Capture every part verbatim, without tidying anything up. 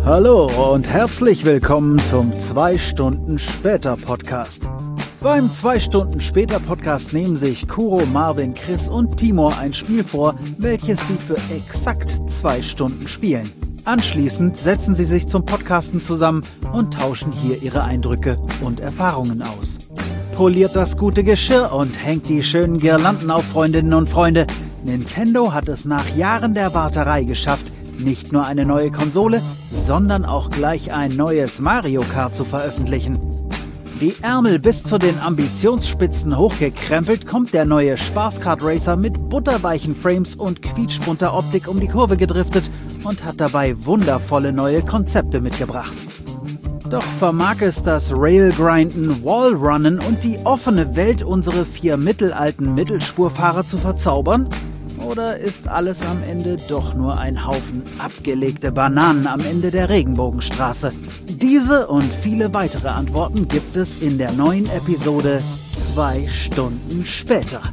Hallo und herzlich willkommen zum zwei Stunden später Podcast. Beim zwei Stunden später Podcast nehmen sich Kuro, Marvin, Chris und Timur ein Spiel vor, welches sie für exakt zwei Stunden spielen. Anschließend setzen sie sich zum Podcasten zusammen und tauschen hier ihre Eindrücke und Erfahrungen aus. Poliert das gute Geschirr und hängt die schönen Girlanden auf, Freundinnen und Freunde. Nintendo hat es nach Jahren der Warterei geschafft, nicht nur eine neue Konsole, sondern auch gleich ein neues Mario Kart zu veröffentlichen. Die Ärmel bis zu den Ambitionsspitzen hochgekrempelt kommt der neue Spaß-Kart Racer mit butterweichen Frames und quietschbunter Optik um die Kurve gedriftet und hat dabei wundervolle neue Konzepte mitgebracht. Doch vermag es das Railgrinden, Wallrunnen und die offene Welt unsere vier mittelalten Mittelspurfahrer zu verzaubern? Oder ist alles am Ende doch nur ein Haufen abgelegte Bananen am Ende der Regenbogenstraße? Diese und viele weitere Antworten gibt es in der neuen Episode zwei Stunden später.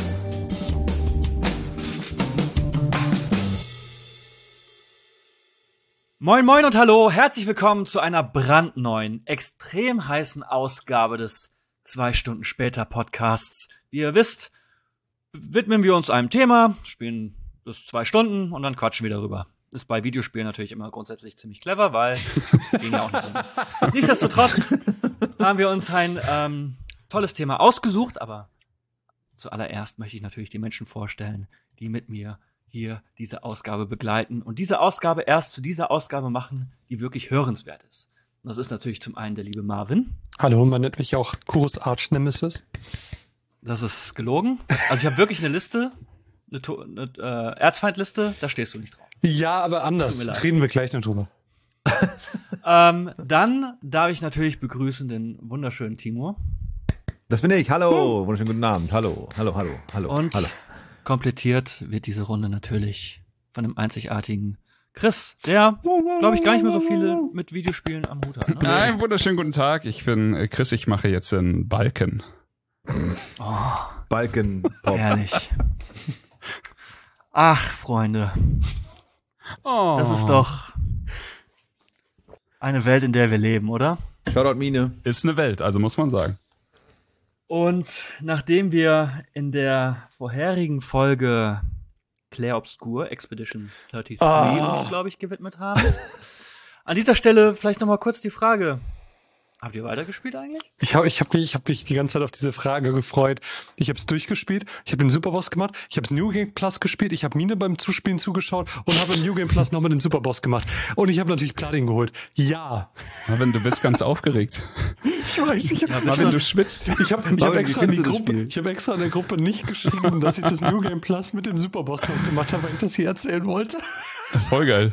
Moin moin und hallo, herzlich willkommen zu einer brandneuen, extrem heißen Ausgabe des zwei Stunden später Podcasts. Wie ihr wisst, widmen wir uns einem Thema, spielen das zwei Stunden und dann quatschen wir darüber. Ist bei Videospielen natürlich immer grundsätzlich ziemlich clever, weil gehen ja auch nicht um. Nichtsdestotrotz haben wir uns ein ähm, tolles Thema ausgesucht, aber zuallererst möchte ich natürlich die Menschen vorstellen, die mit mir hier diese Ausgabe begleiten und diese Ausgabe erst zu dieser Ausgabe machen, die wirklich hörenswert ist. Und das ist natürlich zum einen der liebe Marvin. Hallo, man nennt mich auch Kuros Arch Nemesis. Das ist gelogen. Also ich habe wirklich eine Liste, eine, to- eine äh, Erzfeindliste, da stehst du nicht drauf. Ja, aber anders. Reden wir gleich noch drüber. ähm, dann darf ich natürlich begrüßen den wunderschönen Timur. Das bin ich. Hallo. Hm. Wunderschönen guten Abend. Hallo. Hallo, hallo, hallo. Und hallo. komplettiert wird diese Runde natürlich von dem einzigartigen Chris, der, glaube ich, gar nicht mehr so viele mit Videospielen am Hut hat. Ne? Einen wunderschönen guten Tag. Ich bin Chris, ich mache jetzt einen Balken. Oh, Balken Pop. Herrlich. Ach, Freunde. Oh. Das ist doch eine Welt, in der wir leben, oder? Shoutout Mine. Ist eine Welt, also muss man sagen. Und nachdem wir in der vorherigen Folge Clair Obscur Expedition dreiunddreißig Ah. uns, glaube ich, gewidmet haben, an dieser Stelle vielleicht noch mal kurz die Frage: Habt ihr weitergespielt eigentlich? Ich habe ich hab mich, ich hab mich die ganze Zeit auf diese Frage gefreut. Ich habe es durchgespielt, ich habe den Superboss gemacht, ich habe New Game Plus gespielt, ich habe Mine beim Zuspielen zugeschaut und habe im New Game Plus nochmal den Superboss gemacht. Und ich habe natürlich Platin geholt. Ja. Marvin, du bist ganz aufgeregt. Ich weiß, ich habe Marvin, du schwitzt. ich hab, ich hab Marvin, extra, wie in die findest du das Gruppe, Spiel? ich hab extra in der Gruppe nicht geschrieben, dass ich das New Game Plus mit dem Superboss noch gemacht habe, weil ich das hier erzählen wollte. Voll geil.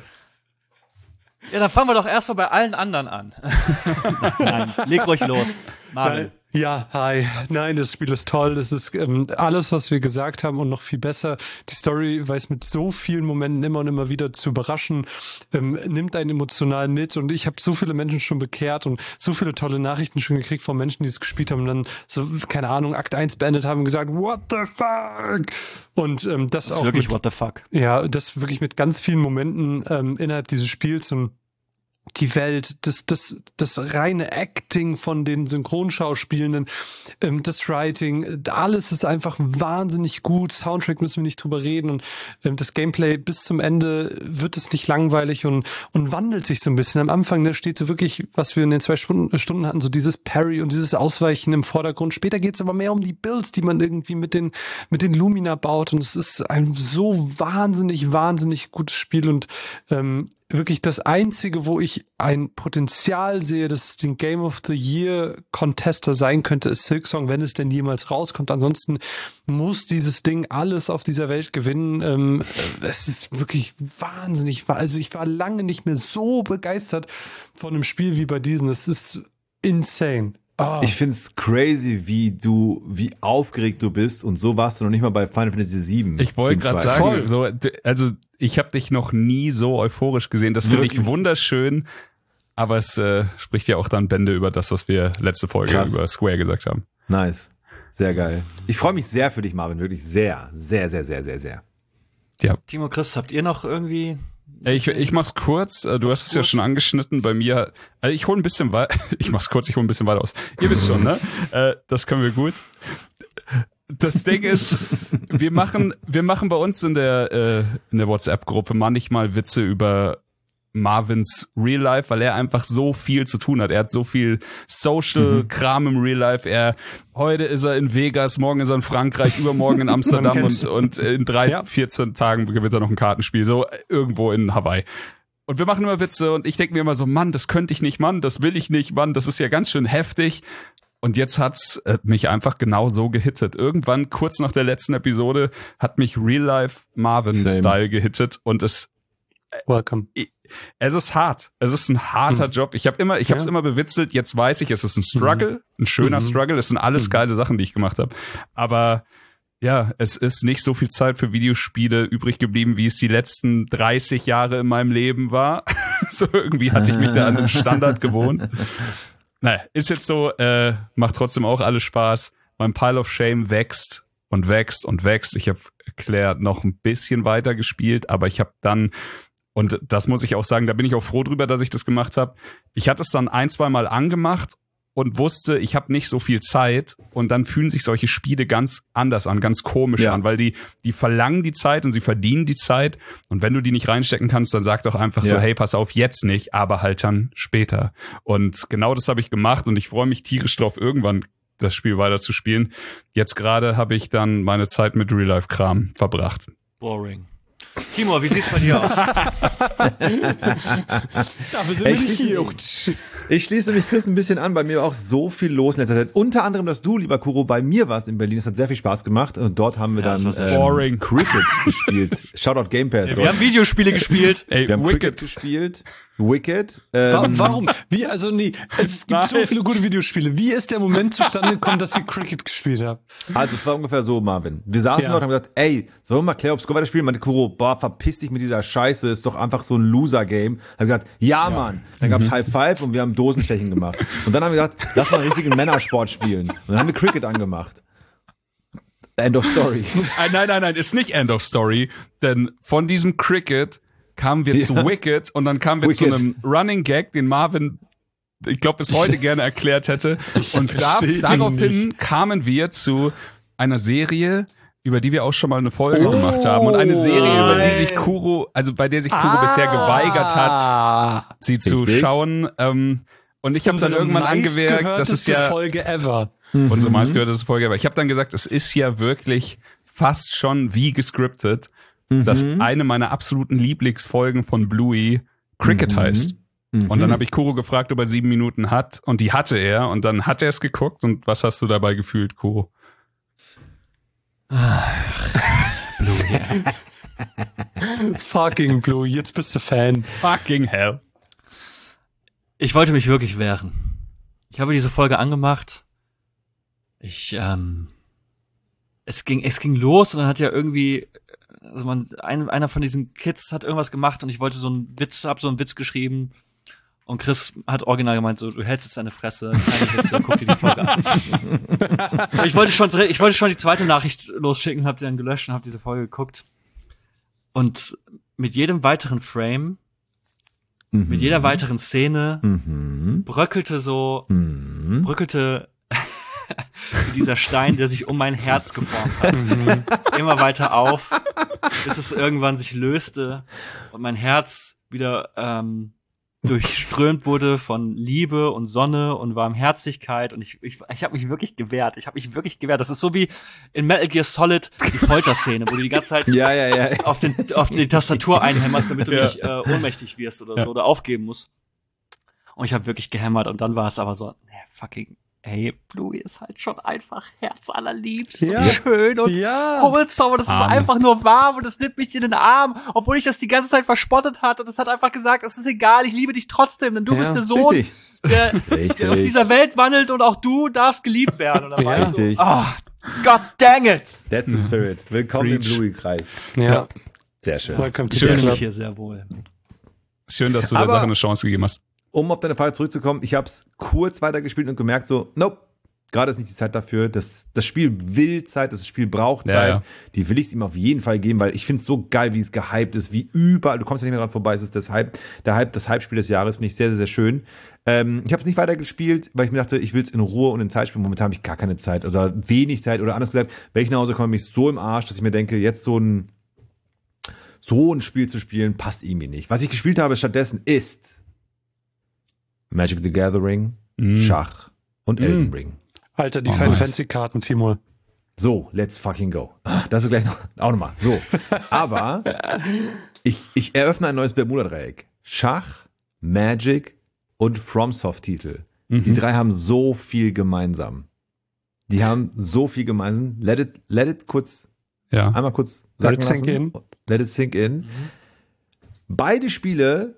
Ja, dann fangen wir doch erst mal bei allen anderen an. Nein, leg ruhig los. Marvin. Nein. Ja, hi. Nein, das Spiel ist toll. Das ist ähm, alles, was wir gesagt haben und noch viel besser. Die Story weiß mit so vielen Momenten immer und immer wieder zu überraschen, ähm, nimmt einen emotional mit und ich habe so viele Menschen schon bekehrt und so viele tolle Nachrichten schon gekriegt von Menschen, die es gespielt haben und dann so, keine Ahnung, Akt eins beendet haben und gesagt, what the fuck? Und ähm, das, Das ist auch wirklich mit, what the fuck. ja, das wirklich mit ganz vielen Momenten ähm, innerhalb dieses Spiels und die Welt, das, das, das reine Acting von den Synchronschauspielenden, ähm, das Writing, alles ist einfach wahnsinnig gut. Soundtrack müssen wir nicht drüber reden und ähm, das Gameplay bis zum Ende wird es nicht langweilig und, und wandelt sich so ein bisschen. Am Anfang, da steht so wirklich, was wir in den zwei Stunden, Stunden hatten, so dieses Parry und dieses Ausweichen im Vordergrund. Später geht es aber mehr um die Builds, die man irgendwie mit den, mit den Lumina baut und es ist ein so wahnsinnig, wahnsinnig gutes Spiel und ähm, wirklich das Einzige, wo ich ein Potenzial sehe, dass es den Game of the Year Contester sein könnte, ist Silksong, wenn es denn jemals rauskommt. Ansonsten muss dieses Ding alles auf dieser Welt gewinnen. Ähm, es ist wirklich wahnsinnig. Also ich war lange nicht mehr so begeistert von einem Spiel wie bei diesem. Es ist insane. Oh. Ich find's crazy, wie du, wie aufgeregt du bist und so warst du noch nicht mal bei Final Fantasy sieben. Ich wollte gerade sagen, Voll. so, d- also ich habe dich noch nie so euphorisch gesehen. Das finde ich Wirklich? wunderschön, aber es äh, spricht ja auch dann Bände über das, was wir letzte Folge Krass. über Square gesagt haben. Nice. Sehr geil. Ich freue mich sehr für dich, Marvin. Wirklich sehr, sehr, sehr, sehr, sehr, sehr. Ja. Timo, Chris, habt ihr noch irgendwie Ich, ich mach's kurz. Du hast es ja schon angeschnitten. Bei mir, also ich hole ein bisschen weiter. Ich mach's kurz, ich hole ein bisschen weiter aus. Ihr wisst schon, ne? Das können wir gut. Das Ding ist, wir machen, wir machen bei uns in der, äh, in der WhatsApp-Gruppe manchmal Witze über Marvins Real Life, weil er einfach so viel zu tun hat. Er hat so viel Social-Kram im Real Life. Er, heute ist er in Vegas, morgen ist er in Frankreich, übermorgen in Amsterdam und, und in drei, ja. vierzehn Tagen gewinnt er noch ein Kartenspiel, so irgendwo in Hawaii. Und wir machen immer Witze und ich denke mir immer so, Mann, das könnte ich nicht, Mann, das will ich nicht, Mann, das ist ja ganz schön heftig. Und jetzt hat's äh, mich einfach genau so gehittet. Irgendwann, kurz nach der letzten Episode, hat mich Real Life Marvin-Style gehittet und es Welcome. Es ist hart. Es ist ein harter hm. Job. Ich habe immer, ich ja. habe es immer bewitzelt. Jetzt weiß ich, es ist ein Struggle, mhm. ein schöner mhm. Struggle. Es sind alles mhm. geile Sachen, die ich gemacht habe. Aber ja, es ist nicht so viel Zeit für Videospiele übrig geblieben, wie es die letzten dreißig Jahre in meinem Leben war. So irgendwie hatte ich mich da an den Standard gewohnt. Naja, ist jetzt so. Äh, macht trotzdem auch alles Spaß. Mein Pile of Shame wächst und wächst und wächst. Ich habe Claire noch ein bisschen weiter gespielt, aber ich habe dann Und das muss ich auch sagen, da bin ich auch froh drüber, dass ich das gemacht habe. Ich hatte es dann ein, zwei Mal angemacht und wusste, ich habe nicht so viel Zeit. Und dann fühlen sich solche Spiele ganz anders an, ganz komisch ja. an, weil die die verlangen die Zeit und sie verdienen die Zeit. Und wenn du die nicht reinstecken kannst, dann sag doch einfach ja. so, hey, pass auf, jetzt nicht, aber halt dann später. Und genau das habe ich gemacht und ich freue mich tierisch drauf, irgendwann das Spiel weiterzuspielen. Jetzt gerade habe ich dann meine Zeit mit Real-Life-Kram verbracht. Boring. Timo, wie sieht's bei dir aus? Dafür sind wir nicht hier. Ich schließe mich Chris ein bisschen an. Bei mir war auch so viel los in letzter Zeit. Unter anderem, dass du, lieber Kuro, bei mir warst in Berlin. Das hat sehr viel Spaß gemacht. Und dort haben wir ja, dann ähm, Cricket gespielt. Shoutout Game Pass. Ja, wir haben Videospiele gespielt. Ey, wir haben Wicked. Cricket gespielt. Wicked. Ähm, warum, warum? Wie, also nee, es gibt Nein. so viele gute Videospiele. Wie ist der Moment zustande gekommen, dass ihr Cricket gespielt habt? Also es war ungefähr so, Marvin. Wir saßen ja. dort und haben gesagt, ey, sollen wir mal Claire Obscure weiterspielen? Meinte Kuro, boah, verpiss dich mit dieser Scheiße, ist doch einfach so ein Loser-Game. Hab gesagt, ja, ja. Mann. Dann gab's mhm. High Five und wir haben Dosenstechen gemacht. Und dann haben wir gesagt, lass mal einen richtigen Männersport spielen. Und dann haben wir Cricket angemacht. End of Story. Nein, nein, nein, ist nicht End of Story, denn von diesem Cricket kamen wir ja. zu Wicked und dann kamen wir Wicked. zu einem Running Gag, den Marvin, ich glaube, bis heute gerne erklärt hätte. Und da, daraufhin nicht. kamen wir zu einer Serie, über die wir auch schon mal eine Folge oh, gemacht haben. Und eine Serie, nein. über die sich Kuro, also bei der sich Kuro ah, bisher geweigert hat, sie richtig. zu schauen. Ähm, und ich habe dann irgendwann angewirkt, das ist ja Folge ever. Unsere mhm. meistgehörteste Folge ever. Ich habe dann gesagt, es ist ja wirklich fast schon wie gescriptet, mhm. dass eine meiner absoluten Lieblingsfolgen von Bluey Cricket mhm. heißt. Mhm. Und dann habe ich Kuro gefragt, ob er sieben Minuten hat. Und die hatte er. Und dann hat er es geguckt. Und was hast du dabei gefühlt, Kuro? Bluey. Fucking Bluey. Jetzt bist du Fan. Fucking hell. Ich wollte mich wirklich wehren. Ich habe diese Folge angemacht. Ich, ähm, es ging, es ging los und dann hat ja irgendwie, also man, ein, einer von diesen Kids hat irgendwas gemacht und ich wollte so einen Witz, hab so einen Witz geschrieben und Chris hat original gemeint, so, du hältst jetzt deine Fresse, keine Witze, guck dir die Folge an. ich wollte schon, ich wollte schon die zweite Nachricht losschicken, hab die dann gelöscht und hab diese Folge geguckt. Und mit jedem weiteren Frame, mhm. mit jeder weiteren Szene, mhm. bröckelte so, mhm. bröckelte dieser Stein, der sich um mein Herz geformt hat. Mhm. Immer weiter auf, bis es irgendwann sich löste und mein Herz wieder ähm, durchströmt wurde von Liebe und Sonne und Warmherzigkeit und ich ich, ich habe mich wirklich gewehrt. Ich habe mich wirklich gewehrt. Das ist so wie in Metal Gear Solid die Folterszene, wo du die ganze Zeit ja, ja, ja. auf den auf die Tastatur einhämmerst, damit du ja. nicht äh, ohnmächtig wirst oder ja. so oder aufgeben musst. Und ich habe wirklich gehämmert und dann war es aber so, nee, fucking ey, Bluey ist halt schon einfach herzallerliebst ja. und schön und ja. wholesome und es ist einfach nur warm und es nimmt mich in den Arm, obwohl ich das die ganze Zeit verspottet hat und es hat einfach gesagt, es ist egal, ich liebe dich trotzdem, denn du ja. bist der Sohn, Richtig. der, der auf dieser Welt wandelt und auch du darfst geliebt werden. Und dann war ja. ich so, ah, God dang it! That's the spirit. Willkommen Preach. im Bluey-Kreis. Ja. Sehr schön. Schön, ich mich hier sehr wohl. Schön, dass du der Sache eine Chance gegeben hast. Um auf deine Frage zurückzukommen, ich habe es kurz weitergespielt und gemerkt so, nope, Gerade ist nicht die Zeit dafür. Das, das Spiel will Zeit, das Spiel braucht Ja, Zeit. ja. Die will ich es ihm auf jeden Fall geben, weil ich finde es so geil, wie es gehypt ist, wie überall. Du kommst ja nicht mehr dran vorbei. Es ist das Hype, der Hype, das Hype-Spiel des Jahres. Finde ich sehr, sehr, sehr schön. Ähm, ich habe es nicht weitergespielt, weil ich mir dachte, ich will es in Ruhe und in Zeit spielen. Momentan habe ich gar keine Zeit oder wenig Zeit. Oder anders gesagt, wenn ich nach Hause komme, bin ich so im Arsch, dass ich mir denke, jetzt so ein, so ein Spiel zu spielen, passt irgendwie nicht. Was ich gespielt habe stattdessen ist Magic the Gathering, Mm. Schach und Mm. Elden Ring. Alter, die Oh, Final nice. Fantasy Karten, Timur. So, let's fucking go. Das ist gleich noch, auch nochmal. So. Aber ich, ich eröffne ein neues Bermuda-Dreieck. Schach, Magic und FromSoft-Titel. Mhm. Die drei haben so viel gemeinsam. Die haben so viel gemeinsam. Let it, let it kurz, Ja. einmal kurz Let sagen it sink lassen. in. Let it sink in. Beide Spiele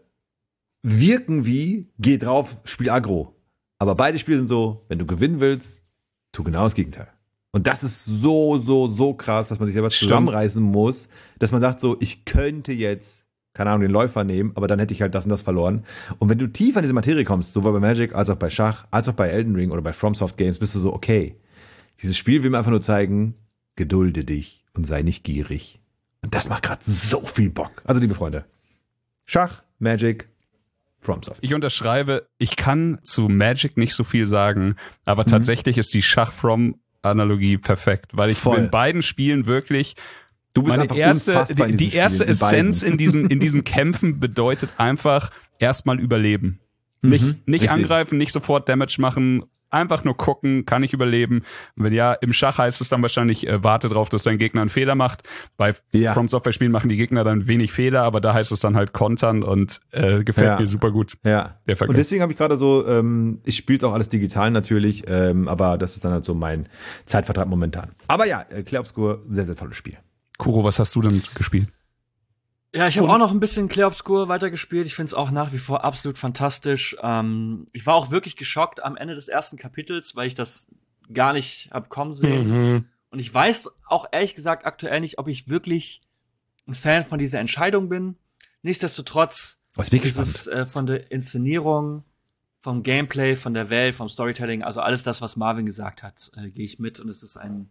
wirken wie, geh drauf, spiel aggro. Aber beide Spiele sind so, wenn du gewinnen willst, tu genau das Gegenteil. Und das ist so, so, so krass, dass man sich selber Stimmt. zusammenreißen muss, dass man sagt so, ich könnte jetzt, keine Ahnung, den Läufer nehmen, aber dann hätte ich halt das und das verloren. Und wenn du tief an diese Materie kommst, sowohl bei Magic, als auch bei Schach, als auch bei Elden Ring oder bei FromSoft Games, bist du so, okay, dieses Spiel will mir einfach nur zeigen, gedulde dich und sei nicht gierig. Und das macht gerade so viel Bock. Also, liebe Freunde, Schach, Magic, FromSoft. Ich unterschreibe, ich kann zu Magic nicht so viel sagen, Mhm. aber tatsächlich ist die Schach-From-Analogie perfekt, weil ich Voll. in beiden Spielen wirklich Du bist meine einfach erste, unfassbar in die, diesen die erste Spielen, in beiden. Essenz in diesen, in diesen Kämpfen bedeutet einfach erstmal überleben. Nicht, Mhm, nicht richtig. angreifen, nicht sofort Damage machen, einfach nur gucken, kann ich überleben. Und wenn ja, im Schach heißt es dann wahrscheinlich, äh, warte drauf, dass dein Gegner einen Fehler macht. Bei Ja. From Software Spielen machen die Gegner dann wenig Fehler, aber da heißt es dann halt kontern und äh, gefällt Ja. mir super gut. Ja. Der Vergleich. Und deswegen habe ich gerade so, ähm, ich spiele es auch alles digital natürlich, ähm, aber das ist dann halt so mein Zeitvertrag momentan. Aber ja, äh, Clair Obscur, sehr, sehr tolles Spiel. Kuro, was hast du denn gespielt? Ja, ich habe auch noch ein bisschen Clair Obscur weitergespielt. Ich finde es auch nach wie vor absolut fantastisch. Ähm, ich war auch wirklich geschockt am Ende des ersten Kapitels, weil ich das gar nicht hab kommen sehen. Mhm. Und ich weiß auch ehrlich gesagt aktuell nicht, ob ich wirklich ein Fan von dieser Entscheidung bin. Nichtsdestotrotz Was bin ich ist es äh, von der Inszenierung, vom Gameplay, von der Welt, vom Storytelling, also alles das, was Marvin gesagt hat, äh, gehe ich mit. Und es ist ein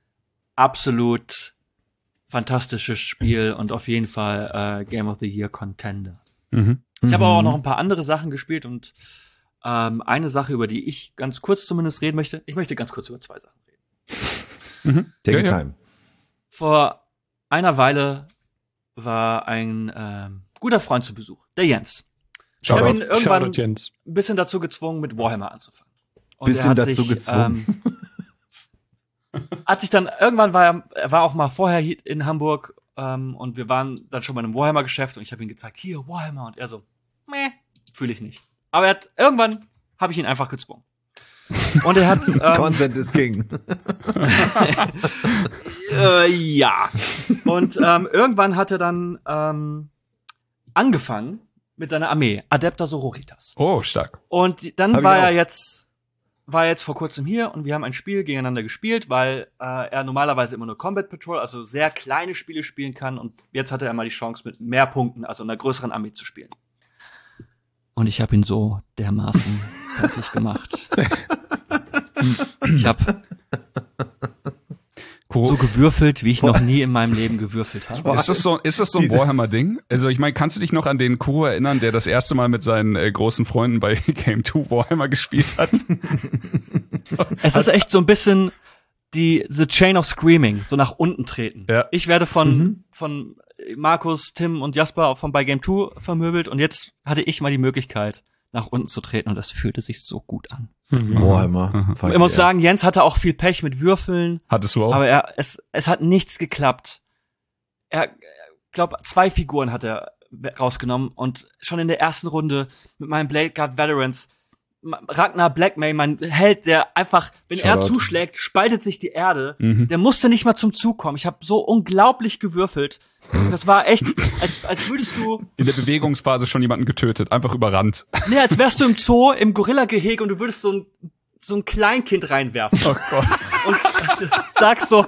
absolut fantastisches Spiel und auf jeden Fall äh, Game of the Year Contender. Mhm. Ich habe Mhm. auch noch ein paar andere Sachen gespielt und ähm, eine Sache, über die ich ganz kurz zumindest reden möchte. Ich möchte ganz kurz über zwei Sachen reden. Mhm. Take Ja, ja. time. Vor einer Weile war ein ähm, guter Freund zu Besuch, der Jens. Ich habe ihn Shoutout. irgendwann Shoutout, Jens. ein bisschen dazu gezwungen, mit Warhammer anzufangen. Und Bisschen er hat dazu sich, gezwungen. Ähm, hat sich dann, irgendwann war er, er war auch mal vorher hier in Hamburg ähm, und wir waren dann schon bei einem Warhammer-Geschäft und ich habe ihm gezeigt, hier, Warhammer. Und er so, meh, fühle ich nicht. Aber er hat, irgendwann habe ich ihn einfach gezwungen. Und er hat ähm, Content is King. äh, ja. Und ähm, irgendwann hat er dann ähm, angefangen mit seiner Armee, Adepta Sororitas. Oh, stark. Und die- dann Hab ich war er auch. jetzt war jetzt vor kurzem hier und wir haben ein Spiel gegeneinander gespielt, weil äh, er normalerweise immer nur Combat Patrol, also sehr kleine Spiele spielen kann und jetzt hatte er mal die Chance mit mehr Punkten, also einer größeren Armee zu spielen. Und ich habe ihn so dermaßen fertig gemacht. Ich habe Kuro, so gewürfelt, wie ich noch nie in meinem Leben gewürfelt habe. ist das so, ist das so ein Warhammer-Ding? Also ich meine, kannst du dich noch an den Kuro erinnern, der das erste Mal mit seinen äh, großen Freunden bei Game zwei Warhammer gespielt hat? Es ist echt so ein bisschen die The Chain of Screaming, so nach unten treten. Ja. Ich werde von Mhm. von Markus, Tim und Jasper auch von bei Game zwei vermöbelt und jetzt hatte ich mal die Möglichkeit, nach unten zu treten und das fühlte sich so gut an. Mhm. Warhammer. Fuck Ich muss yeah. sagen, Jens hatte auch viel Pech mit Würfeln, Hattest du auch? aber er es es hat nichts geklappt. Er glaube zwei Figuren hat er we- rausgenommen und schon in der ersten Runde mit meinem Blade Guard Veterans Ma- Ragnar Blackmane, mein Held, der einfach, wenn er Shoutout. zuschlägt, spaltet sich die Erde. Mhm. Der musste nicht mal zum Zug kommen. Ich habe so unglaublich gewürfelt. Das war echt, als, als würdest du, In der Bewegungsphase schon jemanden getötet, einfach überrannt. nee, als wärst du im Zoo, im Gorilla-Gehege und du würdest so ein, so ein Kleinkind reinwerfen Oh Gott. und sagst so,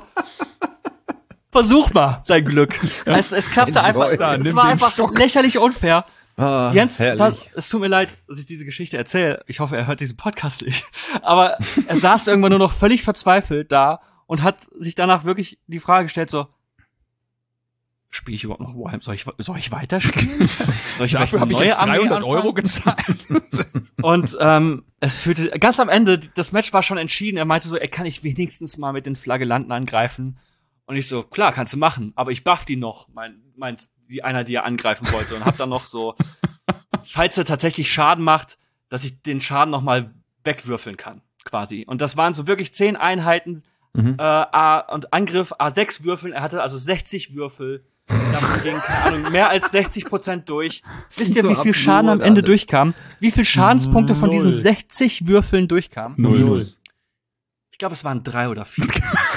versuch mal dein Glück. Es, es klappte einfach, Da, es nimm war den einfach Stock. lächerlich unfair. Ah, Jens, herrlich. sa- es tut mir leid, dass ich diese Geschichte erzähle. Ich hoffe, er hört diesen Podcast nicht. Aber er saß irgendwann nur noch völlig verzweifelt da und hat sich danach wirklich die Frage gestellt, so, spiele ich überhaupt noch Warhammer? Soll ich, soll ich weiterspielen? Soll ich vielleicht Dafür eine habe ich neue jetzt Armee dreihundert anfangen? Euro gezahlt. Und ähm, es fühlte, ganz am Ende, das Match war schon entschieden. Er meinte so, er kann ich wenigstens mal mit den Flagellanten angreifen. Und ich so, klar, kannst du machen, aber ich buff die noch, mein, meint die einer, die er angreifen wollte. Und hab dann noch so, falls er tatsächlich Schaden macht, dass ich den Schaden noch mal wegwürfeln kann, quasi. Und das waren so wirklich zehn Einheiten Mhm. äh, A und Angriff A sechs Würfeln. Er hatte also sechzig Würfel. Davon ging, keine Ahnung, mehr als sechzig Prozent durch. Wisst ihr, So wie viel Schaden am absurd Ende alles. durchkam? Wie viel Schadenspunkte von diesen Null. sechzig Würfeln durchkamen? Null. Null. Ich glaube, es waren drei oder vier.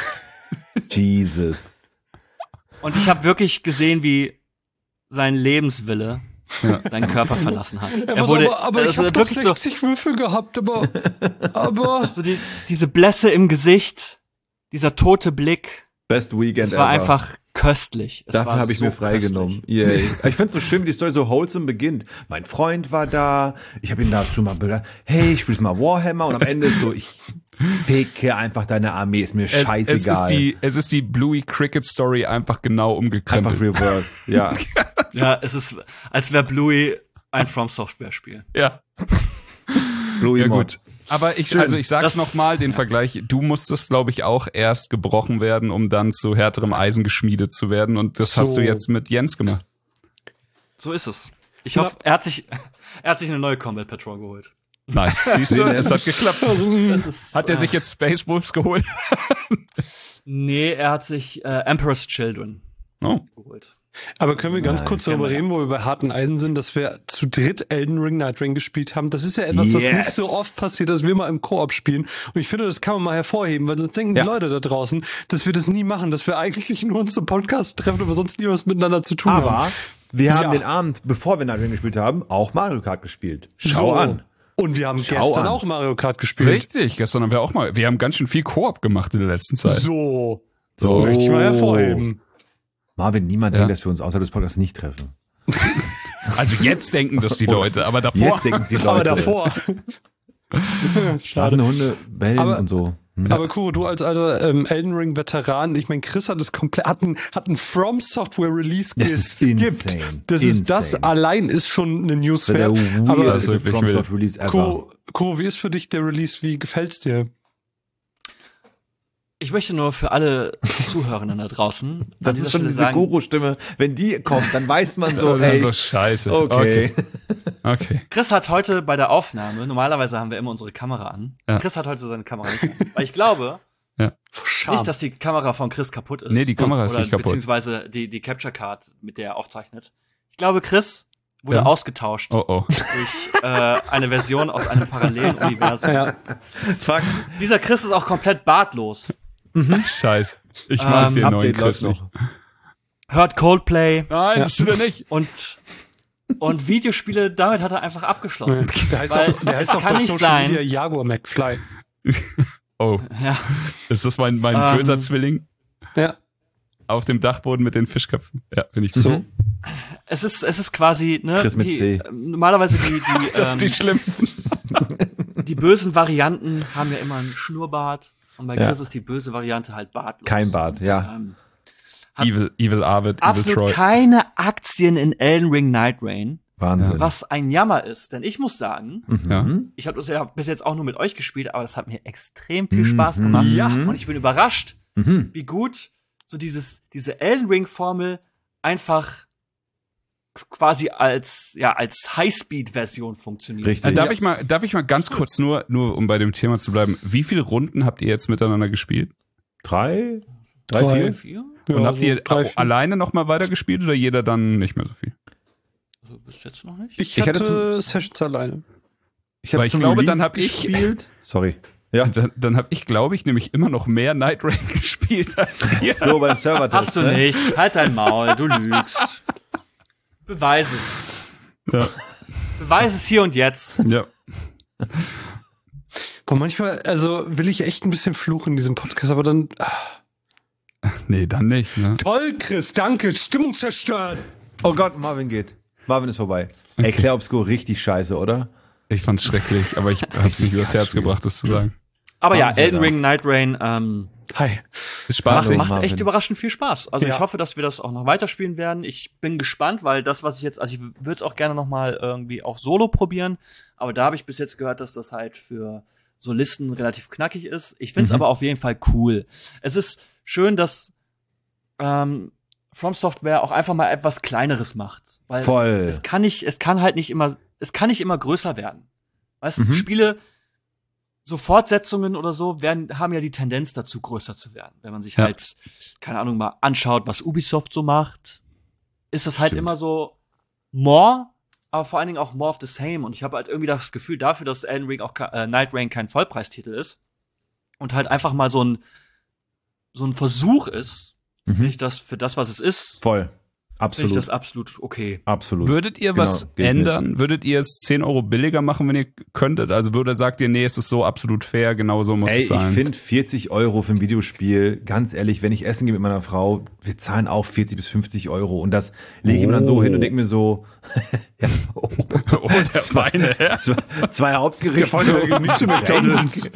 Jesus. Und ich habe wirklich gesehen, wie sein Lebenswille Ja. seinen Körper verlassen hat. Er Er wurde, wurde aber aber ich also habe doch wirklich so, sechzig Würfel gehabt, aber aber so die, diese Blässe im Gesicht, dieser tote Blick. Best Weekend Es war ever. einfach köstlich. Es Dafür war habe ich so mir freigenommen. Yay. Ich find's so schön, wie die Story so wholesome beginnt. Mein Freund war da, ich habe ihn dazu mal gesagt, hey, ich spiel's mal Warhammer und am Ende ist so, ich picke einfach deine Armee, ist mir Es, scheißegal. es ist die, es ist die Bluey Cricket Story einfach genau einfach umgekrempelt. reverse, ja. Ja, es ist, als wäre Bluey ein From Software Spiel. Ja. Bluey Ja, Mod. gut. Aber ich, Schön. also ich sag's Das- nochmal, den Vergleich, du musstest, glaube ich, auch erst gebrochen werden, um dann zu härterem Eisen geschmiedet zu werden. Und das So. hast du jetzt mit Jens gemacht. So ist es. Ich hoffe, er hat sich, er hat sich eine neue Combat Patrol geholt. Nice. Siehst du, es hat geklappt. Das ist, Hat er äh, sich jetzt Space Wolves geholt? Nee, er hat sich äh, Emperor's Children Oh. geholt. Aber können wir ganz Nein, kurz kennen darüber wir ja. reden, wo wir bei harten Eisen sind, dass wir zu dritt Elden Ring Nightring gespielt haben. Das ist ja etwas, was Yes. nicht so oft passiert, dass wir mal im Koop spielen. Und ich finde, das kann man mal hervorheben, weil sonst denken Ja. die Leute da draußen, dass wir das nie machen, dass wir eigentlich nur uns zum Podcast treffen, aber sonst nie was miteinander zu tun haben. Aber wir haben Ja. den Abend, bevor wir Nightwing gespielt haben, auch Mario Kart gespielt. Schau So. an. Und wir haben Schau gestern an. auch Mario Kart gespielt. Richtig, gestern haben wir auch mal, wir haben ganz schön viel Koop gemacht in der letzten Zeit. So. So. Möchte ich mal hervorheben. Marvin, niemand Ja. denkt, dass wir uns außerhalb des Podcasts nicht treffen. Also jetzt denken das die Leute, aber davor. Jetzt denken die Leute. Aber davor. Schade. Hunde bellen Aber- und so. Hm. Aber Kuro, du als alter ähm, Elden Ring Veteran, ich meine, Chris hat es komplett, hat ein, hat ein From Software Release Das ist geskippt. insane. Das ist, das Insane. allein ist schon eine News Das war der wert. Aber das ist weirdeste wirklich From wild. Software Release ever. Kuro, Kuro, wie ist für dich der Release? Wie gefällt's dir? Ich möchte nur für alle Zuhörenden da draußen an Das dieser ist schon Stelle diese sagen, Guru-Stimme. Wenn die kommt, dann weiß man so, so, ey, so scheiße. okay. Okay. okay. Chris hat heute bei der Aufnahme, normalerweise haben wir immer unsere Kamera an, Ja. Chris hat heute seine Kamera nicht an, weil ich glaube Scham. nicht, dass die Kamera von Chris kaputt ist. Nee, die Kamera ist Oder nicht kaputt. Beziehungsweise die, die Capture Card, mit der er aufzeichnet. Ich glaube, Chris wurde Ja. ausgetauscht Oh oh. durch äh, eine Version aus einem parallelen Universum. Ja. Fuck. Dieser Chris ist auch komplett bartlos. Scheiße. Ich mach Ähm, dir einen neuen Update läuft Chris nicht. noch. Hört Coldplay Nein, das tut er nicht. und und Videospiele, damit hat er einfach abgeschlossen. Der heißt Weil auch, der heißt es auch kann bei nicht Social sein. Media Jaguar McFly. Oh, Ja. ist das mein, mein Ähm. böser Zwilling Ja. auf dem Dachboden mit den Fischköpfen? Ja, finde ich So. so. Es ist, es ist quasi, ne, Chris mit die, C. äh, normalerweise die, die, Das sind die ähm, schlimmsten. die bösen Varianten haben ja immer einen Schnurrbart und bei Ja. Chris ist die böse Variante halt bartlos. Kein Bart, und, ja. Ähm, Hat Evil, Evil Arvid, Evil absolut Troy. keine Aktien in Elden Ring Night Rain, Wahnsinn. was ein Jammer ist, denn ich muss sagen, Mhm. Ja. ich habe das ja bis jetzt auch nur mit euch gespielt, aber das hat mir extrem viel Spaß gemacht. Ja. Und ich bin überrascht, Mhm. wie gut so dieses, diese Elden Ring Formel einfach quasi als, ja, als Highspeed-Version funktioniert. Richtig. Äh, darf Ja. ich mal, darf ich mal ganz kurz nur, nur um bei dem Thema zu bleiben, wie viele Runden habt ihr jetzt miteinander gespielt? Drei? Drei, Drei. vier? Vier? Ja, Und habt so ihr drei, auch vier. alleine noch mal weitergespielt oder jeder dann nicht mehr so viel? Also bis jetzt noch nicht. Ich, Ich hatte hatte Sessions alleine. Ich hab Weil ich zum glaube, Release dann hab ich- gespielt. Sorry. Ja. Dann, dann habe ich, glaube ich, nämlich immer noch mehr Night Rain gespielt als ihr. So beim Server. Hast du nicht. Halt dein Maul, du lügst. Beweis es. Ja. Beweis es hier und jetzt. Ja. Boah, manchmal, also will ich echt ein bisschen fluchen in diesem Podcast, aber dann. Ah. Nee, dann nicht. Ne? Toll, Chris, danke. Stimmung zerstört. Oh Gott, Marvin geht. Marvin ist vorbei. Ey, Clair Obscur richtig scheiße, oder? Ich fand's schrecklich, aber ich hab's nicht übers Herz gebracht, das zu sagen. Aber ja, Elden Ring, Night Rain, ähm, Hi. Ist spaßig. macht, macht echt überraschend viel Spaß. Also Ja. ich hoffe, dass wir das auch noch weiterspielen werden. Ich bin gespannt, weil das, was ich jetzt, also ich würde es auch gerne noch mal irgendwie auch solo probieren, aber da habe ich bis jetzt gehört, dass das halt für Solisten relativ knackig ist. Ich finde es Mhm. aber auf jeden Fall cool. Es ist schön, dass ähm, From Software auch einfach mal etwas Kleineres macht. Weil Voll. es kann nicht, es kann halt nicht immer, es kann nicht immer größer werden. Weißt du, Mhm. Spiele, so Fortsetzungen oder so werden, haben ja die Tendenz dazu, größer zu werden. Wenn man sich Ja. halt, keine Ahnung, mal anschaut, was Ubisoft so macht, ist das halt Stimmt. immer so more, aber vor allen Dingen auch more of the same. Und ich habe halt irgendwie das Gefühl dafür, dass Elden Ring auch äh, Night Rain kein Vollpreistitel ist und halt einfach mal so ein so ein Versuch ist, finde Mhm. ich das für das, was es ist, Voll. finde ich Absolut. das absolut okay. Absolut. Würdet ihr was Genau, geht ändern? Würdet ihr es zehn Euro billiger machen, wenn ihr könntet? Also würde, sagt ihr, nee, es ist so absolut fair, genau so muss Ey, es ich sein. finde vierzig Euro für ein Videospiel, ganz ehrlich, wenn ich essen gehe mit meiner Frau, wir zahlen auch vierzig bis fünfzig Euro und das lege ich mir dann so Oh. hin und denke mir so, ja, oh, Oh, der feine Herr. zwei, zwei Hauptgerichte. feine Meat to McDonald's.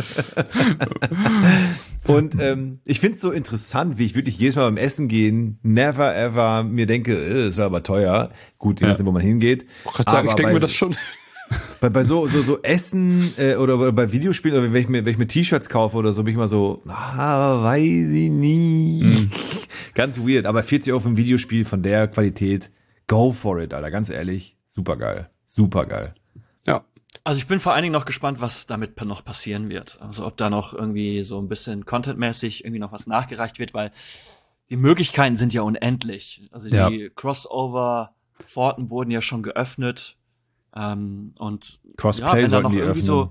Und ähm, ich finde es so interessant, wie ich wirklich jedes Mal beim Essen gehen never ever mir denke, äh, das war aber teuer. Gut, je Ja. nachdem, wo man hingeht. Ich kann sagen, ich Aber denke bei- mir das schon. Bei, bei so, so, so Essen äh, oder, oder bei Videospielen oder wenn ich mir, wenn ich mir T-Shirts kaufe oder so, bin ich mal so, ah, weiß ich nicht. Mhm. Ganz weird, aber vierzig Euro für ein Videospiel von der Qualität, go for it, Alter, ganz ehrlich, super geil, super geil. Ja. Also ich bin vor allen Dingen noch gespannt, was damit noch passieren wird. Also ob da noch irgendwie so ein bisschen contentmäßig irgendwie noch was nachgereicht wird, weil die Möglichkeiten sind ja unendlich. Also Ja. die Crossover-Pforten wurden ja schon geöffnet. Ähm, und Crossplay ja, wenn da sollten noch die irgendwie öffnen. so.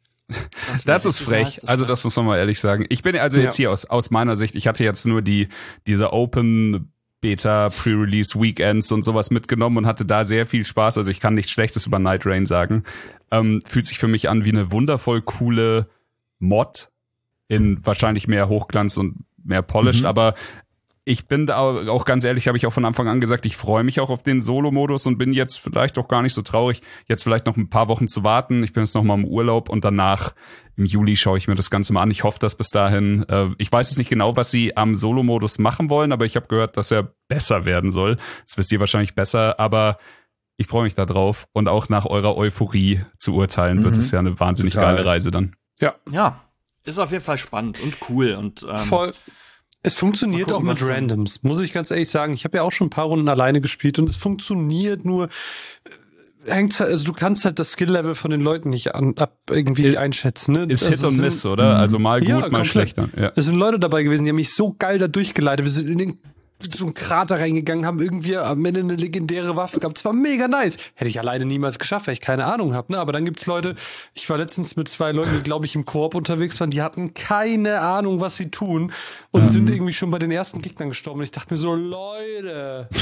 Das ist frech. Also das muss man mal ehrlich sagen. Ich bin also jetzt Ja. hier aus, aus meiner Sicht, ich hatte jetzt nur die, diese Open Beta Pre-Release Weekends und sowas mitgenommen und hatte da sehr viel Spaß. Also ich kann nichts Schlechtes über Night Rain sagen. Ähm, fühlt sich für mich an wie eine wundervoll coole Mod in wahrscheinlich mehr Hochglanz und mehr polished, Mhm. aber ich bin da auch ganz ehrlich, habe ich auch von Anfang an gesagt, ich freue mich auch auf den Solo-Modus und bin jetzt vielleicht auch gar nicht so traurig, jetzt vielleicht noch ein paar Wochen zu warten. Ich bin jetzt noch mal im Urlaub und danach im Juli schaue ich mir das Ganze mal an. Ich hoffe, dass bis dahin, äh, ich weiß jetzt nicht genau, was sie am Solo-Modus machen wollen, aber ich habe gehört, dass er besser werden soll. Das wisst ihr wahrscheinlich besser, aber ich freue mich da drauf und auch nach eurer Euphorie zu urteilen, wird Mhm. es ja eine wahnsinnig Total. geile Reise dann. Ja, ist auf jeden Fall spannend und cool und ähm, Voll. Es funktioniert mal gucken, auch was mit dann- Randoms, muss ich ganz ehrlich sagen. Ich habe ja auch schon ein paar Runden alleine gespielt und es funktioniert nur, äh, hängt halt, also du kannst halt das Skill-Level von den Leuten nicht an, ab irgendwie einschätzen. Ne? Ist Also Hit und es sind- Miss, oder? Also mal gut, Ja, mal komplett. schlechter. Ja. Es sind Leute dabei gewesen, die haben mich so geil da durchgeleitet. Wir sind in den so einen Krater reingegangen, haben irgendwie am Ende eine legendäre Waffe gehabt. Es war mega nice. Hätte ich alleine niemals geschafft, weil ich keine Ahnung habe. Ne? Aber dann gibt's Leute, ich war letztens mit zwei Leuten, die, glaube ich, im Koop unterwegs waren, die hatten keine Ahnung, was sie tun und sind irgendwie schon bei den ersten Gegnern gestorben. Und ich dachte mir so, Leute,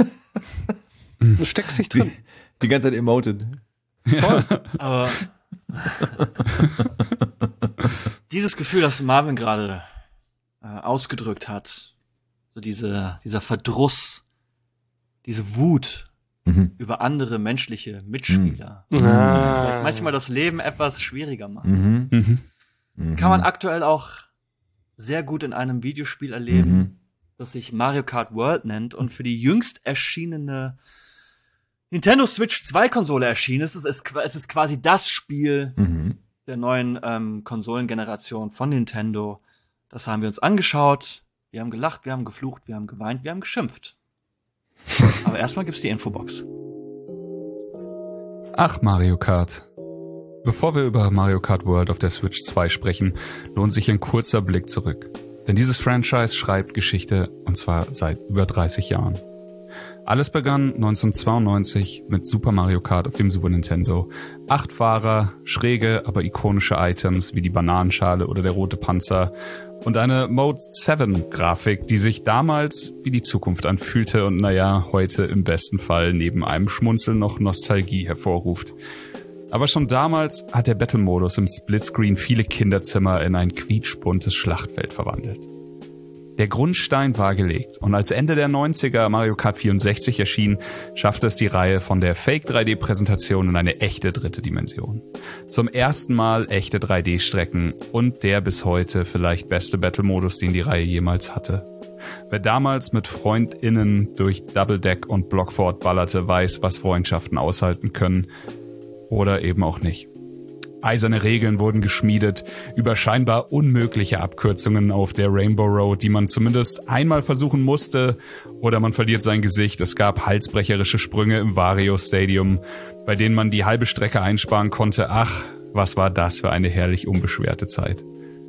du steckst dich drin. Die ganze Zeit emoted. Toll. aber dieses Gefühl, das Marvin gerade äh, ausgedrückt hat, so diese, dieser Verdruss, diese Wut Mhm. über andere menschliche Mitspieler, Ah. vielleicht manchmal das Leben etwas schwieriger machen. Mhm. Mhm. Mhm. Kann man aktuell auch sehr gut in einem Videospiel erleben, Mhm. das sich Mario Kart World nennt und für die jüngst erschienene Nintendo Switch zwei Konsole erschienen ist. Es ist, es ist quasi das Spiel Mhm. der neuen ähm, Konsolengeneration von Nintendo. Das haben wir uns angeschaut. Wir haben gelacht, wir haben geflucht, wir haben geweint, wir haben geschimpft. Aber erstmal gibt's die Infobox. Ach, Mario Kart. Bevor wir über Mario Kart World auf der Switch zwei sprechen, lohnt sich ein kurzer Blick zurück. Denn dieses Franchise schreibt Geschichte, und zwar seit über dreißig Jahren. Alles begann neunzehnhundertzweiundneunzig mit Super Mario Kart auf dem Super Nintendo. Acht Fahrer, schräge, aber ikonische Items wie die Bananenschale oder der rote Panzer und eine Mode sieben Grafik, die sich damals wie die Zukunft anfühlte und naja, heute im besten Fall neben einem Schmunzeln noch Nostalgie hervorruft. Aber schon damals hat der Battle-Modus im Splitscreen viele Kinderzimmer in ein quietschbuntes Schlachtfeld verwandelt. Der Grundstein war gelegt und als Ende der neunziger Mario Kart vierundsechzig erschien, schaffte es die Reihe von der Fake drei D-Präsentation in eine echte dritte Dimension. Zum ersten Mal echte drei D-Strecken und der bis heute vielleicht beste Battle-Modus, den die Reihe jemals hatte. Wer damals mit FreundInnen durch Double Deck und Blockfort ballerte, weiß, was Freundschaften aushalten können oder eben auch nicht. Eiserne Regeln wurden geschmiedet über scheinbar unmögliche Abkürzungen auf der Rainbow Road, die man zumindest einmal versuchen musste, oder man verliert sein Gesicht. Es gab halsbrecherische Sprünge im Wario Stadium, bei denen man die halbe Strecke einsparen konnte. Ach, was war das für eine herrlich unbeschwerte Zeit.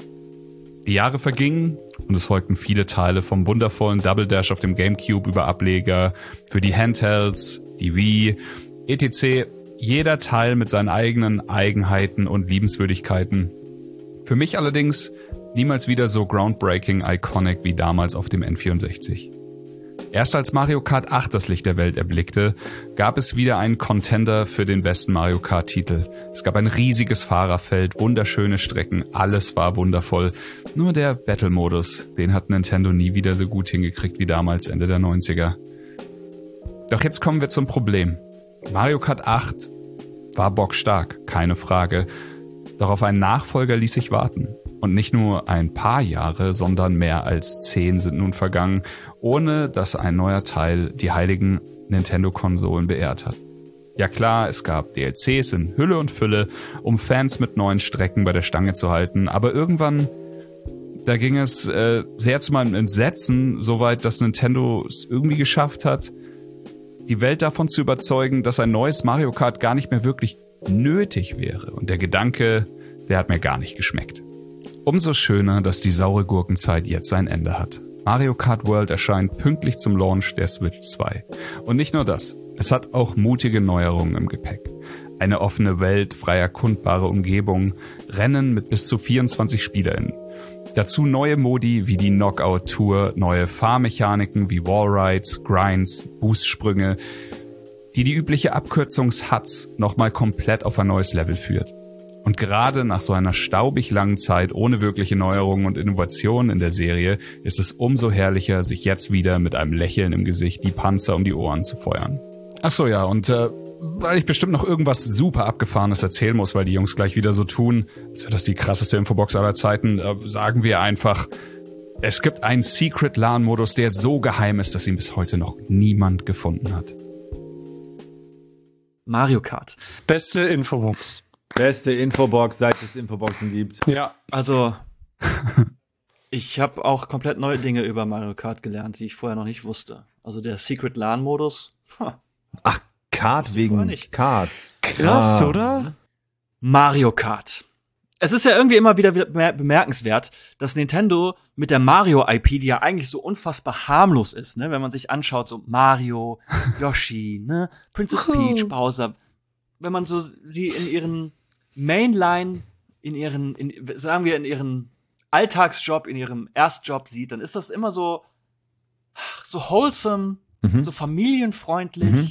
Die Jahre vergingen und es folgten viele Teile vom wundervollen Double Dash auf dem GameCube über Ableger für die Handhelds, die Wii, et cetera. Jeder Teil mit seinen eigenen Eigenheiten und Liebenswürdigkeiten. Für mich allerdings niemals wieder so groundbreaking iconic wie damals auf dem N vierundsechzig. Erst als Mario Kart acht das Licht der Welt erblickte, gab es wieder einen Contender für den besten Mario Kart-Titel. Es gab ein riesiges Fahrerfeld, wunderschöne Strecken, alles war wundervoll. Nur der Battle-Modus, den hat Nintendo nie wieder so gut hingekriegt wie damals Ende der neunziger. Doch jetzt kommen wir zum Problem. Mario Kart acht war bockstark, keine Frage. Doch auf einen Nachfolger ließ sich warten. Und nicht nur ein paar Jahre, sondern mehr als zehn sind nun vergangen, ohne dass ein neuer Teil die heiligen Nintendo-Konsolen beehrt hat. Ja klar, es gab D L Cs in Hülle und Fülle, um Fans mit neuen Strecken bei der Stange zu halten. Aber irgendwann, da ging es äh, sehr zu meinem Entsetzen, soweit, dass Nintendo es irgendwie geschafft hat, die Welt davon zu überzeugen, dass ein neues Mario Kart gar nicht mehr wirklich nötig wäre. Und der Gedanke, der hat mir gar nicht geschmeckt. Umso schöner, dass die saure Gurkenzeit jetzt sein Ende hat. Mario Kart World erscheint pünktlich zum Launch der Switch zwei. Und nicht nur das, es hat auch mutige Neuerungen im Gepäck. Eine offene Welt, frei erkundbare Umgebung, Rennen mit bis zu vierundzwanzig SpielerInnen. Dazu neue Modi wie die Knockout Tour, neue Fahrmechaniken wie Wallrides, Grinds, Boostsprünge, die die übliche Abkürzungs-Hutz nochmal komplett auf ein neues Level führt. Und gerade nach so einer staubig langen Zeit ohne wirkliche Neuerungen und Innovationen in der Serie ist es umso herrlicher, sich jetzt wieder mit einem Lächeln im Gesicht die Panzer um die Ohren zu feuern. Ach so, ja, und äh, weil ich bestimmt noch irgendwas super Abgefahrenes erzählen muss, weil die Jungs gleich wieder so tun, als wäre das die krasseste Infobox aller Zeiten, äh, sagen wir einfach, es gibt einen Secret LAN-Modus, der so geheim ist, dass ihn bis heute noch niemand gefunden hat. Mario Kart. Beste Infobox. Beste Infobox, seit es Infoboxen gibt. Ja. Also, ich habe auch komplett neue Dinge über Mario Kart gelernt, die ich vorher noch nicht wusste. Also der Secret LAN-Modus. Ach, Kart wegen Kart. Krass, ah. oder? Mario Kart. Es ist ja irgendwie immer wieder bemerkenswert, dass Nintendo mit der Mario-I P, die ja eigentlich so unfassbar harmlos ist, ne, wenn man sich anschaut, so Mario, Yoshi, ne, Princess Peach, Bowser, wenn man so sie in ihren Mainline, in ihren, in, sagen wir, in ihren Alltagsjob, in ihrem Erstjob sieht, dann ist das immer so, so wholesome, mhm. so familienfreundlich mhm.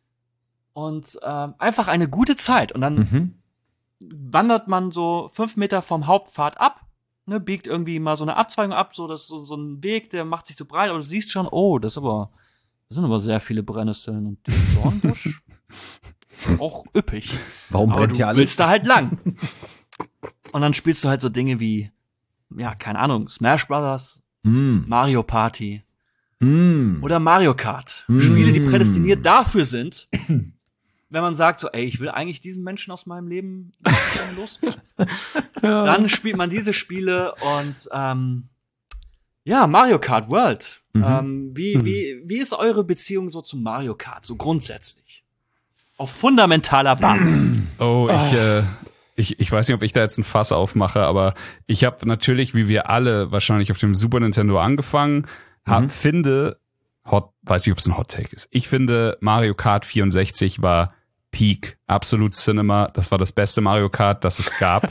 und ähm, einfach eine gute Zeit. Und dann mhm. wandert man so fünf Meter vom Hauptpfad ab, ne, biegt irgendwie mal so eine Abzweigung ab, so das ist so, so ein Weg, der macht sich so breit, aber du siehst schon, oh, das ist aber, das sind aber sehr viele Brennnesseln und der Dornbusch auch üppig. Warum aber brennt du hier alles? willst da halt lang. Und dann spielst du halt so Dinge wie, ja, keine Ahnung, Smash Brothers, mm. Mario Party mm. oder Mario Kart. Mm. Spiele, die prädestiniert dafür sind, wenn man sagt so, ey, ich will eigentlich diesen Menschen aus meinem Leben loswerden. Ja. Dann spielt man diese Spiele und ähm, ja, Mario Kart World. Mhm. Ähm, wie, mhm. wie, wie ist eure Beziehung so zum Mario Kart, so grundsätzlich? Auf fundamentaler Basis. Oh, ich, oh. Äh, ich, ich weiß nicht, ob ich da jetzt ein Fass aufmache, aber ich habe natürlich, wie wir alle, wahrscheinlich auf dem Super Nintendo angefangen, hab, mhm. finde, Hot, weiß nicht, ob es ein Hot Take ist. Ich finde, Mario Kart vierundsechzig war Peak, Absolute Cinema. Das war das beste Mario Kart, das es gab.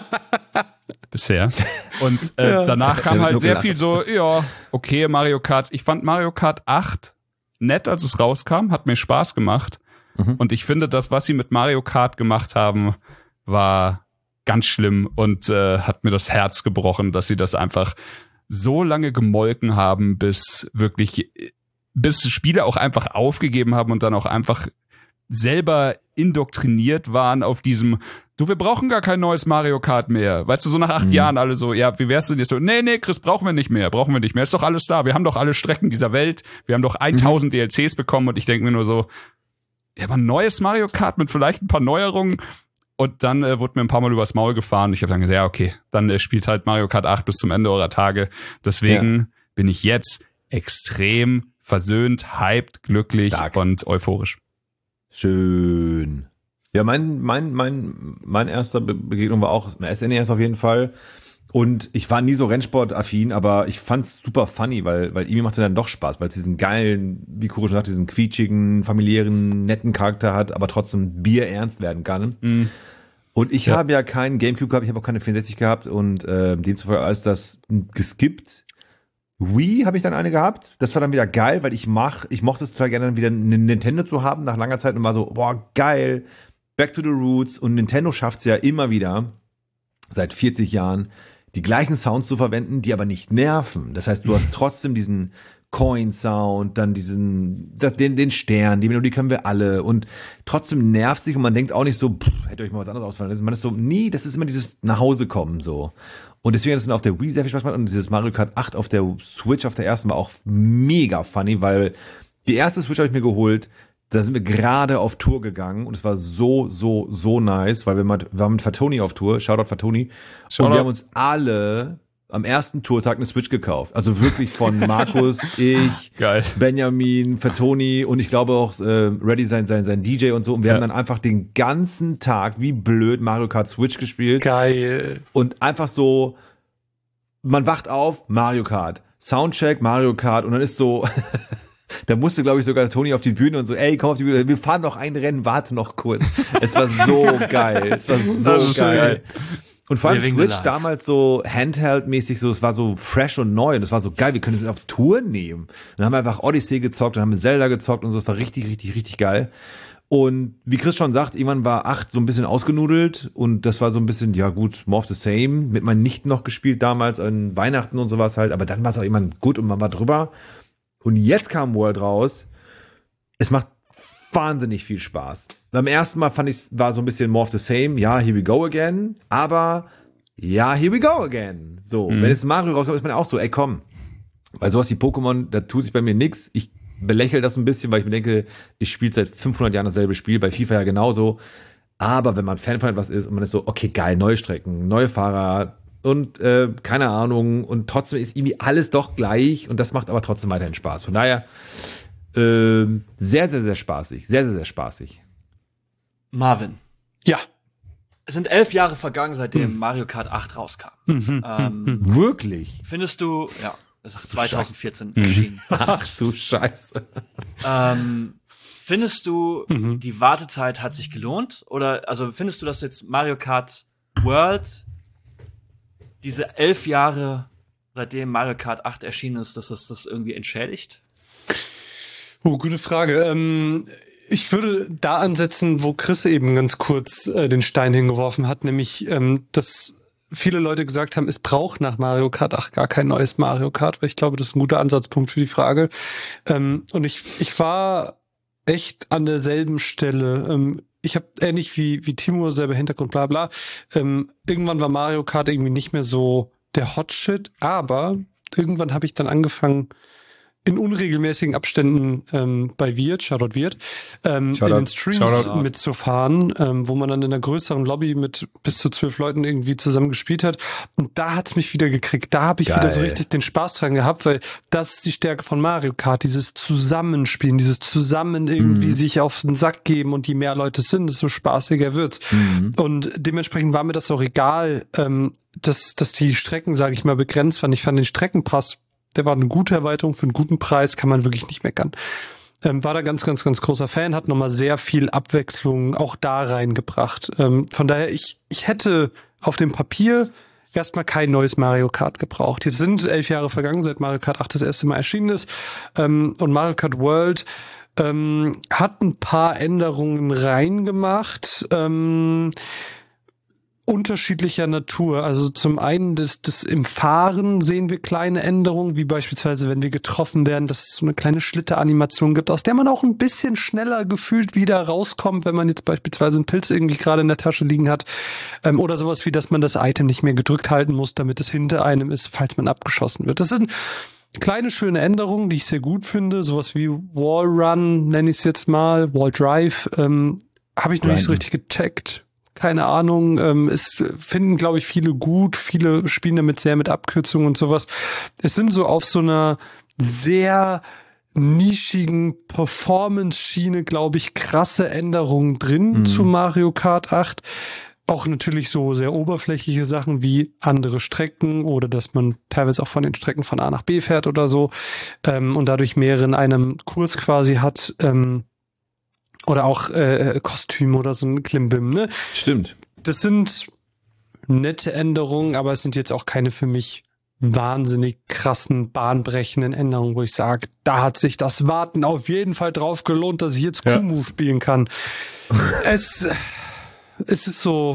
Bisher. Und äh, ja. danach kam halt sehr viel so, ja, okay, Mario Kart. Ich fand Mario Kart acht nett, als es rauskam, hat mir Spaß gemacht. Mhm. Und ich finde, das, was sie mit Mario Kart gemacht haben, war ganz schlimm und äh, hat mir das Herz gebrochen, dass sie das einfach so lange gemolken haben, bis wirklich, bis Spiele auch einfach aufgegeben haben und dann auch einfach selber indoktriniert waren auf diesem, du, wir brauchen gar kein neues Mario Kart mehr. Weißt du, so nach acht mhm. Jahren alle so, ja, wie wär's denn jetzt so? Nee, nee, Chris, brauchen wir nicht mehr, brauchen wir nicht mehr. Ist doch alles da. Wir haben doch alle Strecken dieser Welt. Wir haben doch tausend mhm. D L Cs bekommen und ich denke mir nur so, ja, aber ein neues Mario Kart mit vielleicht ein paar Neuerungen. Und dann äh, wurde mir ein paar Mal übers Maul gefahren. Ich habe dann gesagt, ja, okay, dann äh, spielt halt Mario Kart acht bis zum Ende eurer Tage. Deswegen ja. bin ich jetzt extrem versöhnt, hyped, glücklich Stark. und euphorisch. Schön. Ja, mein, mein, mein, mein erster Be- Begegnung war auch S N E S auf jeden Fall. Und ich war nie so Rennsport-affin, aber ich fand's super funny, weil, weil irgendwie macht's ja dann doch Spaß, weil es diesen geilen, wie Kuro schon sagt, diesen quietschigen, familiären, netten Charakter hat, aber trotzdem bierernst werden kann. Mhm. Und ich ja. habe ja keinen Gamecube gehabt, ich habe auch keine vierundsechzig gehabt und äh, demzufolge alles das geskippt. Wii habe ich dann eine gehabt. Das war dann wieder geil, weil ich mach, ich mochte es total gerne, dann wieder eine Nintendo zu haben nach langer Zeit und war so, boah, geil, back to the roots. Und Nintendo schafft's ja immer wieder, seit vierzig Jahren, die gleichen Sounds zu verwenden, die aber nicht nerven. Das heißt, du hast trotzdem diesen Coin-Sound, dann diesen, den, den Stern, die Melodie können wir alle und trotzdem nervt sich und man denkt auch nicht so, pff, hätte euch mal was anderes ausfallen lassen. Man ist so, nee, das ist immer dieses nach Hause kommen so. Und deswegen hat es mir auf der Wii sehr viel Spaß gemacht und dieses Mario Kart acht auf der Switch, auf der ersten war auch mega funny, weil die erste Switch habe ich mir geholt, da sind wir gerade auf Tour gegangen und es war so, so, so nice, weil wir, mal, wir waren mit Fatoni auf Tour, Shoutout Fatoni, Shoutout. Und wir haben uns alle am ersten Tourtag eine Switch gekauft. Also wirklich von Markus, ich, Geil. Benjamin, Fatoni und ich glaube auch äh, Reddy sein, sein, sein D J und so. Und wir ja. haben dann einfach den ganzen Tag wie blöd Mario Kart Switch gespielt. Geil. Und einfach so, man wacht auf, Mario Kart, Soundcheck, Mario Kart und dann ist so, da musste, glaube ich, sogar Toni auf die Bühne und so, ey, komm auf die Bühne, wir fahren noch ein Rennen, warte noch kurz. Es war so geil, es war so geil. geil. Und vor allem Switch damals so Handheld-mäßig, so, es war so fresh und neu und es war so geil, wir können es auf Tour nehmen. Dann haben wir einfach Odyssey gezockt, dann haben wir Zelda gezockt und so, es war richtig, richtig, richtig geil. Und wie Chris schon sagt, irgendwann war acht so ein bisschen ausgenudelt und das war so ein bisschen, ja gut, more of the same. Mit meinen Nichten noch gespielt damals an Weihnachten und sowas halt, aber dann war es auch irgendwann gut und man war drüber. Und jetzt kam World raus. Es macht wahnsinnig viel Spaß. Beim ersten Mal fand ich, war so ein bisschen more of the same. Ja, here we go again. Aber ja, here we go again. So, mhm. wenn jetzt Mario rauskommt, ist man auch so, ey komm. Weil sowas wie Pokémon, da tut sich bei mir nix. Ich belächle das ein bisschen, weil ich mir denke, ich spiele seit fünfhundert Jahren dasselbe Spiel. Bei FIFA ja genauso. Aber wenn man Fan von etwas ist und man ist so, okay, geil, neue Strecken, neue Fahrer und äh, keine Ahnung. Und trotzdem ist irgendwie alles doch gleich. Und das macht aber trotzdem weiterhin Spaß. Von daher äh, sehr, sehr, sehr spaßig. Sehr, sehr, sehr spaßig. Marvin. Ja. Es sind elf Jahre vergangen, seitdem hm. Mario Kart acht rauskam. Mhm. Ähm, Wirklich? Findest du, ja, es ist zwanzig vierzehn erschienen. Ach du Scheiße. Ähm, findest du, mhm. die Wartezeit hat sich gelohnt? Oder, also findest du, dass jetzt Mario Kart World diese elf Jahre, seitdem Mario Kart acht erschienen ist, dass das das irgendwie entschädigt? Oh, gute Frage. Ähm, ich würde da ansetzen, wo Chris eben ganz kurz äh, den Stein hingeworfen hat, nämlich, ähm, dass viele Leute gesagt haben, es braucht nach Mario Kart acht gar kein neues Mario Kart, weil ich glaube, das ist ein guter Ansatzpunkt für die Frage. Ähm, und ich, ich war echt an derselben Stelle. Ähm, ich habe ähnlich wie, wie Timo, selber Hintergrund, bla bla. Ähm, irgendwann war Mario Kart irgendwie nicht mehr so der Hot Shit, aber irgendwann habe ich dann angefangen, in unregelmäßigen Abständen ähm, bei Wirt, Shoutout Wirt, ähm, in den Streams Shoutout. mitzufahren, ähm, wo man dann in einer größeren Lobby mit bis zu zwölf Leuten irgendwie zusammen gespielt hat. Und da hat's mich wieder gekriegt. Da habe ich Geil. wieder so richtig den Spaß dran gehabt, weil das ist die Stärke von Mario Kart, dieses Zusammenspielen, dieses Zusammen irgendwie mhm. sich auf den Sack geben und je mehr Leute es sind, desto spaßiger wird's. Mhm. Und dementsprechend war mir das auch egal, ähm, dass, dass die Strecken, sage ich mal, begrenzt waren. Ich fand den Streckenpass, der war eine gute Erweiterung für einen guten Preis, kann man wirklich nicht meckern. Ähm, war da ganz, ganz, ganz großer Fan, hat nochmal sehr viel Abwechslung auch da reingebracht. Ähm, von daher, ich, ich hätte auf dem Papier erstmal kein neues Mario Kart gebraucht. Jetzt sind elf Jahre vergangen, seit Mario Kart acht das erste Mal erschienen ist. Ähm, und Mario Kart World ähm, hat ein paar Änderungen reingemacht. Ähm, unterschiedlicher Natur. Also zum einen das, das im Fahren sehen wir kleine Änderungen, wie beispielsweise, wenn wir getroffen werden, dass es so eine kleine Schlitteranimation gibt, aus der man auch ein bisschen schneller gefühlt wieder rauskommt, wenn man jetzt beispielsweise einen Pilz irgendwie gerade in der Tasche liegen hat. Ähm, oder sowas wie, dass man das Item nicht mehr gedrückt halten muss, damit es hinter einem ist, falls man abgeschossen wird. Das sind kleine, schöne Änderungen, die ich sehr gut finde. Sowas wie Wall Run, nenne ich es jetzt mal, Wall Drive, ähm, habe ich noch nicht so richtig gecheckt. Keine Ahnung, ähm, es finden, glaube ich, viele gut, viele spielen damit sehr mit Abkürzungen und sowas. Es sind so auf so einer sehr nischigen Performance-Schiene, glaube ich, krasse Änderungen drin mhm. zu Mario Kart acht. Auch natürlich so sehr oberflächliche Sachen wie andere Strecken oder dass man teilweise auch von den Strecken von A nach B fährt oder so ähm, und dadurch mehrere in einem Kurs quasi hat, ähm, oder auch äh, Kostüme oder so ein Klimbim, ne? Stimmt. Das sind nette Änderungen, aber es sind jetzt auch keine für mich wahnsinnig krassen, bahnbrechenden Änderungen, wo ich sage, da hat sich das Warten auf jeden Fall drauf gelohnt, dass ich jetzt Kumu ja. spielen kann. es, es ist so,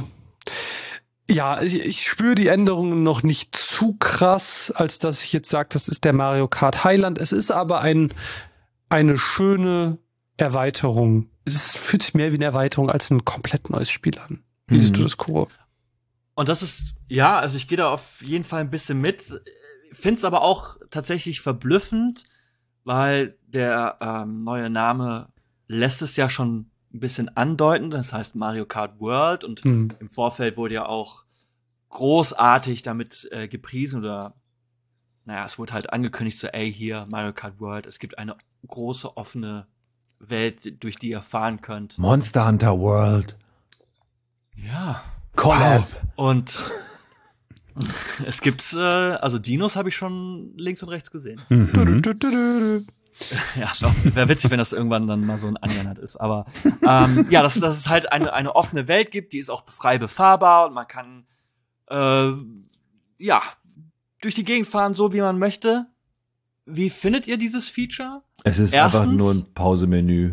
ja, ich, ich spüre die Änderungen noch nicht zu krass, als dass ich jetzt sage, das ist der Mario Kart Highland. Es ist aber ein eine schöne Erweiterung. Es fühlt sich mehr wie eine Erweiterung als ein komplett neues Spiel an. Wie mhm. siehst du das, Kuro? Und das ist, ja, also ich gehe da auf jeden Fall ein bisschen mit. Find's aber auch tatsächlich verblüffend, weil der ähm, neue Name lässt es ja schon ein bisschen andeuten. Das heißt Mario Kart World und mhm. im Vorfeld wurde ja auch großartig damit äh, gepriesen oder naja, es wurde halt angekündigt so, ey, hier Mario Kart World, es gibt eine große offene Welt, durch die ihr fahren könnt. Monster Hunter World. Ja. Collab. Und es gibt, äh, also Dinos habe ich schon links und rechts gesehen. Mhm. Ja, wäre witzig, wenn das irgendwann dann mal so ein Angehandelt ist. Aber ähm, ja, dass, dass es halt eine, eine offene Welt gibt, die ist auch frei befahrbar und man kann äh, ja durch die Gegend fahren, so wie man möchte. Wie findet ihr dieses Feature? Es ist Erstens, einfach nur ein Pausemenü.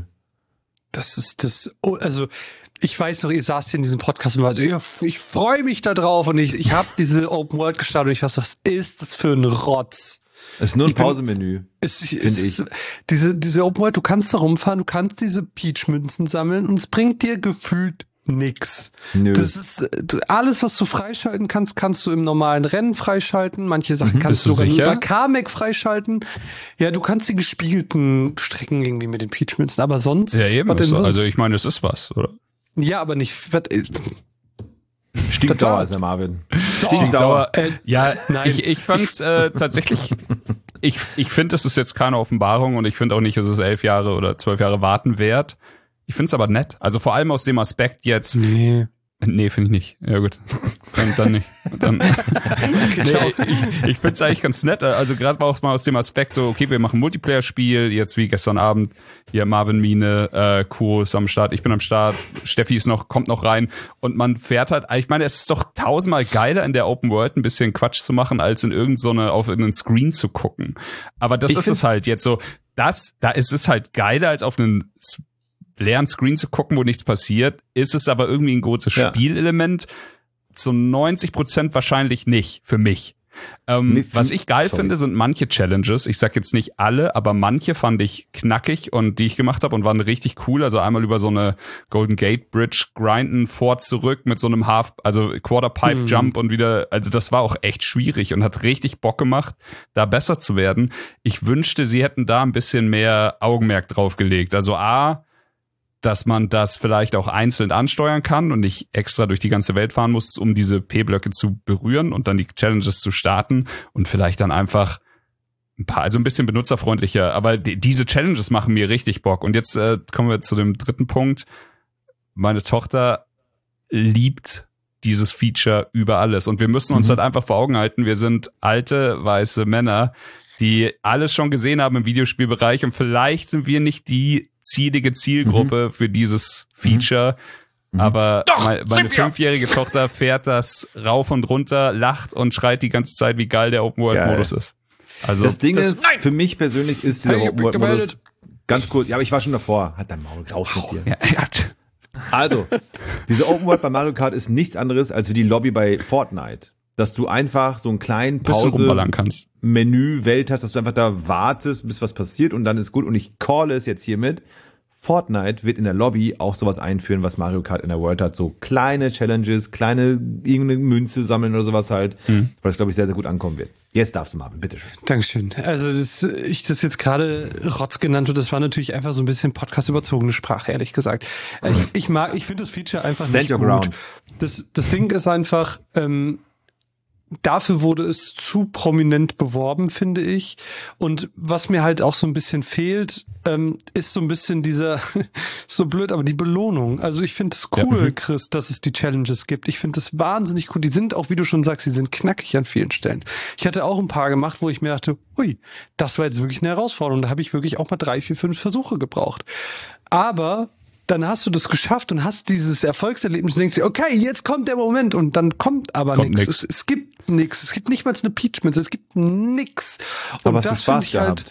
Das ist das, oh, also ich weiß noch, ihr saßt hier in diesem Podcast und war so, ich, ich freue mich da drauf und ich, ich habe diese Open World gestartet und ich weiß, was ist das für ein Rotz? Es ist nur ein Pausemenü, finde ich. Diese, diese Open World, du kannst da rumfahren, du kannst diese Peach-Münzen sammeln und es bringt dir gefühlt nix. Nö. Das ist alles, was du freischalten kannst, kannst du im normalen Rennen freischalten. Manche Sachen mhm, kannst du sogar sicher? über Kamek freischalten. Ja, du kannst die gespielten Strecken irgendwie mit den Peach-Münzen, aber sonst. Ja, eben. Was denn sonst? Also ich meine, es ist was, oder? Ja, aber nicht. Was, Stinksauer ist der Marvin. Stinksauer. Äh, ja, nein. Ich, ich fand's äh, tatsächlich. Ich, ich finde, das ist jetzt keine Offenbarung und ich finde auch nicht, dass es elf Jahre oder zwölf Jahre warten wert. Ich find's aber nett. Also vor allem aus dem Aspekt jetzt. Nee. Nee, finde ich nicht. Ja gut. Dann, dann nicht. Dann, nee, ich ich finde es eigentlich ganz nett. Also gerade auch mal aus dem Aspekt so, okay, wir machen ein Multiplayer-Spiel, jetzt wie gestern Abend, hier Marvin, Mine, äh, Kuro ist am Start, ich bin am Start, Steffi ist noch, kommt noch rein und man fährt halt, ich meine, es ist doch tausendmal geiler in der Open World ein bisschen Quatsch zu machen, als in irgend so eine, auf einen Screen zu gucken. Aber das ich ist es halt jetzt so, das, da ist es halt geiler, als auf einen leeren Screen zu gucken, wo nichts passiert, ist es aber irgendwie ein großes ja. Spielelement. Zu neunzig Prozent wahrscheinlich nicht, für mich. Ähm, was ich geil Sorry. finde, sind manche Challenges. Ich sag jetzt nicht alle, aber manche fand ich knackig und die ich gemacht habe und waren richtig cool. Also einmal über so eine Golden Gate Bridge grinden, vor, zurück mit so einem Half, also Quarterpipe hm. Jump und wieder, also das war auch echt schwierig und hat richtig Bock gemacht, da besser zu werden. Ich wünschte, sie hätten da ein bisschen mehr Augenmerk drauf gelegt. Also A, dass man das vielleicht auch einzeln ansteuern kann und nicht extra durch die ganze Welt fahren muss, um diese P-Blöcke zu berühren und dann die Challenges zu starten und vielleicht dann einfach ein paar, also ein bisschen benutzerfreundlicher. Aber die, diese Challenges machen mir richtig Bock. Und jetzt äh, kommen wir zu dem dritten Punkt. Meine Tochter liebt dieses Feature über alles und wir müssen uns mhm. halt einfach vor Augen halten, wir sind alte, weiße Männer, die alles schon gesehen haben im Videospielbereich und vielleicht sind wir nicht die zielige Zielgruppe mhm. für dieses Feature, mhm. aber Doch, meine, meine fünfjährige Tochter fährt das rauf und runter, lacht und schreit die ganze Zeit, wie geil der Open-World-Modus ist. Also das Ding das, ist, nein. für mich persönlich ist dieser Open-World-Modus ganz cool. Ja, aber ich war schon davor. Hat dein Maul raus mit dir. Ja, er hat Also, diese Open World bei Mario Kart ist nichts anderes als wie die Lobby bei Fortnite. Dass du einfach so einen kleinen Pause-Menü-Welt hast, dass du einfach da wartest, bis was passiert und dann ist gut. Und ich calle es jetzt hiermit. Fortnite wird in der Lobby auch sowas einführen, was Mario Kart in der World hat. So kleine Challenges, kleine irgendeine Münze sammeln oder sowas halt. Mhm. Weil das, glaube ich, sehr, sehr gut ankommen wird. Jetzt darfst du, Marvin, bitteschön. Dankeschön. Also, dass ich das jetzt gerade Rotz genannt habe, das war natürlich einfach so ein bisschen Podcast-überzogene Sprache, ehrlich gesagt. Ich, ich mag, ich finde das Feature einfach Stand nicht your gut. ground. Das, das Ding ist einfach, ähm, dafür wurde es zu prominent beworben, finde ich. Und was mir halt auch so ein bisschen fehlt, ähm, ist so ein bisschen dieser, so blöd, aber die Belohnung. Also ich finde es cool, ja. Chris, dass es die Challenges gibt. Ich finde es wahnsinnig cool. Die sind auch, wie du schon sagst, die sind knackig an vielen Stellen. Ich hatte auch ein paar gemacht, wo ich mir dachte, ui, das war jetzt wirklich eine Herausforderung. Da habe ich wirklich auch mal drei, vier, fünf Versuche gebraucht. Aber dann hast du das geschafft und hast dieses Erfolgserlebnis und denkst dir, okay, jetzt kommt der Moment und dann kommt aber nichts. Es, es gibt nichts. Es gibt nicht mal eine Peach-Münze. Es gibt nix. Und aber das finde ich halt.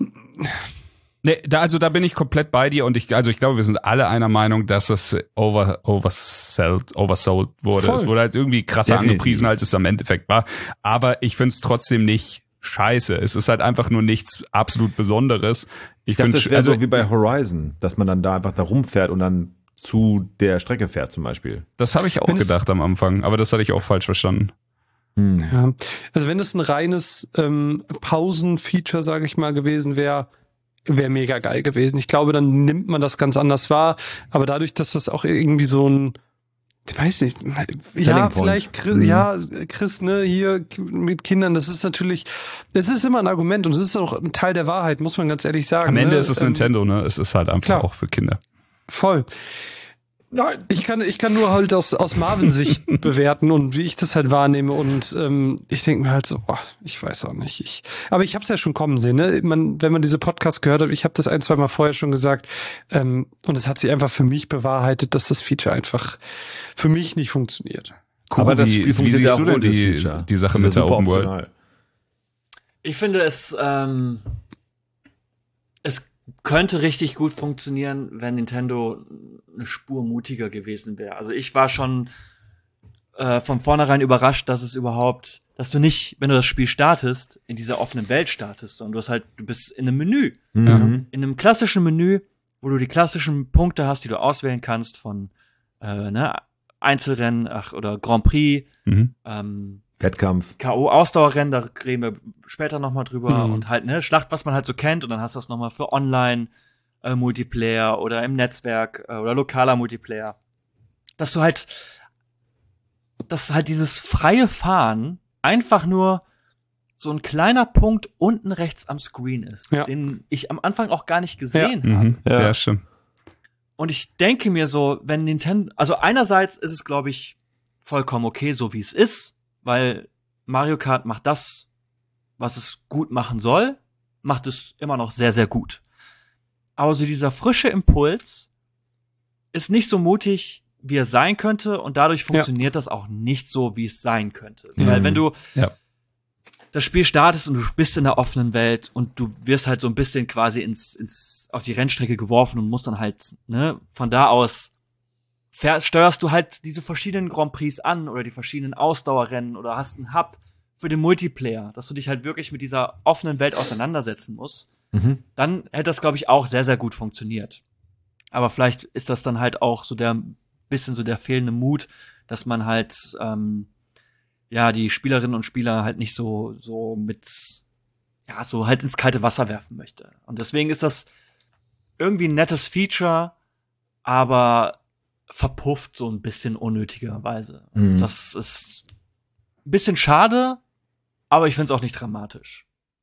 Nee, da, also da bin ich komplett bei dir und ich, also ich glaube, wir sind alle einer Meinung, dass es over, oversold, oversold wurde. Voll. Es wurde halt irgendwie krasser Definitiv. angepriesen, als es am Endeffekt war. Aber ich finde es trotzdem nicht scheiße. Es ist halt einfach nur nichts absolut Besonderes. Ich, ich dachte, finde, das wäre also, so wie bei Horizon, dass man dann da einfach da rumfährt und dann zu der Strecke fährt zum Beispiel. Das habe ich auch wenn gedacht am Anfang, aber das hatte ich auch falsch verstanden. Hm. Ja. Also wenn es ein reines ähm, Pausen-Feature, sage ich mal, gewesen wäre, wäre mega geil gewesen. Ich glaube, dann nimmt man das ganz anders wahr. Aber dadurch, dass das auch irgendwie so ein Ich weiß nicht, ja, vielleicht, Chris, mhm. ja, Chris, ne, hier mit Kindern, das ist natürlich, das ist immer ein Argument und es ist auch ein Teil der Wahrheit, muss man ganz ehrlich sagen. Am Ende ne? ist es ähm, Nintendo, ne, es ist halt einfach klar. auch für Kinder. Voll. Nein, ich kann, ich kann nur halt aus, aus Marvins Sicht bewerten und wie ich das halt wahrnehme und ähm, ich denke mir halt so, boah, ich weiß auch nicht. Ich, aber ich habe es ja schon kommen sehen, ne? Man, wenn man diese Podcast gehört hat, ich habe das ein, zwei Mal vorher schon gesagt ähm, und es hat sich einfach für mich bewahrheitet, dass das Feature einfach für mich nicht funktioniert. Cool, aber das wie, wie siehst du denn die, die Sache mit der Open World? Ich finde es, ähm, es könnte richtig gut funktionieren, wenn Nintendo eine Spur mutiger gewesen wäre. Also ich war schon äh, von vornherein überrascht, dass es überhaupt, dass du nicht, wenn du das Spiel startest, in dieser offenen Welt startest, sondern du hast halt, du bist in einem Menü. Mhm. In einem klassischen Menü, wo du die klassischen Punkte hast, die du auswählen kannst von äh, ne, Einzelrennen ach, oder Grand Prix, mhm. ähm, Wettkampf. K O-Ausdauerrennen, da reden wir später nochmal drüber Mhm. und halt, ne, Schlacht, was man halt so kennt und dann hast du das nochmal für Online, äh, Multiplayer oder im Netzwerk äh, oder lokaler Multiplayer. Dass du halt, dass halt dieses freie Fahren einfach nur so ein kleiner Punkt unten rechts am Screen ist, Ja. den ich am Anfang auch gar nicht gesehen Ja. habe. Mhm. Ja. ja, stimmt. Und ich denke mir so, wenn Nintendo, also einerseits ist es, glaube ich, vollkommen okay, so wie es ist, weil Mario Kart macht das, was es gut machen soll, macht es immer noch sehr, sehr gut. Aber so dieser frische Impuls ist nicht so mutig, wie er sein könnte und dadurch funktioniert ja. das auch nicht so, wie es sein könnte. Mhm. Weil wenn du ja. das Spiel startest und du bist in der offenen Welt und du wirst halt so ein bisschen quasi ins, ins auf die Rennstrecke geworfen und musst dann halt, ne, von da aus fähr, steuerst du halt diese verschiedenen Grand Prix an oder die verschiedenen Ausdauerrennen oder hast einen Hub für den Multiplayer, dass du dich halt wirklich mit dieser offenen Welt auseinandersetzen musst, Mhm. dann hätte das, glaube ich, auch sehr, sehr gut funktioniert. Aber vielleicht ist das dann halt auch so der bisschen so der fehlende Mut, dass man halt ähm, ja die Spielerinnen und Spieler halt nicht so so mit ja so halt ins kalte Wasser werfen möchte. Und deswegen ist das irgendwie ein nettes Feature, aber verpufft so ein bisschen unnötigerweise. Mhm. Das ist ein bisschen schade, aber ich finde es auch nicht dramatisch.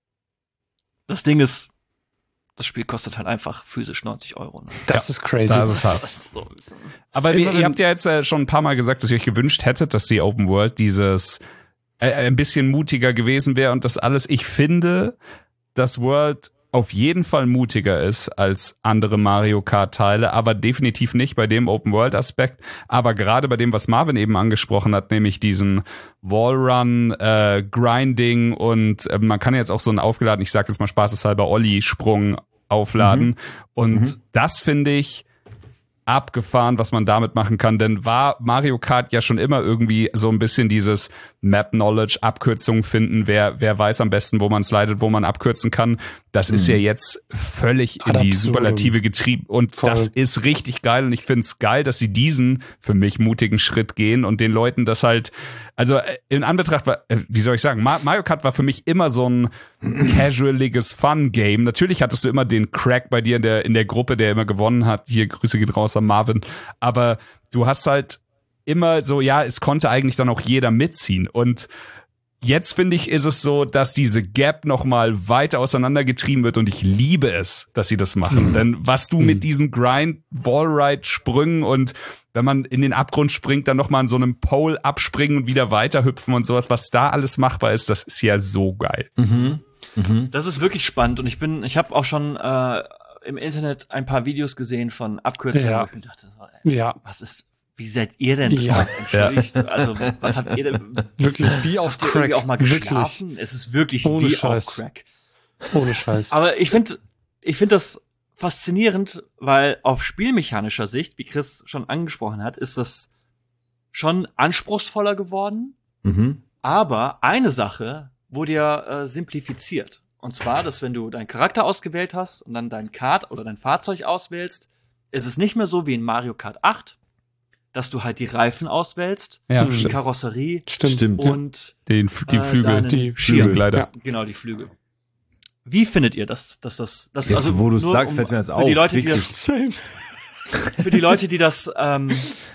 Das Ding ist, das Spiel kostet halt einfach physisch neunzig Euro. Ne? Das Ja, ist crazy. Das ist hart. Das ist so, so. Aber ihr, ihr habt ja jetzt äh, schon ein paar Mal gesagt, dass ihr euch gewünscht hättet, dass die Open World dieses äh, ein bisschen mutiger gewesen wäre und das alles. Ich finde, dass World auf jeden Fall mutiger ist als andere Mario Kart Teile, aber definitiv nicht bei dem Open World Aspekt, aber gerade bei dem, was Marvin eben angesprochen hat, nämlich diesen Wallrun, äh, Grinding und äh, man kann jetzt auch so einen aufgeladen, ich sag jetzt mal spaßeshalber Olli-Sprung aufladen Mhm. und Mhm. das finde ich abgefahren, was man damit machen kann, denn war Mario Kart ja schon immer irgendwie so ein bisschen dieses Map-Knowledge, Abkürzungen finden, wer wer weiß am besten, wo man slidet, wo man abkürzen kann. Das mhm. ist ja jetzt völlig in die Superlative getrieben und Voll. Das ist richtig geil und ich find's geil, dass sie diesen für mich mutigen Schritt gehen und den Leuten das halt, also in Anbetracht war, wie soll ich sagen, Mario Kart war für mich immer so ein casualiges Fun-Game. Natürlich hattest du immer den Crack bei dir in der in der Gruppe, der immer gewonnen hat. Hier, Grüße geht raus an Marvin. Aber du hast halt immer so, ja, es konnte eigentlich dann auch jeder mitziehen. Und jetzt finde ich, ist es so, dass diese Gap noch mal weiter auseinandergetrieben wird und ich liebe es, dass sie das machen. Mhm. Denn was du mhm. mit diesen Grind, Wallride-Sprüngen und wenn man in den Abgrund springt, dann noch mal an so einem Pole abspringen und wieder weiterhüpfen und sowas, was da alles machbar ist, das ist ja so geil. Mhm. Mhm. Das ist wirklich spannend und ich bin, ich habe auch schon äh, im Internet ein paar Videos gesehen von Abkürzungen, ja. wo ich mir dachte, so, ey, ja. was ist, wie seid ihr denn ja. entschuldigt? Ja. Also, was habt ihr denn? Wirklich, wie auf Crack. Irgendwie auch mal geschlafen? Wirklich. Es ist wirklich Ohne wie Scheiß. auf Crack. Ohne Scheiß. Aber ich finde, ich finde das faszinierend, weil auf spielmechanischer Sicht, wie Chris schon angesprochen hat, ist das schon anspruchsvoller geworden. Mhm. Aber eine Sache wurde ja äh, simplifiziert. Und zwar, dass wenn du deinen Charakter ausgewählt hast und dann dein Kart oder dein Fahrzeug auswählst, ist es nicht mehr so wie in Mario Kart acht, dass du halt die Reifen auswählst, ja, die stimmt. Karosserie stimmt. und Den, die Flügel, äh, die Flügelgleiter. Ja, genau, die Flügel. Wie findet ihr das, dass das, das Jetzt, also wo du nur sagst, um, fällt mir das für auf. Die Leute, die richtig. das, für die Leute, die das ähm,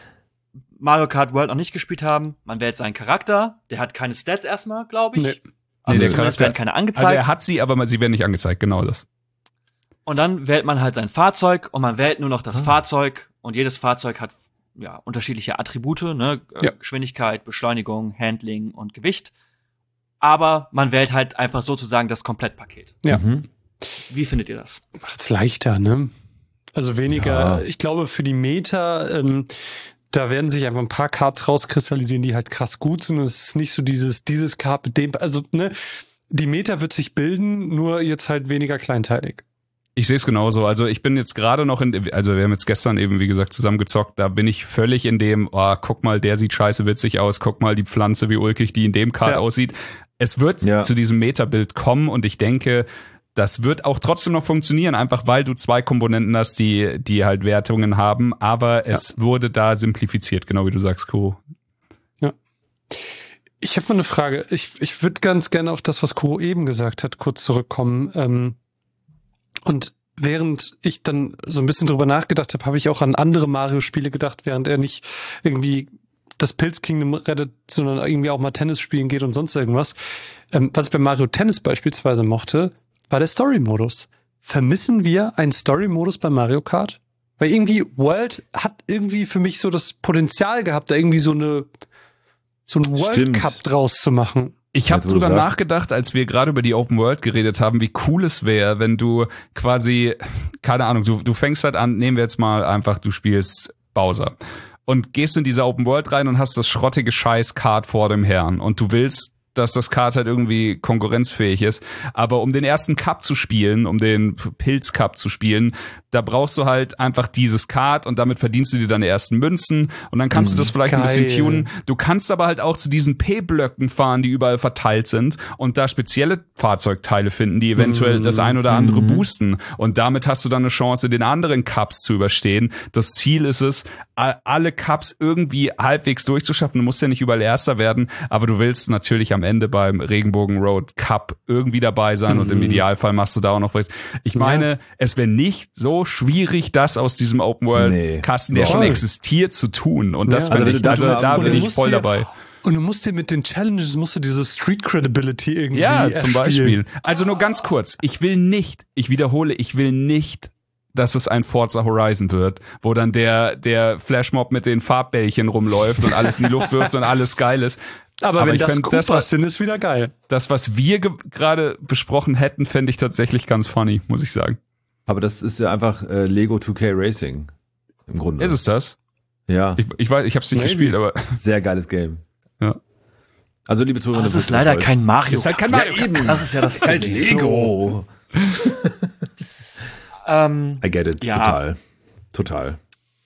Mario Kart World noch nicht gespielt haben, man wählt seinen Charakter, der hat keine Stats erstmal, glaube ich. Nee. Also nee, der zumindest Charakter, werden keine angezeigt. Also er hat sie, aber sie werden nicht angezeigt, genau das. Und dann wählt man halt sein Fahrzeug und man wählt nur noch das ah. Fahrzeug und jedes Fahrzeug hat ja unterschiedliche Attribute, ne, ja. Geschwindigkeit, Beschleunigung, Handling und Gewicht. Aber man wählt halt einfach sozusagen das Komplettpaket. Ja. Mhm. Wie findet ihr das? Macht's leichter, ne? Also weniger, Ja. ich glaube für die Meta, ähm, da werden sich einfach ein paar Cards rauskristallisieren, die halt krass gut sind. Es ist nicht so dieses, dieses Card mit dem, also, ne, die Meta wird sich bilden, nur jetzt halt weniger kleinteilig. Ich sehe es genauso. Also ich bin jetzt gerade noch in, also wir haben jetzt gestern eben, wie gesagt, zusammen gezockt, da bin ich völlig in dem, oh, guck mal, der sieht scheiße witzig aus, guck mal die Pflanze, wie ulkig die in dem Card Ja. aussieht. Es wird Ja. zu diesem Meta-Bild kommen und ich denke, das wird auch trotzdem noch funktionieren, einfach weil du zwei Komponenten hast, die, die halt Wertungen haben, aber es Ja. wurde da simplifiziert, genau wie du sagst, Kuro. Ja. Ich habe mal eine Frage. Ich, ich würde ganz gerne auf das, was Kuro eben gesagt hat, kurz zurückkommen. Ähm, und während ich dann so ein bisschen drüber nachgedacht habe, habe ich auch an andere Mario-Spiele gedacht, während er nicht irgendwie das Pilz Kingdom rettet, sondern irgendwie auch mal Tennis spielen geht und sonst irgendwas. Ähm, was ich bei Mario Tennis beispielsweise mochte, war der Story-Modus. Vermissen wir einen Story-Modus bei Mario Kart? Weil irgendwie World hat irgendwie für mich so das Potenzial gehabt, da irgendwie so eine so einen World Stimmt. Cup draus zu machen. Ich habe Also, wo drüber du sagst- nachgedacht, als wir gerade über die Open World geredet haben, wie cool es wäre, wenn du quasi, keine Ahnung, du, du fängst halt an, nehmen wir jetzt mal einfach, du spielst Bowser und gehst in diese Open World rein und hast das schrottige Scheiß-Kart vor dem Herrn und du willst, dass das Kart halt irgendwie konkurrenzfähig ist. Aber um den ersten Cup zu spielen, um den Pilz Cup zu spielen, da brauchst du halt einfach dieses Kart und damit verdienst du dir deine ersten Münzen und dann kannst du das vielleicht ein bisschen Geil. tunen. Du kannst aber halt auch zu diesen P-Blöcken fahren, die überall verteilt sind und da spezielle Fahrzeugteile finden, die eventuell Mhm. das ein oder andere boosten. Und damit hast du dann eine Chance, den anderen Cups zu überstehen. Das Ziel ist es, a- alle Cups irgendwie halbwegs durchzuschaffen. Du musst ja nicht überall Erster werden, aber du willst natürlich am Ende beim Regenbogen Road Cup irgendwie dabei sein und im Mhm. Idealfall machst du da auch noch was. Ich meine, Ja. es wäre nicht so schwierig, das aus diesem Open World Nee. Kasten, der Voll. schon existiert, zu tun. Und das Ja. finde Also wenn ich, du also das da mal- bin du ich musst voll dir- dabei. Und du musst dir mit den Challenges, musst du diese Street Credibility irgendwie Ja, zum erspielen. Beispiel. Also nur ganz kurz. Ich will nicht, ich wiederhole, ich will nicht, dass es ein Forza Horizon wird, wo dann der, der Flashmob mit den Farbbällchen rumläuft und alles in die Luft wirft und alles geil ist. Aber, Aber wenn ich das find, gut das das war- was sind, ist wieder geil. Das, was wir ge- gerade besprochen hätten, fände ich tatsächlich ganz funny, muss ich sagen. Aber das ist ja einfach äh, Lego two K Racing. Im Grunde. Ist es das? Ja. Ich, ich weiß, ich habe es nicht Maybe. gespielt, aber Sehr geiles Game. ja. Also, liebe Zuhörer, Aber es ist leider kein Mario. Ist halt kein Mario. Kart. Das ist ja das halt Problem. Lego. Ähm, I get it. Ja. Total. Total.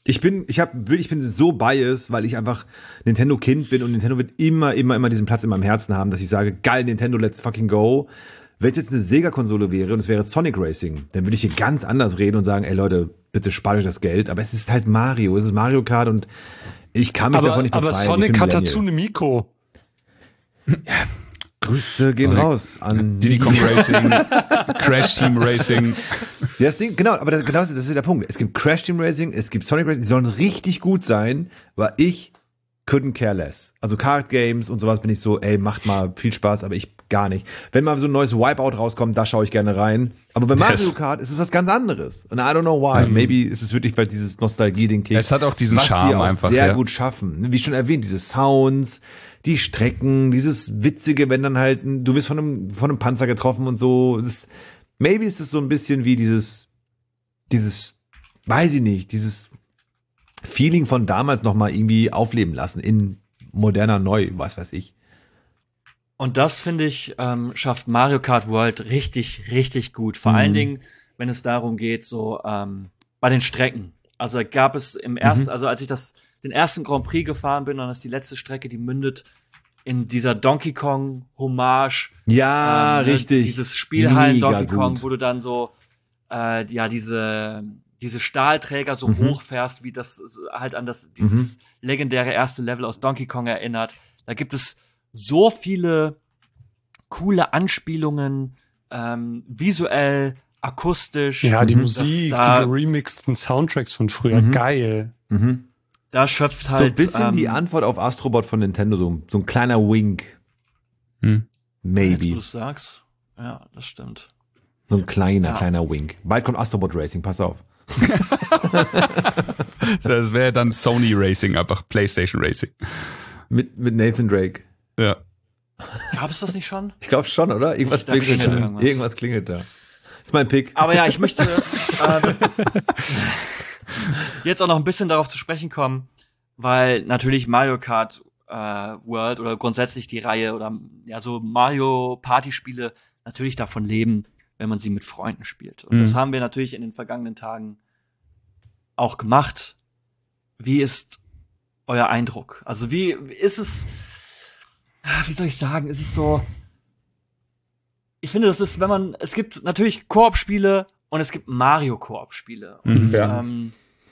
Ich bin, ich habe, ich bin so biased, weil ich einfach Nintendo-Kind bin und Nintendo wird immer, immer, immer diesen Platz in meinem Herzen haben, dass ich sage, geil, Nintendo, let's fucking go. Wenn es jetzt eine Sega-Konsole wäre und es wäre Sonic Racing, dann würde ich hier ganz anders reden und sagen, ey Leute, bitte spart euch das Geld. Aber es ist halt Mario, es ist Mario Kart und ich kann mich aber, davon nicht aber befreien. Sonic hat dazu eine Miko. Ja, Grüße gehen Sonic. raus an Diddy Kong Racing, Crash Team Racing. Ja, das Ding, genau, aber das, genau das ist der Punkt. Es gibt Crash Team Racing, es gibt Sonic Racing, die sollen richtig gut sein, aber ich couldn't care less. Also Card Games und sowas bin ich so, ey, macht mal viel Spaß, aber ich gar nicht. Wenn mal so ein neues Wipeout rauskommt, da schaue ich gerne rein. Aber bei Mario Yes. Kart ist es was ganz anderes. Und I don't know why. Mhm. Maybe ist es wirklich, weil dieses Nostalgie-Ding kickt. Es hat auch diesen was Charme die auch einfach, sehr ja. gut schaffen. Wie schon erwähnt, diese Sounds, die Strecken, dieses Witzige, wenn dann halt, ein- du wirst von einem, von einem Panzer getroffen und so. Das ist, maybe ist es so ein bisschen wie dieses, dieses, weiß ich nicht, dieses Feeling von damals nochmal irgendwie aufleben lassen in moderner Neu, was weiß ich. Und das, finde ich, ähm, schafft Mario Kart World richtig, richtig gut. Vor Mhm. allen Dingen, wenn es darum geht, so ähm, bei den Strecken. Also gab es im ersten, Mhm. also als ich das den ersten Grand Prix gefahren bin, dann ist die letzte Strecke, die mündet in dieser Donkey Kong Hommage. Ja, ähm, ne, richtig. Dieses Spielhallen Mega Donkey Kong, gut. wo du dann so äh, ja diese diese Stahlträger so Mhm. hochfährst, wie das so halt an das dieses legendäre erste Level aus Donkey Kong erinnert. Da gibt es so viele coole Anspielungen, ähm, visuell, akustisch. Ja, die Mhm. Musik, Das da- die remixten Soundtracks von früher, Mhm. geil. Mhm. Da schöpft So halt ein bisschen ähm, die Antwort auf Astrobot von Nintendo, so, so ein kleiner Wink. Hm. Jetzt, wo Maybe. du sagst. Ja, das stimmt. So ein kleiner, Ja. kleiner Wink. Bald kommt Astrobot Racing, pass auf. Das wäre dann Sony Racing, einfach PlayStation Racing. Mit, mit Nathan Drake. Ja. Gab es das nicht schon? Ich glaube schon, oder? Irgendwas Ich dachte, klingelt ich hätte da. irgendwas. Irgendwas klingelt da. Ist mein Pick. Aber ja, ich möchte ähm, jetzt auch noch ein bisschen darauf zu sprechen kommen, weil natürlich Mario Kart äh, World oder grundsätzlich die Reihe oder ja so Mario Party-Spiele natürlich davon leben, wenn man sie mit Freunden spielt. Und Mhm. das haben wir natürlich in den vergangenen Tagen auch gemacht. Wie ist euer Eindruck? Also wie ist es, ah, wie soll ich sagen, ist es so, ich finde, das ist, wenn man, es gibt natürlich Koop-Spiele und es gibt Mario-Koop-Spiele. Und Mhm. Ja. ähm,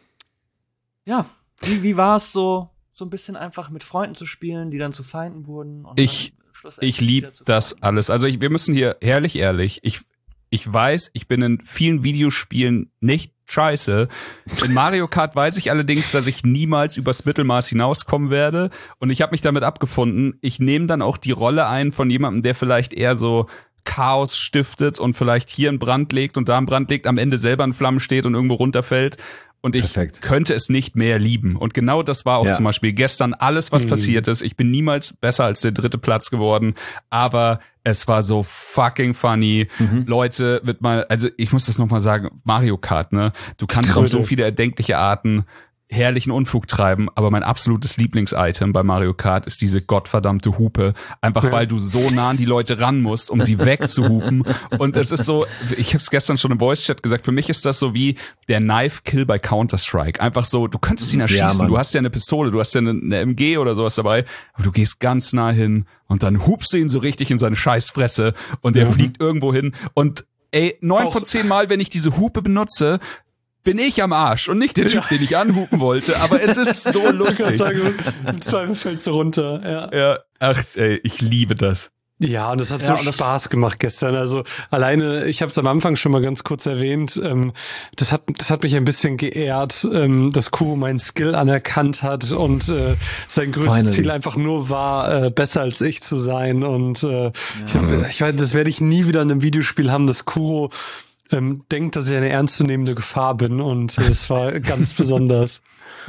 ja, wie, wie war es so, so ein bisschen einfach mit Freunden zu spielen, die dann zu Feinden wurden? Und Ich- dann schlussendlich Ich lieb wieder zu das Freunden? alles. Also ich, wir müssen hier herrlich ehrlich, ich, ich weiß, ich bin in vielen Videospielen nicht scheiße. In Mario Kart weiß ich allerdings, dass ich niemals übers Mittelmaß hinauskommen werde. Und ich habe mich damit abgefunden. Ich nehme dann auch die Rolle ein von jemandem, der vielleicht eher so Chaos stiftet und vielleicht hier einen Brand legt und da einen Brand legt, am Ende selber in Flammen steht und irgendwo runterfällt. Und ich Perfekt. könnte es nicht mehr lieben. Und genau das war auch Ja. zum Beispiel gestern alles, was Mhm. passiert ist. Ich bin niemals besser als der dritte Platz geworden, aber es war so fucking funny. Mhm. Leute, wird mal, also ich muss das nochmal sagen, Mario Kart, ne? Du kannst auf Trödel. so viele erdenkliche Arten herrlichen Unfug treiben, aber mein absolutes Lieblingsitem bei Mario Kart ist diese gottverdammte Hupe. Einfach Ja. weil du so nah an die Leute ran musst, um sie wegzuhupen. Und es ist so, ich habe es gestern schon im Voice-Chat gesagt, für mich ist das so wie der Knife-Kill bei Counter-Strike. Einfach so, du könntest ihn Ja, erschießen, Mann. du hast ja eine Pistole, du hast ja eine, eine M G oder sowas dabei, aber du gehst ganz nah hin und dann hupst du ihn so richtig in seine Scheißfresse und der Mhm. fliegt irgendwo hin. Und ey, neun Auch- von zehn Mal, wenn ich diese Hupe benutze, bin ich am Arsch und nicht der Typ, den ich anhupen wollte, aber es ist so lustig. Im Zweifel fällst du runter, ja. Ja, ach, ey, ich liebe das. Ja, und das hat Ja, so und das- Spaß gemacht gestern. Also alleine, ich habe es am Anfang schon mal ganz kurz erwähnt, ähm, das hat das hat mich ein bisschen geehrt, ähm, dass Kuro meinen Skill anerkannt hat und äh, sein größtes Finally. Ziel einfach nur war, äh, besser als ich zu sein. Und äh, ich, hab, ich weiß, das werde ich nie wieder in einem Videospiel haben, dass Kuro ähm, denkt, dass ich eine ernstzunehmende Gefahr bin. Und äh, es war ganz besonders.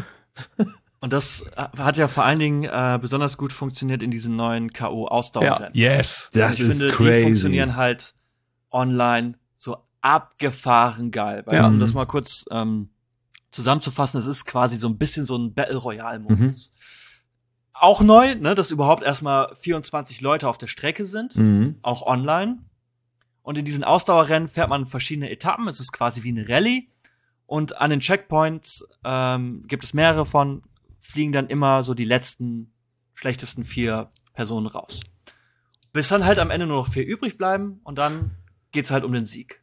Und das hat ja vor allen Dingen äh, besonders gut funktioniert in diesen neuen K O-Ausdauerrennen. Yes. Das ich ist finde, crazy. die funktionieren halt online so abgefahren geil. Weil, Ja. um das mal kurz ähm, zusammenzufassen, es ist quasi so ein bisschen so ein Battle Royale-Modus. Mhm. Auch neu, ne, dass überhaupt erstmal vierundzwanzig Leute auf der Strecke sind, Mhm. auch online. Und in diesen Ausdauerrennen fährt man verschiedene Etappen. Es ist quasi wie eine Rallye. Und an den Checkpoints ähm, gibt es mehrere von, fliegen dann immer so die letzten, schlechtesten vier Personen raus. Bis dann halt am Ende nur noch vier übrig bleiben und dann geht's halt um den Sieg.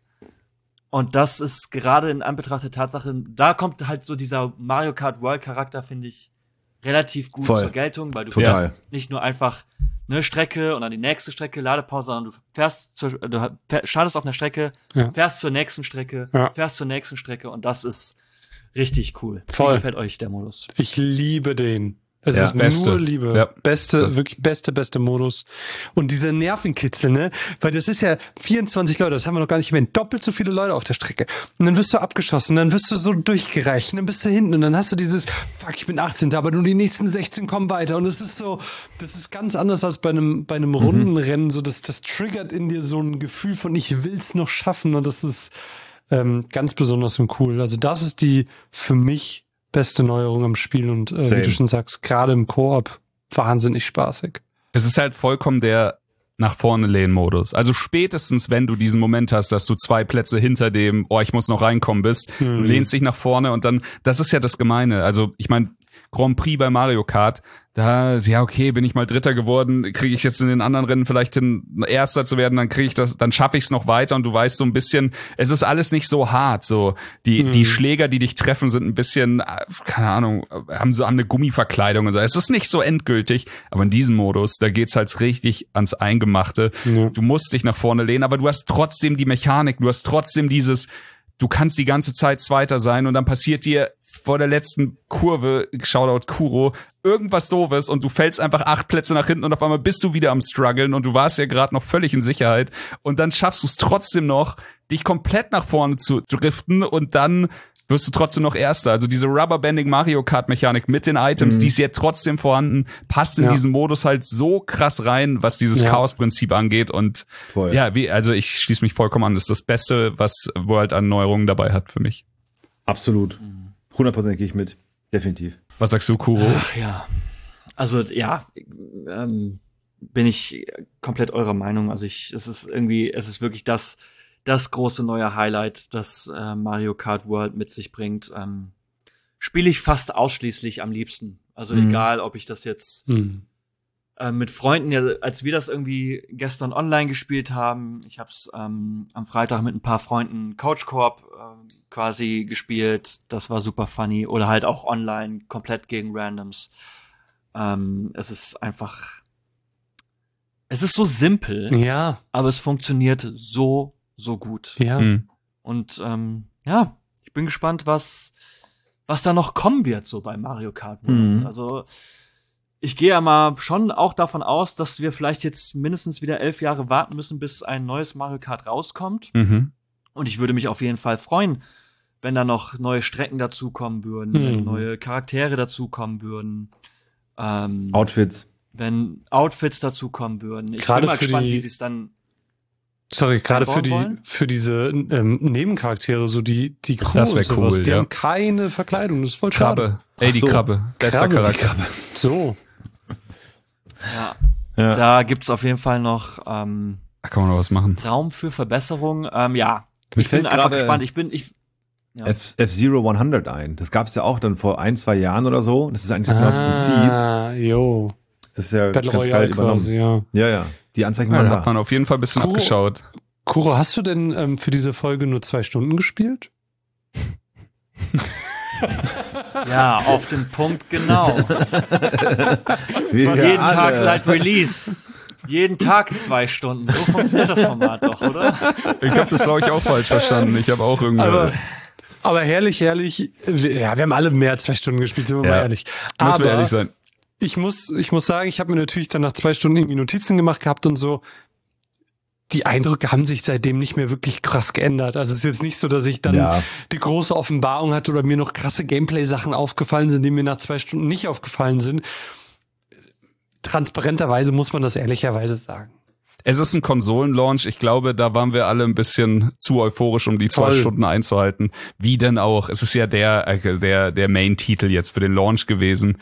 Und das ist gerade in Anbetracht der Tatsache, da kommt halt so dieser Mario Kart World Charakter, finde ich, relativ gut Voll. zur Geltung, weil du Total. fährst nicht nur einfach eine Strecke und dann die nächste Strecke, Ladepause, sondern du fährst zur, du startest auf einer Strecke, Ja. fährst zur nächsten Strecke, Ja. fährst zur nächsten Strecke und das ist richtig cool. Voll. Wie gefällt euch der Modus? Ich liebe den. Es Ja, ist beste. nur Liebe. Ja. Beste, Das- wirklich beste, beste Modus. Und dieser Nervenkitzel, ne? Weil das ist ja vierundzwanzig Leute, das haben wir noch gar nicht erwähnt. Doppelt so viele Leute auf der Strecke. Und dann wirst du abgeschossen, dann wirst du so durchgereicht, und dann bist du hinten und dann hast du dieses, fuck, ich bin achtzehnter, aber nur die nächsten sechzehn kommen weiter. Und es ist so, das ist ganz anders als bei einem, bei einem Rundenrennen. So, das, das triggert in dir so ein Gefühl von, ich will's noch schaffen. Und das ist ähm, ganz besonders und cool. Also das ist die für mich beste Neuerung am Spiel und äh, wie Same. du schon sagst, gerade im Koop wahnsinnig spaßig. Es ist halt vollkommen der nach vorne lehnen Modus. Also spätestens, wenn du diesen Moment hast, dass du zwei Plätze hinter dem, oh, ich muss noch reinkommen bist, du Mhm. lehnst dich nach vorne und dann, das ist ja das Gemeine. Also ich meine, Grand Prix bei Mario Kart, da, ja okay, bin ich mal Dritter geworden, kriege ich jetzt in den anderen Rennen vielleicht hin, Erster zu werden, dann kriege ich das, dann schaffe ich es noch weiter und du weißt so ein bisschen, es ist alles nicht so hart, so die Mhm. die Schläger, die dich treffen, sind ein bisschen, äh, keine Ahnung, haben so haben eine Gummiverkleidung und so. Es ist nicht so endgültig, aber in diesem Modus, da geht's halt richtig ans Eingemachte. Ja. Du musst dich nach vorne lehnen, aber du hast trotzdem die Mechanik, du hast trotzdem dieses, du kannst die ganze Zeit Zweiter sein und dann passiert dir vor der letzten Kurve, Shoutout Kuro, irgendwas Doofes und du fällst einfach acht Plätze nach hinten und auf einmal bist du wieder am struggeln und du warst ja gerade noch völlig in Sicherheit und dann schaffst du es trotzdem noch, dich komplett nach vorne zu driften und dann wirst du trotzdem noch Erster. Also diese Rubberbanding Mario Kart Mechanik mit den Items, Mhm. die ist ja trotzdem vorhanden, passt in Ja. diesen Modus halt so krass rein, was dieses Ja. Chaos-Prinzip angeht und Voll. ja, wie, also ich schließe mich vollkommen an. Das ist das Beste, was World an Neuerungen dabei hat für mich. Absolut. hundert Prozent gehe ich mit. Definitiv. Was sagst du, Kuro? Ach ja. Also ja, ähm, bin ich komplett eurer Meinung. Also ich, es ist irgendwie, es ist wirklich das, das große neue Highlight, das äh, Mario Kart World mit sich bringt. Ähm, Spiele ich fast ausschließlich am liebsten. Also Mhm. egal, ob ich das jetzt Mhm. äh, mit Freunden, ja, als wir das irgendwie gestern online gespielt haben, ich habe es ähm, am Freitag mit ein paar Freunden Couch Coop ähm, quasi gespielt, das war super funny, oder halt auch online, komplett gegen Randoms. Ähm, es ist einfach, es ist so simpel, Ja, aber es funktioniert so, so gut. ja. Hm. Und ähm, ja, ich bin gespannt, was was da noch kommen wird so bei Mario Kart World. Mhm. Also ich gehe ja mal schon auch davon aus, dass wir vielleicht jetzt mindestens wieder elf Jahre warten müssen, bis ein neues Mario Kart rauskommt. Mhm. Und ich würde mich auf jeden Fall freuen, wenn da noch neue Strecken dazukommen würden, Mhm. wenn neue Charaktere dazukommen würden, ähm, Outfits. wenn Outfits dazukommen würden. Ich Gerade bin mal für gespannt, die- wie sie es dann. Sorry, gerade für einbauen die wollen? für diese ähm, Nebencharaktere, so die die Crew Das wär und sowas, cool, die ja. haben keine Verkleidung, das ist voll schade. Krabbe. Ey, die Ach so. Krabbe. Bester Krabbe, die Charakter. So, Ja, Ja. da gibt's auf jeden Fall noch ähm, Da kann man noch was machen. Raum für Verbesserung. Ähm, ja, Mir ich bin fällt einfach gerade gespannt. Ich bin, ich, ja. F- F-Zero hundert ein. Das gab es ja auch dann vor ein, zwei Jahren oder so. Das ist eigentlich genau das Prinzip. ah, jo, Das ist ja Battle ganz geil Royale übernommen. quasi, ja. Ja, ja. Die Anzeigen Ja, waren da hat da. man auf jeden Fall ein bisschen Kuro- abgeschaut. Kuro, hast du denn ähm, für diese Folge nur zwei Stunden gespielt? ja, auf den Punkt genau. Wir Jeden alle. Tag seit Release. Jeden Tag zwei Stunden. So funktioniert das Format doch, oder? Ich habe das, glaube ich, auch falsch verstanden. Ich habe auch irgendwie... Aber, aber herrlich, herrlich, wir- ja, wir haben alle mehr als zwei Stunden gespielt, sind wir Ja. mal ehrlich. Müssen Aber wir ehrlich sein. ich muss, ich muss sagen, ich habe mir natürlich dann nach zwei Stunden irgendwie Notizen gemacht gehabt und so. Die Eindrücke haben sich seitdem nicht mehr wirklich krass geändert. Also es ist jetzt nicht so, dass ich dann Ja. die große Offenbarung hatte oder mir noch krasse Gameplay-Sachen aufgefallen sind, die mir nach zwei Stunden nicht aufgefallen sind. Transparenterweise muss man das ehrlicherweise sagen. Es ist ein Konsolenlaunch. Ich glaube, da waren wir alle ein bisschen zu euphorisch, um die zwei Voll. Stunden einzuhalten. Wie denn auch? Es ist ja der, äh, der, der Main-Titel jetzt für den Launch gewesen.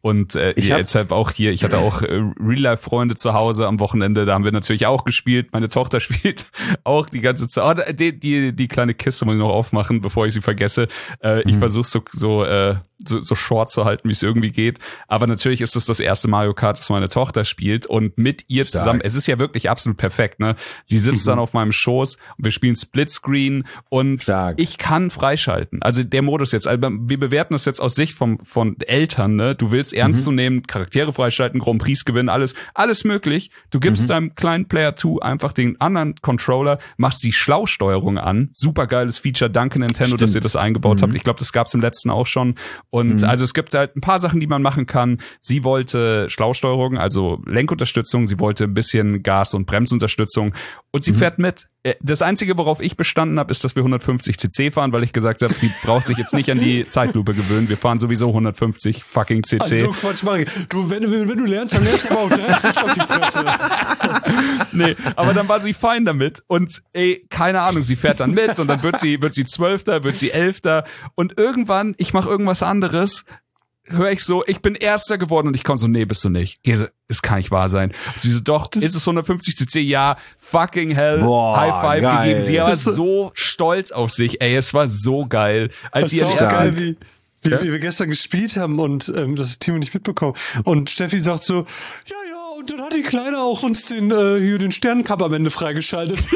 Und äh, Ich hab- deshalb auch hier, ich hatte auch äh, Real-Life-Freunde zu Hause am Wochenende, da haben wir natürlich auch gespielt. Meine Tochter spielt auch die ganze Zeit. Oh, die, die, die kleine Kiste muss ich noch aufmachen, bevor ich sie vergesse. Äh, ich Mhm. versuche so, so, äh, so, so short zu halten, wie es irgendwie geht. Aber natürlich ist es das erste Mario Kart, das meine Tochter spielt. Und mit ihr Stark. zusammen, es ist ja wirklich absolut perfekt, ne? Sie sitzt Mhm. dann auf meinem Schoß und wir spielen Splitscreen und Stark. ich kann freischalten. Also der Modus jetzt, also wir bewerten das jetzt aus Sicht vom, von Eltern, ne? Du willst ernst Mhm. zu nehmen, Charaktere freischalten, Grand Prix gewinnen, alles, alles möglich. Du gibst Mhm. deinem kleinen Player zwei einfach den anderen Controller, machst die Schlausteuerung an. Super geiles Feature. Danke Nintendo, Stimmt. dass ihr das eingebaut Mhm. habt. Ich glaube, das gab's im letzten auch schon. Und Mhm. also es gibt halt ein paar Sachen, die man machen kann. Sie wollte Schlausteuerung, also Lenkunterstützung. Sie wollte ein bisschen Gas- und Bremsunterstützung. Und sie Mhm. fährt mit. Äh, Das Einzige, worauf ich bestanden habe, ist, dass wir hundertfünfzig Cc fahren, weil ich gesagt habe, sie braucht sich jetzt nicht an die Zeitlupe gewöhnen. Wir fahren sowieso hundertfünfzig fucking Cc. Also Quatsch, Mario. Du, wenn, du- wenn du lernst, dann lernst du aber auch direkt richtig auf die Fresse. Nee, aber dann war sie fein damit und ey, keine Ahnung, sie fährt dann mit und dann wird sie wird sie Zwölfter, wird sie Elfter und irgendwann, ich mache irgendwas anderes, höre ich so, ich bin Erster geworden und ich komme so, nee, bist du nicht. Geh, das kann nicht wahr sein. Und sie so, doch, ist es hundertfünfzig Cc? Ja, fucking hell, Boah, High Five geil. gegeben. Sie war Das- so stolz auf sich, ey, es war so geil. Als Das sie war ihren auch Stark. geil, ersten, wie, wie, Ja? wie wir gestern gespielt haben und ähm, das hat Timo nicht mitbekommen. Und Steffi sagt so, ja, ja, und dann hat die Kleine auch uns den äh, hier den Sternencup am Ende freigeschaltet.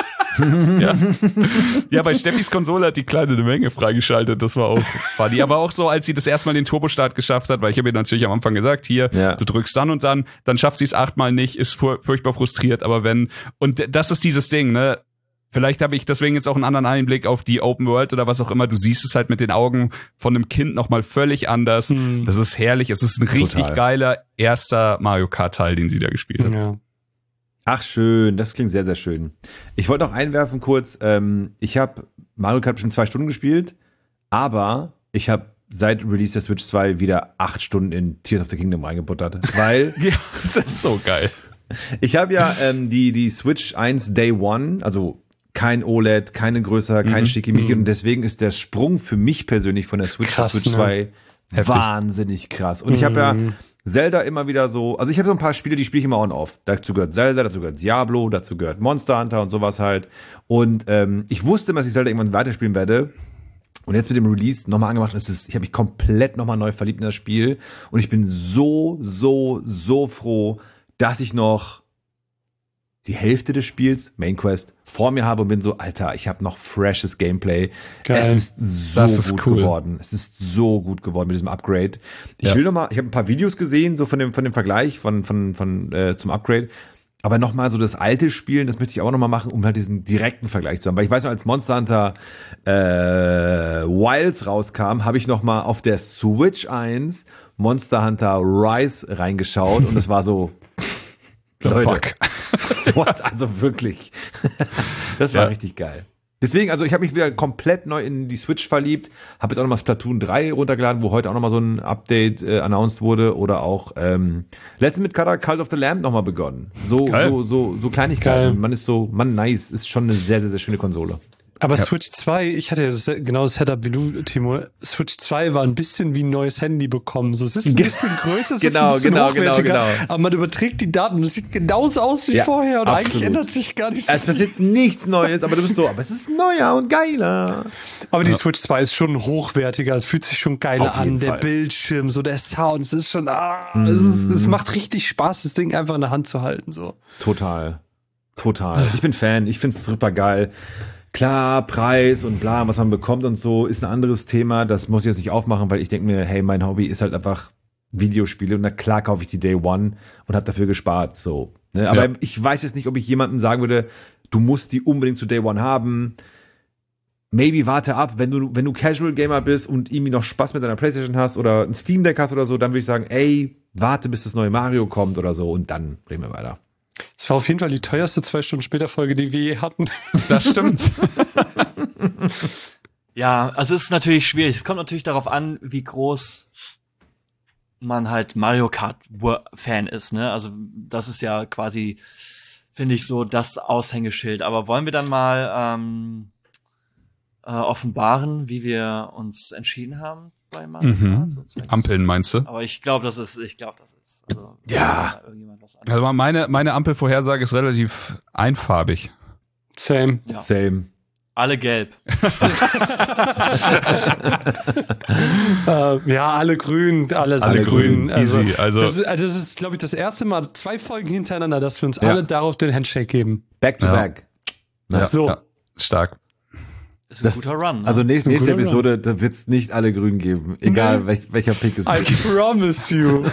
ja, bei Steffis Konsole hat die Kleine eine Menge freigeschaltet, das war auch funny. Aber auch so, als sie das erstmal den Turbostart geschafft hat, weil ich habe ihr natürlich am Anfang gesagt, hier, Ja. du drückst dann und dann, dann schafft sie es achtmal nicht, ist fur furchtbar frustriert, aber wenn, und d- das ist dieses Ding, ne, vielleicht habe ich deswegen jetzt auch einen anderen Einblick auf die Open World oder was auch immer, du siehst es halt mit den Augen von einem Kind nochmal völlig anders, Hm. das ist herrlich, es ist ein richtig Total. geiler erster Mario Kart Teil, den sie da gespielt hat. Ja. Ach schön, das klingt sehr, sehr schön. Ich wollte noch einwerfen kurz, ähm, ich habe Mario Kart bestimmt zwei Stunden gespielt, aber ich habe seit Release der Switch zwei wieder acht Stunden in Tears of the Kingdom reingebuttert, weil Ja, das ist so geil. ich habe ja ähm, die, die Switch eins Day One, also kein O L E D, keine größer, kein Mhm. Schickimicki Mhm. und deswegen ist der Sprung für mich persönlich von der Switch Krass, zur Switch ne? zwei Heftig. wahnsinnig krass. Und ich habe ja Mhm. Zelda immer wieder so, also ich habe so ein paar Spiele, die spiele ich immer on off. Dazu gehört Zelda, dazu gehört Diablo, dazu gehört Monster Hunter und sowas halt. Und ähm, ich wusste, dass ich Zelda irgendwann weiterspielen werde. Und jetzt mit dem Release nochmal angemacht, ist es, ich habe mich komplett nochmal neu verliebt in das Spiel. Und ich bin so, so, so froh, dass ich noch die Hälfte des Spiels, Main Quest, vor mir habe und bin so, Alter, ich habe noch freshes Gameplay. Geil. Es ist so Das ist gut cool. geworden. Es ist so gut geworden mit diesem Upgrade. Ich Ja. will noch mal, ich habe ein paar Videos gesehen, so von dem von dem Vergleich von von von äh, zum Upgrade. Aber noch mal so das alte Spielen, das möchte ich auch noch mal machen, um halt diesen direkten Vergleich zu haben. Weil ich weiß noch, als Monster Hunter äh, Wilds rauskam, habe ich noch mal auf der Switch eins Monster Hunter Rise reingeschaut und es war so, Leute, Fuck. what? Also wirklich. Das war Ja. richtig geil. Deswegen, also ich habe mich wieder komplett neu in die Switch verliebt, habe jetzt auch nochmal Splatoon drei runtergeladen, wo heute auch nochmal so ein Update äh, announced wurde oder auch ähm, letztens mit Cult of the Lamb nochmal begonnen. So, Geil. so, so, so Kleinigkeiten. Geil. Und man ist so, man nice, ist schon eine sehr, sehr, sehr schöne Konsole. Aber Ja. Switch zwei, ich hatte ja das, genau das Setup wie du, Timo. Switch zwei war ein bisschen wie ein neues Handy bekommen. So, es ist ein Ge- bisschen größer, es Genau, ist ein bisschen genau, genau, hochwertiger, genau. aber man überträgt die Daten und es sieht genauso aus wie Ja, vorher und eigentlich absolut. ändert sich gar nichts. Es passiert nichts Neues, aber du bist so, aber es ist neuer und geiler. Aber die Switch zwei ist schon hochwertiger, es fühlt sich schon geiler Auf jeden an. Der Fall. Bildschirm, so der Sound, es ist schon, ah, Mm. es, ist, es macht richtig Spaß, das Ding einfach in der Hand zu halten, so. Total. Total. Ich bin Fan, ich find's super geil. Klar, Preis und bla, was man bekommt und so, ist ein anderes Thema. Das muss ich jetzt nicht aufmachen, weil ich denke mir, hey, mein Hobby ist halt einfach Videospiele und na klar kaufe ich die Day One und habe dafür gespart. So. Ne? Aber Ja. ich weiß jetzt nicht, ob ich jemandem sagen würde, du musst die unbedingt zu Day One haben. Maybe warte ab, wenn du, wenn du Casual Gamer bist und irgendwie noch Spaß mit deiner PlayStation hast oder ein Steam Deck hast oder so, dann würde ich sagen, ey, warte, bis das neue Mario kommt oder so und dann reden wir weiter. Es war auf jeden Fall die teuerste zwei Stunden später Folge, die wir je hatten. Das stimmt. Ja, also es ist natürlich schwierig. Es kommt natürlich darauf an, wie groß man halt Mario Kart Fan ist, ne? Also das ist ja quasi, finde ich, so das Aushängeschild. Aber wollen wir dann mal ähm, äh, offenbaren, wie wir uns entschieden haben bei Mario Mhm. Kart. Ampeln meinst du? Aber ich glaube, das ist, ich glaube, das ist. Also, Ja. irgendjemand was anderes. Also meine, meine Ampelvorhersage ist relativ einfarbig. Same. Ja. Same. Alle gelb. Äh, ja, alle grün, alle, Alle sind grün, Also, easy. Also- das ist, also das ist, glaube ich, das erste Mal zwei Folgen hintereinander, dass wir uns Ja. alle darauf den Handshake geben. Back to Ja. back. Ja, So. ja, stark. Ist ein Das- guter Run. Ne? Also nächste, ein nächste guter Episode, da wird's nicht alle grün geben. Egal Nee. welch, welcher Pick es I gibt. promise you.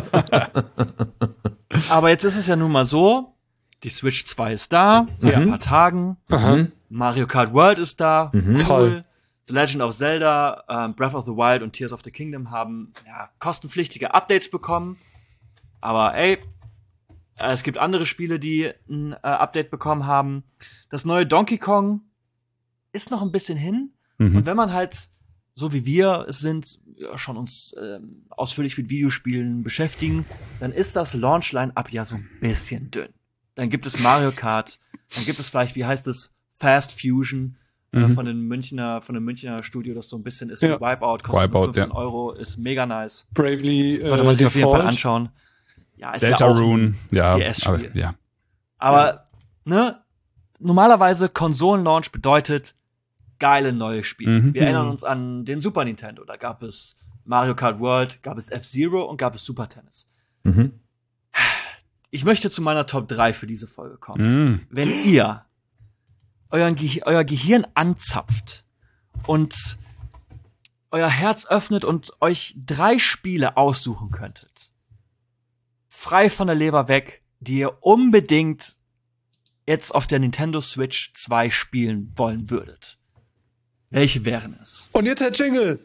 Aber jetzt ist es ja nun mal so, die Switch zwei ist da, seit ein paar Tagen. Aha. Mario Kart World ist da. Mhm. Cool. Toll. The Legend of Zelda, ähm, Breath of the Wild und Tears of the Kingdom haben ja, kostenpflichtige Updates bekommen. Aber ey, äh, es gibt andere Spiele, die ein äh, Update bekommen haben. Das neue Donkey Kong ist noch ein bisschen hin. Mhm. Und wenn man halt, so wie wir es sind, ja, schon uns ähm, ausführlich mit Videospielen beschäftigen, dann ist das Launch-Line-Up ja so ein bisschen dünn. Dann gibt es Mario Kart, dann gibt es vielleicht, wie heißt es, Fast Fusion äh, Mhm. von den Münchner, von dem Münchner Studio, das so ein bisschen ist Ja. wie Wipeout, kostet Wipeout, nur fünfzehn ja. Euro, ist mega nice. Bravely äh, Sollte man sich auf jeden Fall Default. anschauen. Ja, ist Delta ja auch Rune, ja, D S-Spiel. aber, ja. Aber, ne, normalerweise Konsolenlaunch bedeutet geile neue Spiele. Mhm. Wir erinnern uns an den Super Nintendo. Da gab es Mario Kart World, gab es F-Zero und gab es Super Tennis. Mhm. Ich möchte zu meiner Top drei für diese Folge kommen. Mhm. Wenn ihr euren Ge euer Gehirn anzapft und euer Herz öffnet und euch drei Spiele aussuchen könntet, frei von der Leber weg, die ihr unbedingt jetzt auf der Nintendo Switch zwei spielen wollen würdet, welche wären es? Und jetzt der Jingle.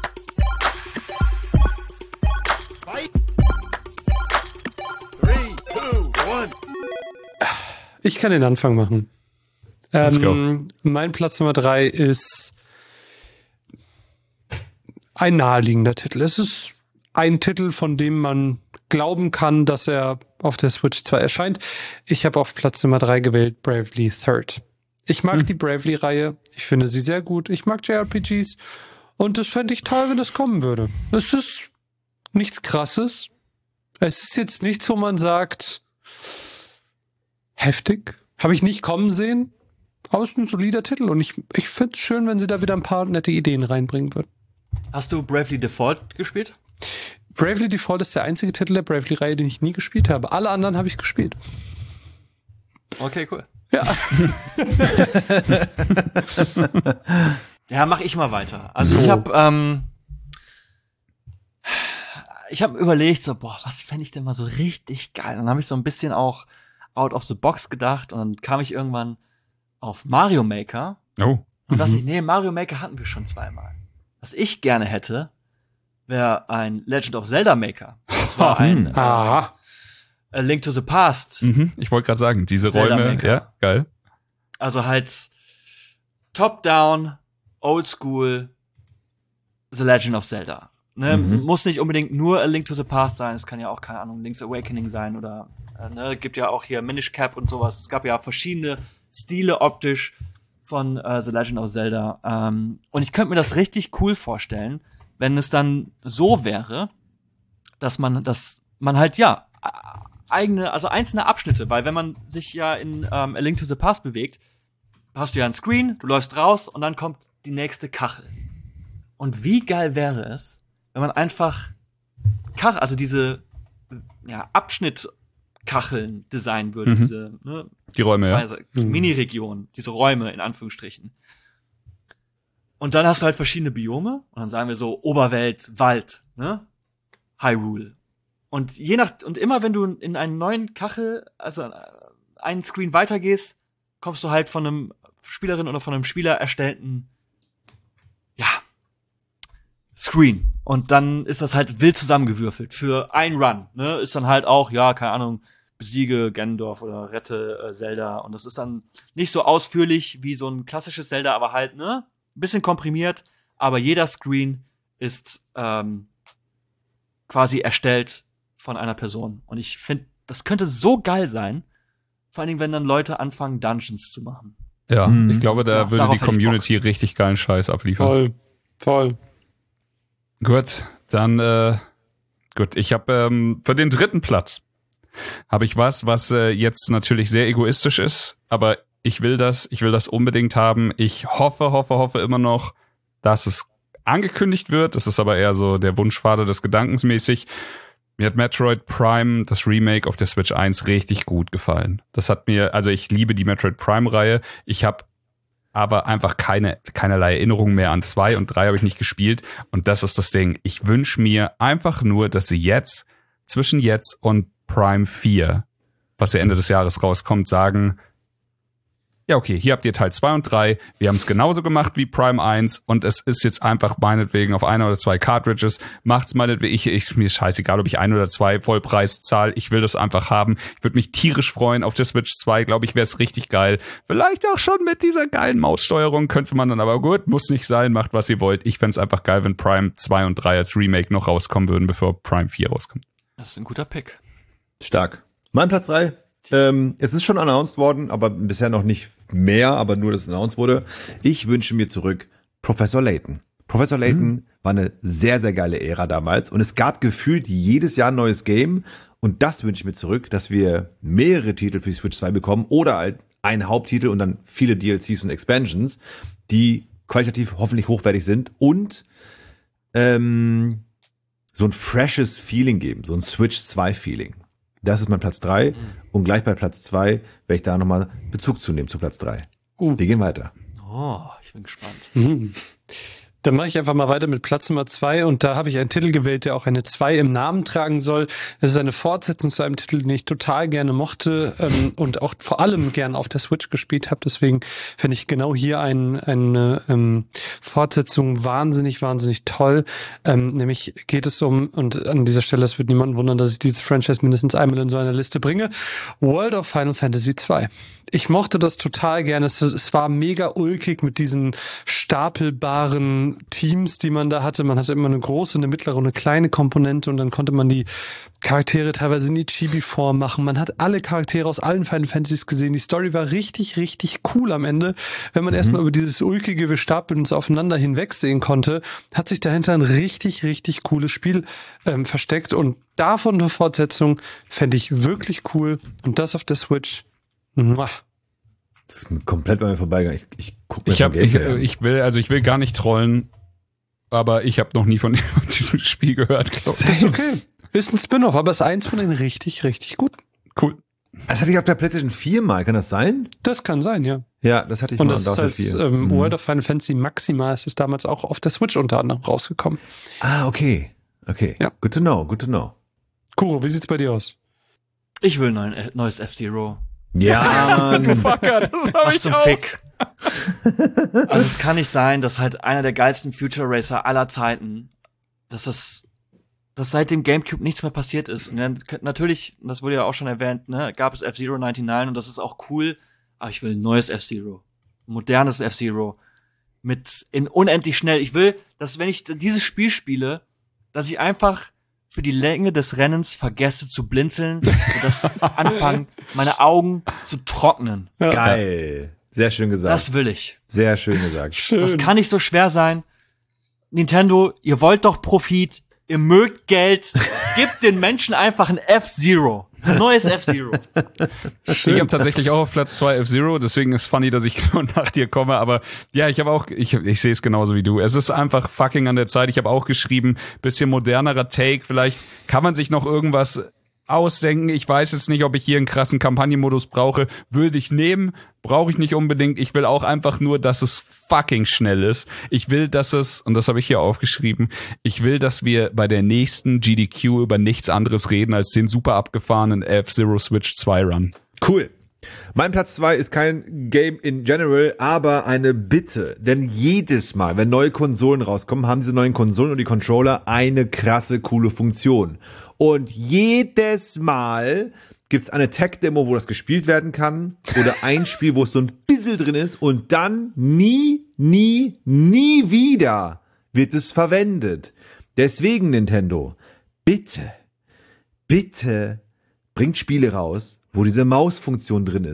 Ich kann den Anfang machen. Let's go. Ähm, mein Platz Nummer drei ist ein naheliegender Titel. Es ist ein Titel, von dem man glauben kann, dass er auf der Switch zwei erscheint. Ich habe auf Platz Nummer drei gewählt Bravely Third. Ich mag Hm. die Bravely-Reihe. Ich finde sie sehr gut. Ich mag J R P Gs. Und das fände ich toll, wenn das kommen würde. Es ist nichts Krasses. Es ist jetzt nichts, wo man sagt, heftig. Habe ich nicht kommen sehen. Aber es ist ein solider Titel. Und ich, ich finde es schön, wenn sie da wieder ein paar nette Ideen reinbringen würden. Hast du Bravely Default gespielt? Bravely Default ist der einzige Titel der Bravely-Reihe, den ich nie gespielt habe. Alle anderen habe ich gespielt. Okay, cool. Ja. Ja, mach ich mal weiter. Also So. ich habe ähm, ich habe überlegt, so boah, was fände ich denn mal so richtig geil? Und dann habe ich so ein bisschen auch out of the box gedacht und dann kam ich irgendwann auf Mario Maker Oh. und dachte ich, nee, Mario Maker hatten wir schon zweimal. Was ich gerne hätte, wäre ein Legend of Zelda Maker. Und zwar ein äh, Ah. A Link to the Past. Mhm. Ich wollte gerade sagen, diese Zelda Räume, Maker. ja, geil. Also halt Top-Down, Oldschool, The Legend of Zelda. Ne? Mhm. Muss nicht unbedingt nur A Link to the Past sein, es kann ja auch, keine Ahnung, Link's Awakening sein oder äh, ne, gibt ja auch hier Minish Cap und sowas. Es gab ja verschiedene Stile optisch von äh, The Legend of Zelda. Ähm, und ich könnte mir das richtig cool vorstellen, wenn es dann so wäre, dass man, dass man halt, ja, eigene, also einzelne Abschnitte, weil wenn man sich ja in ähm, A Link to the Past bewegt, hast du ja ein Screen, du läufst raus und dann kommt die nächste Kachel. Und wie geil wäre es, wenn man einfach Kach, also diese ja, Abschnittkacheln designen würde, Mhm. diese ne, Die Räume, ja. also Mini-Regionen, diese Räume in Anführungsstrichen. Und dann hast du halt verschiedene Biome und dann sagen wir so Oberwelt, Wald, ne? Hyrule. Und je nach und immer wenn du in einen neuen Kachel, also einen Screen weitergehst, kommst du halt von einem Spielerin oder von einem Spieler erstellten ja Screen und dann ist das halt wild zusammengewürfelt für ein Run, ne? Ist dann halt auch ja, keine Ahnung, besiege Ganondorf oder rette äh, Zelda und das ist dann nicht so ausführlich wie so ein klassisches Zelda, aber halt, ne? Ein bisschen komprimiert, aber jeder Screen ist ähm, quasi erstellt von einer Person. Und ich finde, das könnte so geil sein, vor allen Dingen, wenn dann Leute anfangen, Dungeons zu machen. Ja, Mhm. ich glaube, da Ja, würde darauf die hätte ich Community richtig geilen Scheiß abliefern. Voll, voll. Gut, dann äh, gut. Ich habe ähm, für den dritten Platz habe ich was, was äh, jetzt natürlich sehr egoistisch ist, aber ich will das, ich will das unbedingt haben. Ich hoffe, hoffe, hoffe immer noch, dass es angekündigt wird. Das ist aber eher so der Wunschvater des Gedankens mäßig. Mir hat Metroid Prime, das Remake auf der Switch eins, richtig gut gefallen. Das hat mir, also ich liebe die Metroid Prime-Reihe. Ich habe aber einfach keine keinerlei Erinnerung mehr an zwei und drei habe ich nicht gespielt. Und das ist das Ding. Ich wünsche mir einfach nur, dass sie jetzt, zwischen jetzt und Prime vier, was ja Ende des Jahres rauskommt, sagen, ja okay, hier habt ihr Teil zwei und drei, wir haben es genauso gemacht wie Prime eins und es ist jetzt einfach meinetwegen auf einer oder zwei Cartridges, macht's meinetwegen, ich, ich, mir ist scheißegal, ob ich ein oder zwei Vollpreis zahle, ich will das einfach haben. Ich würde mich tierisch freuen auf der Switch zwei, glaube ich, wäre es richtig geil. Vielleicht auch schon mit dieser geilen Maussteuerung, könnte man dann aber gut, muss nicht sein, macht was ihr wollt. Ich fände es einfach geil, wenn Prime zwei und drei als Remake noch rauskommen würden, bevor Prime vier rauskommt. Das ist ein guter Pick. Stark. Mein Platz drei. Ähm, es ist schon announced worden, aber bisher noch nicht mehr, aber nur, dass es announced wurde. Ich wünsche mir zurück Professor Layton. Professor Layton mhm. war eine sehr, sehr geile Ära damals und es gab gefühlt jedes Jahr ein neues Game und das wünsche ich mir zurück, dass wir mehrere Titel für die Switch zwei bekommen oder halt einen Haupttitel und dann viele D L Cs und Expansions, die qualitativ hoffentlich hochwertig sind und ähm, so ein freshes Feeling geben, so ein Switch zwei Feeling. Das ist mein Platz drei. Mhm. Und gleich bei Platz zwei werde ich da nochmal Bezug zu nehmen zu Platz drei. Uh. Wir gehen weiter. Oh, ich bin gespannt. Mhm. Dann mache ich einfach mal weiter mit Platz Nummer zwei und da habe ich einen Titel gewählt, der auch eine zwei im Namen tragen soll. Es ist eine Fortsetzung zu einem Titel, den ich total gerne mochte ähm, und auch vor allem gern auf der Switch gespielt habe. Deswegen finde ich genau hier ein, eine ähm, Fortsetzung wahnsinnig, wahnsinnig toll. Ähm, nämlich geht es um, und an dieser Stelle, es wird niemanden wundern, dass ich diese Franchise mindestens einmal in so einer Liste bringe, World of Final Fantasy zwei. Ich mochte das total gerne. Es, es war mega ulkig mit diesen stapelbaren Teams, die man da hatte. Man hatte immer eine große, eine mittlere und eine kleine Komponente und dann konnte man die Charaktere teilweise in die Chibi-Form machen. Man hat alle Charaktere aus allen Final Fantasies gesehen. Die Story war richtig, richtig cool am Ende. Wenn man mhm. erstmal über dieses ulkige, wir stapeln uns aufeinander hinwegsehen konnte, hat sich dahinter ein richtig, richtig cooles Spiel ähm, versteckt und davon eine Fortsetzung fände ich wirklich cool und das auf der Switch. Muah. Das ist komplett bei mir vorbeigegangen. Ich, ich guck mir ich, hab, ich, ich will, also ich will gar nicht trollen, aber ich habe noch nie von diesem Spiel gehört, glaube ich. Ist okay. Ist ein Spin-off, aber ist eins von den richtig, richtig gut. Cool. Das hatte ich auf der PlayStation vier mal, kann das sein? Das kann sein, ja. Ja, das hatte ich und mal das auf ist der als vier. Ähm, mhm. World of Final Fantasy Maxima ist es damals auch auf der Switch unter anderem rausgekommen. Ah, okay. Okay. Ja. Good to know, good to know. Kuro, wie sieht's bei dir aus? Ich will ein neues F-Zero. Ja, du Fucker, das hab Was ich zum auch. Fick. Also es kann nicht sein, dass halt einer der geilsten Future Racer aller Zeiten, dass das, dass seit dem GameCube nichts mehr passiert ist. Und dann, natürlich, das wurde ja auch schon erwähnt, ne, gab es F-Zero neunundneunzig und das ist auch cool, aber ich will ein neues F-Zero. Ein modernes F-Zero. Mit, in unendlich schnell. Ich will, dass wenn ich dieses Spiel spiele, dass ich einfach für die Länge des Rennens vergesse zu blinzeln und das anfangen, meine Augen zu trocknen. Ja. geil. Sehr schön gesagt. Das will ich. Sehr schön gesagt. Schön. Das kann nicht so schwer sein. Nintendo, ihr wollt doch Profit, ihr mögt Geld, gebt den Menschen einfach ein F-Zero. Ein neues F-Zero. Ich habe tatsächlich auch auf Platz zwei F-Zero, deswegen ist funny, dass ich nur nach dir komme, aber ja, ich habe auch, ich, ich sehe es genauso wie du. Es ist einfach fucking an der Zeit. Ich habe auch geschrieben, bisschen modernerer Take, vielleicht kann man sich noch irgendwas ausdenken. Ich weiß jetzt nicht, ob ich hier einen krassen Kampagnenmodus brauche. Würde ich nehmen, brauche ich nicht unbedingt. Ich will auch einfach nur, dass es fucking schnell ist. Ich will, dass es, und das habe ich hier aufgeschrieben, ich will, dass wir bei der nächsten G D Q über nichts anderes reden als den super abgefahrenen F-Zero Switch zwei Run. Cool. Mein Platz zwei ist kein Game in general, aber eine Bitte. Denn jedes Mal, wenn neue Konsolen rauskommen, haben diese neuen Konsolen und die Controller eine krasse, coole Funktion. Und jedes Mal gibt's eine Tech-Demo, wo das gespielt werden kann. Oder ein Spiel, wo es so ein bisschen drin ist. Und dann nie, nie, nie wieder wird es verwendet. Deswegen, Nintendo, bitte, bitte bringt Spiele raus, wo diese Mausfunktion drin ist.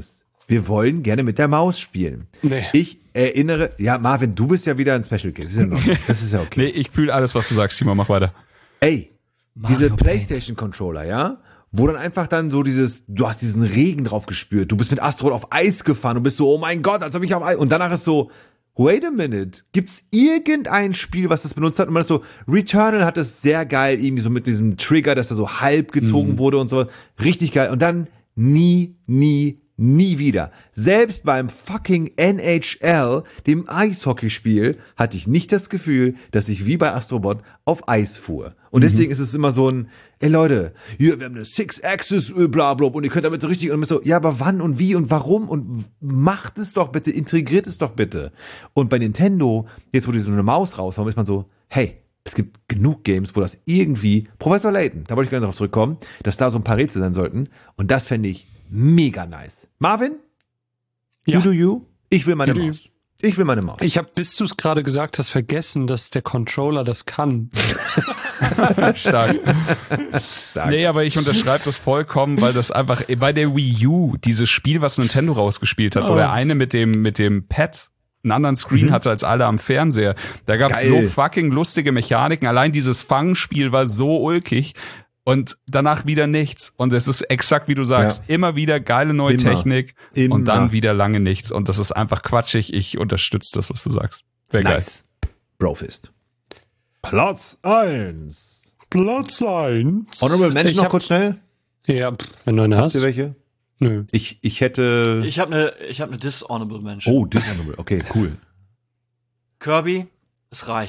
wir wollen gerne mit der Maus spielen. Nee. Ich erinnere, ja, Marvin, du bist ja wieder ein Special Case. Das ist ja, noch, das ist ja okay. Nee, ich fühle alles, was du sagst, Timo, mach weiter. Ey, Mario diese PlayStation-Controller, ja, wo dann einfach dann so dieses, du hast diesen Regen drauf gespürt, du bist mit Astrobot auf Eis gefahren, du bist so, oh mein Gott, als ob ich auf Eis, und danach ist so, wait a minute, gibt's irgendein Spiel, was das benutzt hat? Und man ist so, Returnal hat das sehr geil, irgendwie so mit diesem Trigger, dass er so halb gezogen mm. wurde und so, richtig geil. Und dann nie, nie, nie wieder. Selbst beim fucking N H L, dem Eishockeyspiel, hatte ich nicht das Gefühl, dass ich wie bei Astrobot auf Eis fuhr. Und deswegen mhm. ist es immer so ein, ey Leute, hier, wir haben eine Six-Axis, bla bla, und ihr könnt damit so richtig, und so, ja, aber wann und wie und warum und macht es doch bitte, integriert es doch bitte. Und bei Nintendo, jetzt wo die so eine Maus raushauen, ist man so, hey, es gibt genug Games, wo das irgendwie, Professor Layton, da wollte ich gerne darauf zurückkommen, dass da so ein paar Rätsel sein sollten, und das fände ich mega nice. Marvin? Ja. You do you? Ich will meine you Maus. Ich will meine Maus. Ich habe, bis du es gerade gesagt hast, vergessen, dass der Controller das kann. Stark. Stark. Nee, aber ich unterschreibe das vollkommen, weil das einfach, bei der Wii U, dieses Spiel, was Nintendo rausgespielt hat, oh. wo der eine mit dem, mit dem Pad einen anderen Screen mhm. hatte als alle am Fernseher. Da gab's Geil. so fucking lustige Mechaniken. Allein dieses Fangspiel war so ulkig. Und danach wieder nichts. Und es ist exakt wie du sagst. Ja. Immer wieder geile neue Immer. Technik. Immer. Und dann wieder lange nichts. Und das ist einfach quatschig. Ich unterstütze das, was du sagst. Sehr nice. Geil. Brofist. Platz eins. Platz eins. Honorable Mention noch hab, kurz schnell? Ja, wenn du eine hast. Habt ihr welche? Nö. Ich, ich hätte... Ich habe eine ich hab ne Dishonorable Mention. Oh, Dishonorable. Okay, cool. Kirby. Es reicht.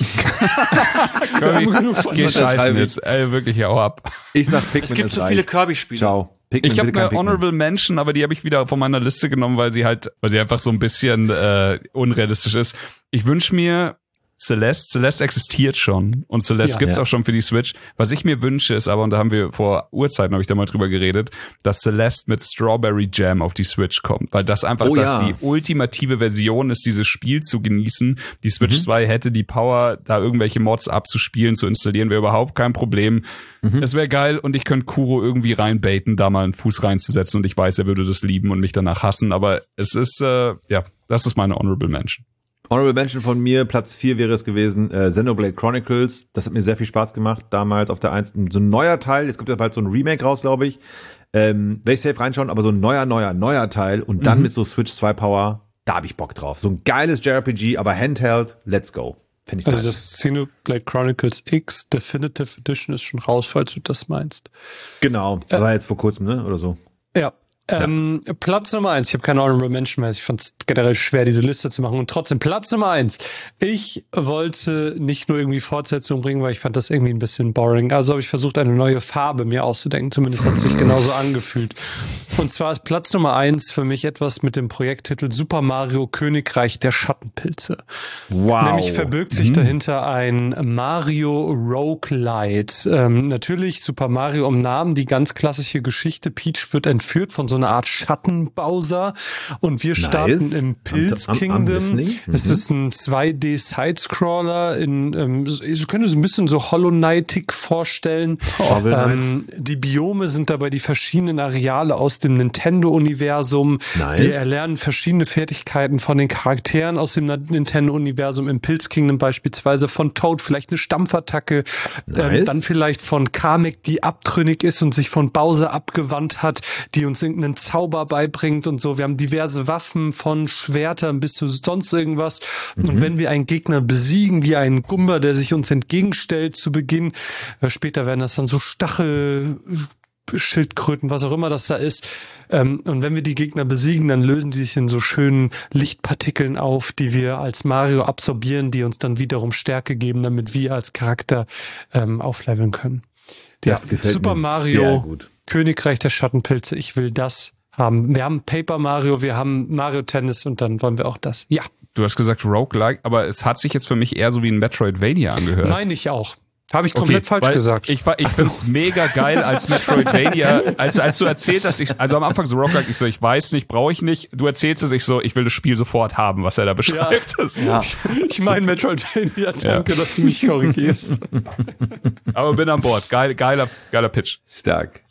Geh scheißen jetzt. Ey, wirklich, hau ab. Ich sag Pikmin, es gibt so viele Kirby-Spiele. Ciao. Pikmin, ich habe eine Honorable Mention, aber die habe ich wieder von meiner Liste genommen, weil sie halt, weil sie einfach so ein bisschen äh, unrealistisch ist. Ich wünsche mir Celeste. Celeste existiert schon und Celeste ja, gibt's ja. auch schon für die Switch. Was ich mir wünsche ist aber, und da haben wir vor Urzeiten, habe ich da mal drüber geredet, dass Celeste mit Strawberry Jam auf die Switch kommt, weil das einfach oh, das ja. die ultimative Version ist, dieses Spiel zu genießen. Die Switch mhm. zwei hätte die Power, da irgendwelche Mods abzuspielen, zu installieren, wäre überhaupt kein Problem. Mhm. Es wäre geil und ich könnte Kuro irgendwie reinbaiten, da mal einen Fuß reinzusetzen, und ich weiß, er würde das lieben und mich danach hassen, aber es ist, äh, ja, das ist meine Honorable Mention. Honorable Mention von mir, Platz vier wäre es gewesen, äh, Xenoblade Chronicles. Das hat mir sehr viel Spaß gemacht, damals auf der eins. So ein neuer Teil, es gibt ja bald so ein Remake raus, glaube ich. Ähm, werde ich safe reinschauen, aber so ein neuer, neuer, neuer Teil und dann mhm. mit so Switch zwei Power, da habe ich Bock drauf. So ein geiles J R P G, aber Handheld, let's go. Find ich also nice. Das Xenoblade Chronicles X Definitive Edition ist schon raus, falls du das meinst. Genau, das äh, war jetzt vor kurzem, ne, oder so. Ja. Ähm, ja. Platz Nummer eins. Ich habe keine Honorable Mention mehr. Ich fand es generell schwer, diese Liste zu machen. Und trotzdem Platz Nummer eins. Ich wollte nicht nur irgendwie Fortsetzung bringen, weil ich fand das irgendwie ein bisschen boring. Also habe ich versucht, eine neue Farbe mir auszudenken. Zumindest hat es sich genauso angefühlt. Und zwar ist Platz Nummer eins für mich etwas mit dem Projekttitel Super Mario Königreich der Schattenpilze. Wow. Nämlich verbirgt sich mhm. dahinter ein Mario Roguelite. Ähm, natürlich Super Mario umnahmen die ganz klassische Geschichte. Peach wird entführt von so eine Art Schattenbowser und wir starten nice. im Pilz am, am, am Kingdom. Es mhm. ist ein zwei D Sidescroller in, ähm, ich könnte es ein bisschen so Hollow Knightig vorstellen. Oh, ähm, die Biome sind dabei die verschiedenen Areale aus dem Nintendo-Universum. Nice. Wir erlernen verschiedene Fertigkeiten von den Charakteren aus dem Nintendo-Universum, im Pilz Kingdom beispielsweise von Toad, vielleicht eine Stampfattacke, nice. ähm, dann vielleicht von Kamek, die abtrünnig ist und sich von Bowser abgewandt hat, die uns irgendeinen Zauber beibringt und so. Wir haben diverse Waffen von Schwertern bis zu sonst irgendwas. Mhm. Und wenn wir einen Gegner besiegen, wie einen Gumba, der sich uns entgegenstellt zu Beginn, äh, später werden das dann so Stachel, Schildkröten, was auch immer das da ist. Ähm, und wenn wir die Gegner besiegen, dann lösen die sich in so schönen Lichtpartikeln auf, die wir als Mario absorbieren, die uns dann wiederum Stärke geben, damit wir als Charakter ähm, aufleveln können. Das ja, gefällt Super mir Mario sehr gut. Königreich der Schattenpilze, ich will das haben. Wir haben Paper Mario, wir haben Mario Tennis und dann wollen wir auch das. Ja. Du hast gesagt Roguelike, aber es hat sich jetzt für mich eher so wie ein Metroidvania angehört. Meine ich auch. Habe ich komplett okay, falsch gesagt. Ich, ich find's mega geil als Metroidvania, als, als du erzählt hast, ich, also am Anfang so Roguelike, ich so, ich weiß nicht, brauche ich nicht. Du erzählst es, ich so, ich will das Spiel sofort haben, was er da beschreibt. Ja, das, ja. Ich meine Metroidvania, danke, ja. dass du mich korrigierst. Aber bin an Bord. Geil, geiler, geiler Pitch. Stark.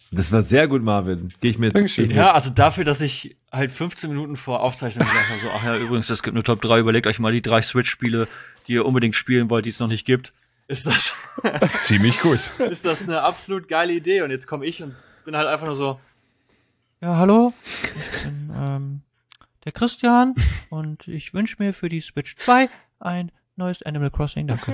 Das war sehr gut, Marvin. Geh ich mit. Geh ich mit. Ja, also dafür, dass ich halt fünfzehn Minuten vor Aufzeichnung gesagt habe, so, ach ja, übrigens, es gibt eine Top drei, überlegt euch mal die drei Switch-Spiele, die ihr unbedingt spielen wollt, die es noch nicht gibt. Ist das ziemlich gut. Ist das eine absolut geile Idee? Und jetzt komme ich und bin halt einfach nur so, ja, hallo, ich bin ähm, der Christian und ich wünsche mir für die Switch zwei ein neues Animal Crossing, danke.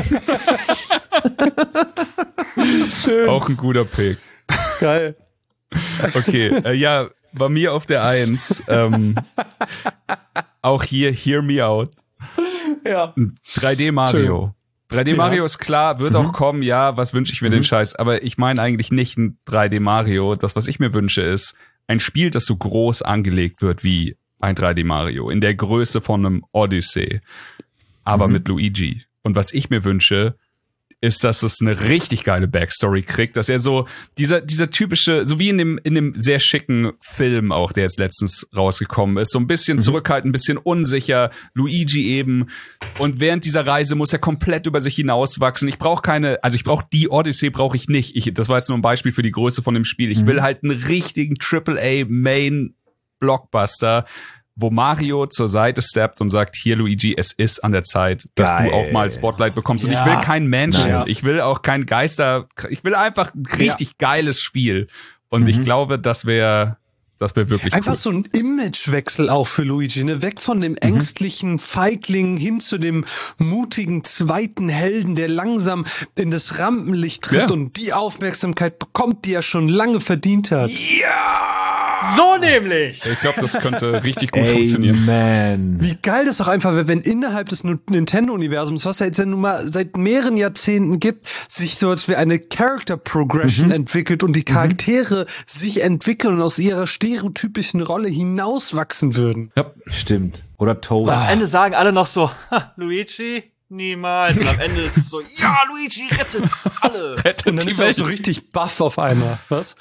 Auch ein guter Pick. Geil. Okay, äh, ja, bei mir auf der Eins, ähm, auch hier Hear Me Out. Ja. drei D Mario. drei D Mario Ja. ist klar, wird Mhm. auch kommen, ja, was wünsche ich mir Mhm. den Scheiß, aber ich meine eigentlich nicht ein drei D Mario. Das, was ich mir wünsche, ist ein Spiel, das so groß angelegt wird wie ein drei D Mario, in der Größe von einem Odyssey, aber Mhm. mit Luigi. Und was ich mir wünsche, ist, dass es eine richtig geile Backstory kriegt, dass er so, dieser, dieser typische, so wie in dem, in dem sehr schicken Film auch, der jetzt letztens rausgekommen ist, so ein bisschen Mhm. zurückhaltend, ein bisschen unsicher, Luigi eben. Und während dieser Reise muss er komplett über sich hinauswachsen. Ich brauche keine, also ich brauche die Odyssey brauche ich nicht. Ich, das war jetzt nur ein Beispiel für die Größe von dem Spiel. Ich Mhm. will halt einen richtigen Triple A Main Blockbuster, wo Mario zur Seite steppt und sagt, hier Luigi, es ist an der Zeit, dass Geil. du auch mal Spotlight bekommst. Und Ja. ich will kein Menschen, Nice. ich will auch kein Geister, ich will einfach ein richtig geiles Spiel. Und Mhm. ich glaube, das wäre, das wäre wirklich Einfach cool. so ein Imagewechsel auch für Luigi, ne? Weg von dem ängstlichen Feigling hin zu dem mutigen zweiten Helden, der langsam in das Rampenlicht tritt Ja. und die Aufmerksamkeit bekommt, die er schon lange verdient hat. So nämlich! Ich glaube, das könnte richtig gut funktionieren. Amen. Wie geil das auch einfach wäre, wenn innerhalb des Nintendo-Universums, was ja jetzt ja nun mal seit mehreren Jahrzehnten gibt, sich so als wie eine Character Progression entwickelt und die Charaktere sich entwickeln und aus ihrer stereotypischen Rolle hinauswachsen würden. Stimmt. Oder Toad. Und am Ende sagen alle noch so, ha, Luigi? Niemals. Und am Ende ist es so, ja, Luigi, rettet alle. Und dann ist er auch so richtig buff auf einmal. Was?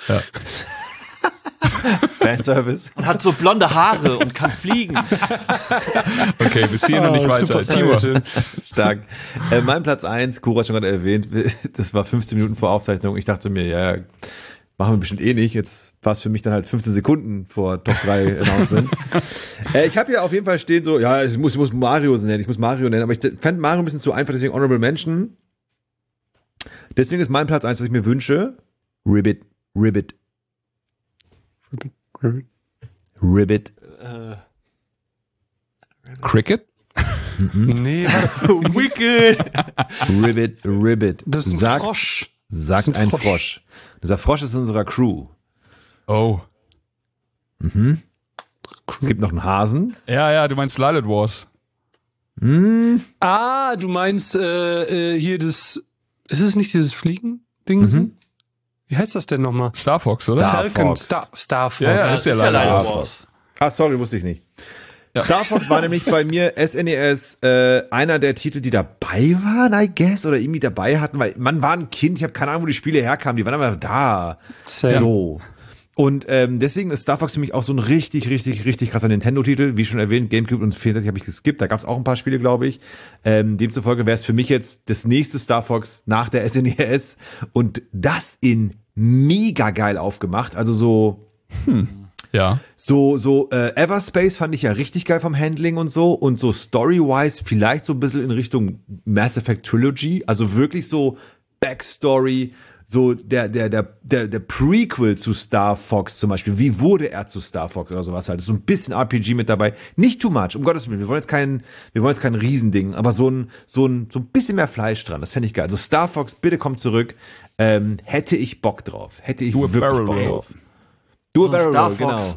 Fanservice. Und hat so blonde Haare und kann fliegen. Okay, bis hier noch nicht Oh, weiter. super Timo. Saiyajin. Stark. Äh, mein Platz eins, Kura hat schon gerade erwähnt, das war fünfzehn Minuten vor Aufzeichnung. Ich dachte mir, ja, machen wir bestimmt eh nicht. Jetzt war es für mich dann halt fünfzehn Sekunden vor Top drei Announcement. äh, ich habe ja auf jeden Fall stehen so, ja, ich muss, ich muss Mario nennen, ich muss Mario nennen, aber ich fand Mario ein bisschen zu einfach, deswegen Honorable Mention. Deswegen ist mein Platz eins, das ich mir wünsche, Ribbit, Ribbit, Ribbit. Äh, Cricket? Nee, Wicked. Ribbit, Ribbit. das ist ein Sagt, Frosch. sagt Das ist ein ein Frosch. Frosch. Dieser Frosch ist in unserer Crew. Oh. Mhm. Es gibt noch einen Hasen. Ja, ja, du meinst Lilith Wars. Hm. Ah, du meinst äh, äh, hier das, ist es nicht dieses Fliegen-Ding? Mhm. Wie heißt das denn nochmal? Star Fox, oder? Star Falcon, Fox. Star, Star Fox. Ja, ja, Das ist ja ist ja leider leider Star Wars. Ah, sorry, wusste ich nicht. Ja. Star Fox war nämlich bei mir S N E S äh, einer der Titel, die dabei waren, I guess, oder irgendwie dabei hatten, weil man war ein Kind, ich habe keine Ahnung, wo die Spiele herkamen, die waren aber da. Same. So. Und ähm, deswegen ist Star Fox für mich auch so ein richtig, richtig, richtig krasser Nintendo-Titel. Wie schon erwähnt, GameCube und vierundsechzig habe ich geskippt, da gab es auch ein paar Spiele, glaube ich. Ähm, demzufolge wäre es für mich jetzt das nächste Star Fox nach der S N E S und das in mega geil aufgemacht. Also so Ja. So, so, äh, Everspace fand ich ja richtig geil vom Handling und so. Und so story-wise vielleicht so ein bisschen in Richtung Mass Effect Trilogy. Also wirklich so Backstory, so der, der, der, der, der Prequel zu Star Fox zum Beispiel. Wie wurde er zu Star Fox oder sowas halt. So ein bisschen R P G mit dabei. Nicht too much, um Gottes Willen. Wir wollen jetzt kein, wir wollen jetzt kein Riesending, aber so ein, so ein, so ein bisschen mehr Fleisch dran. Das fände ich geil. Also Star Fox, bitte kommt zurück. Ähm, hätte ich Bock drauf. Hätte ich Do a wirklich barrel Bock roll. drauf. Do a So ein barrel Star roll, Fox genau.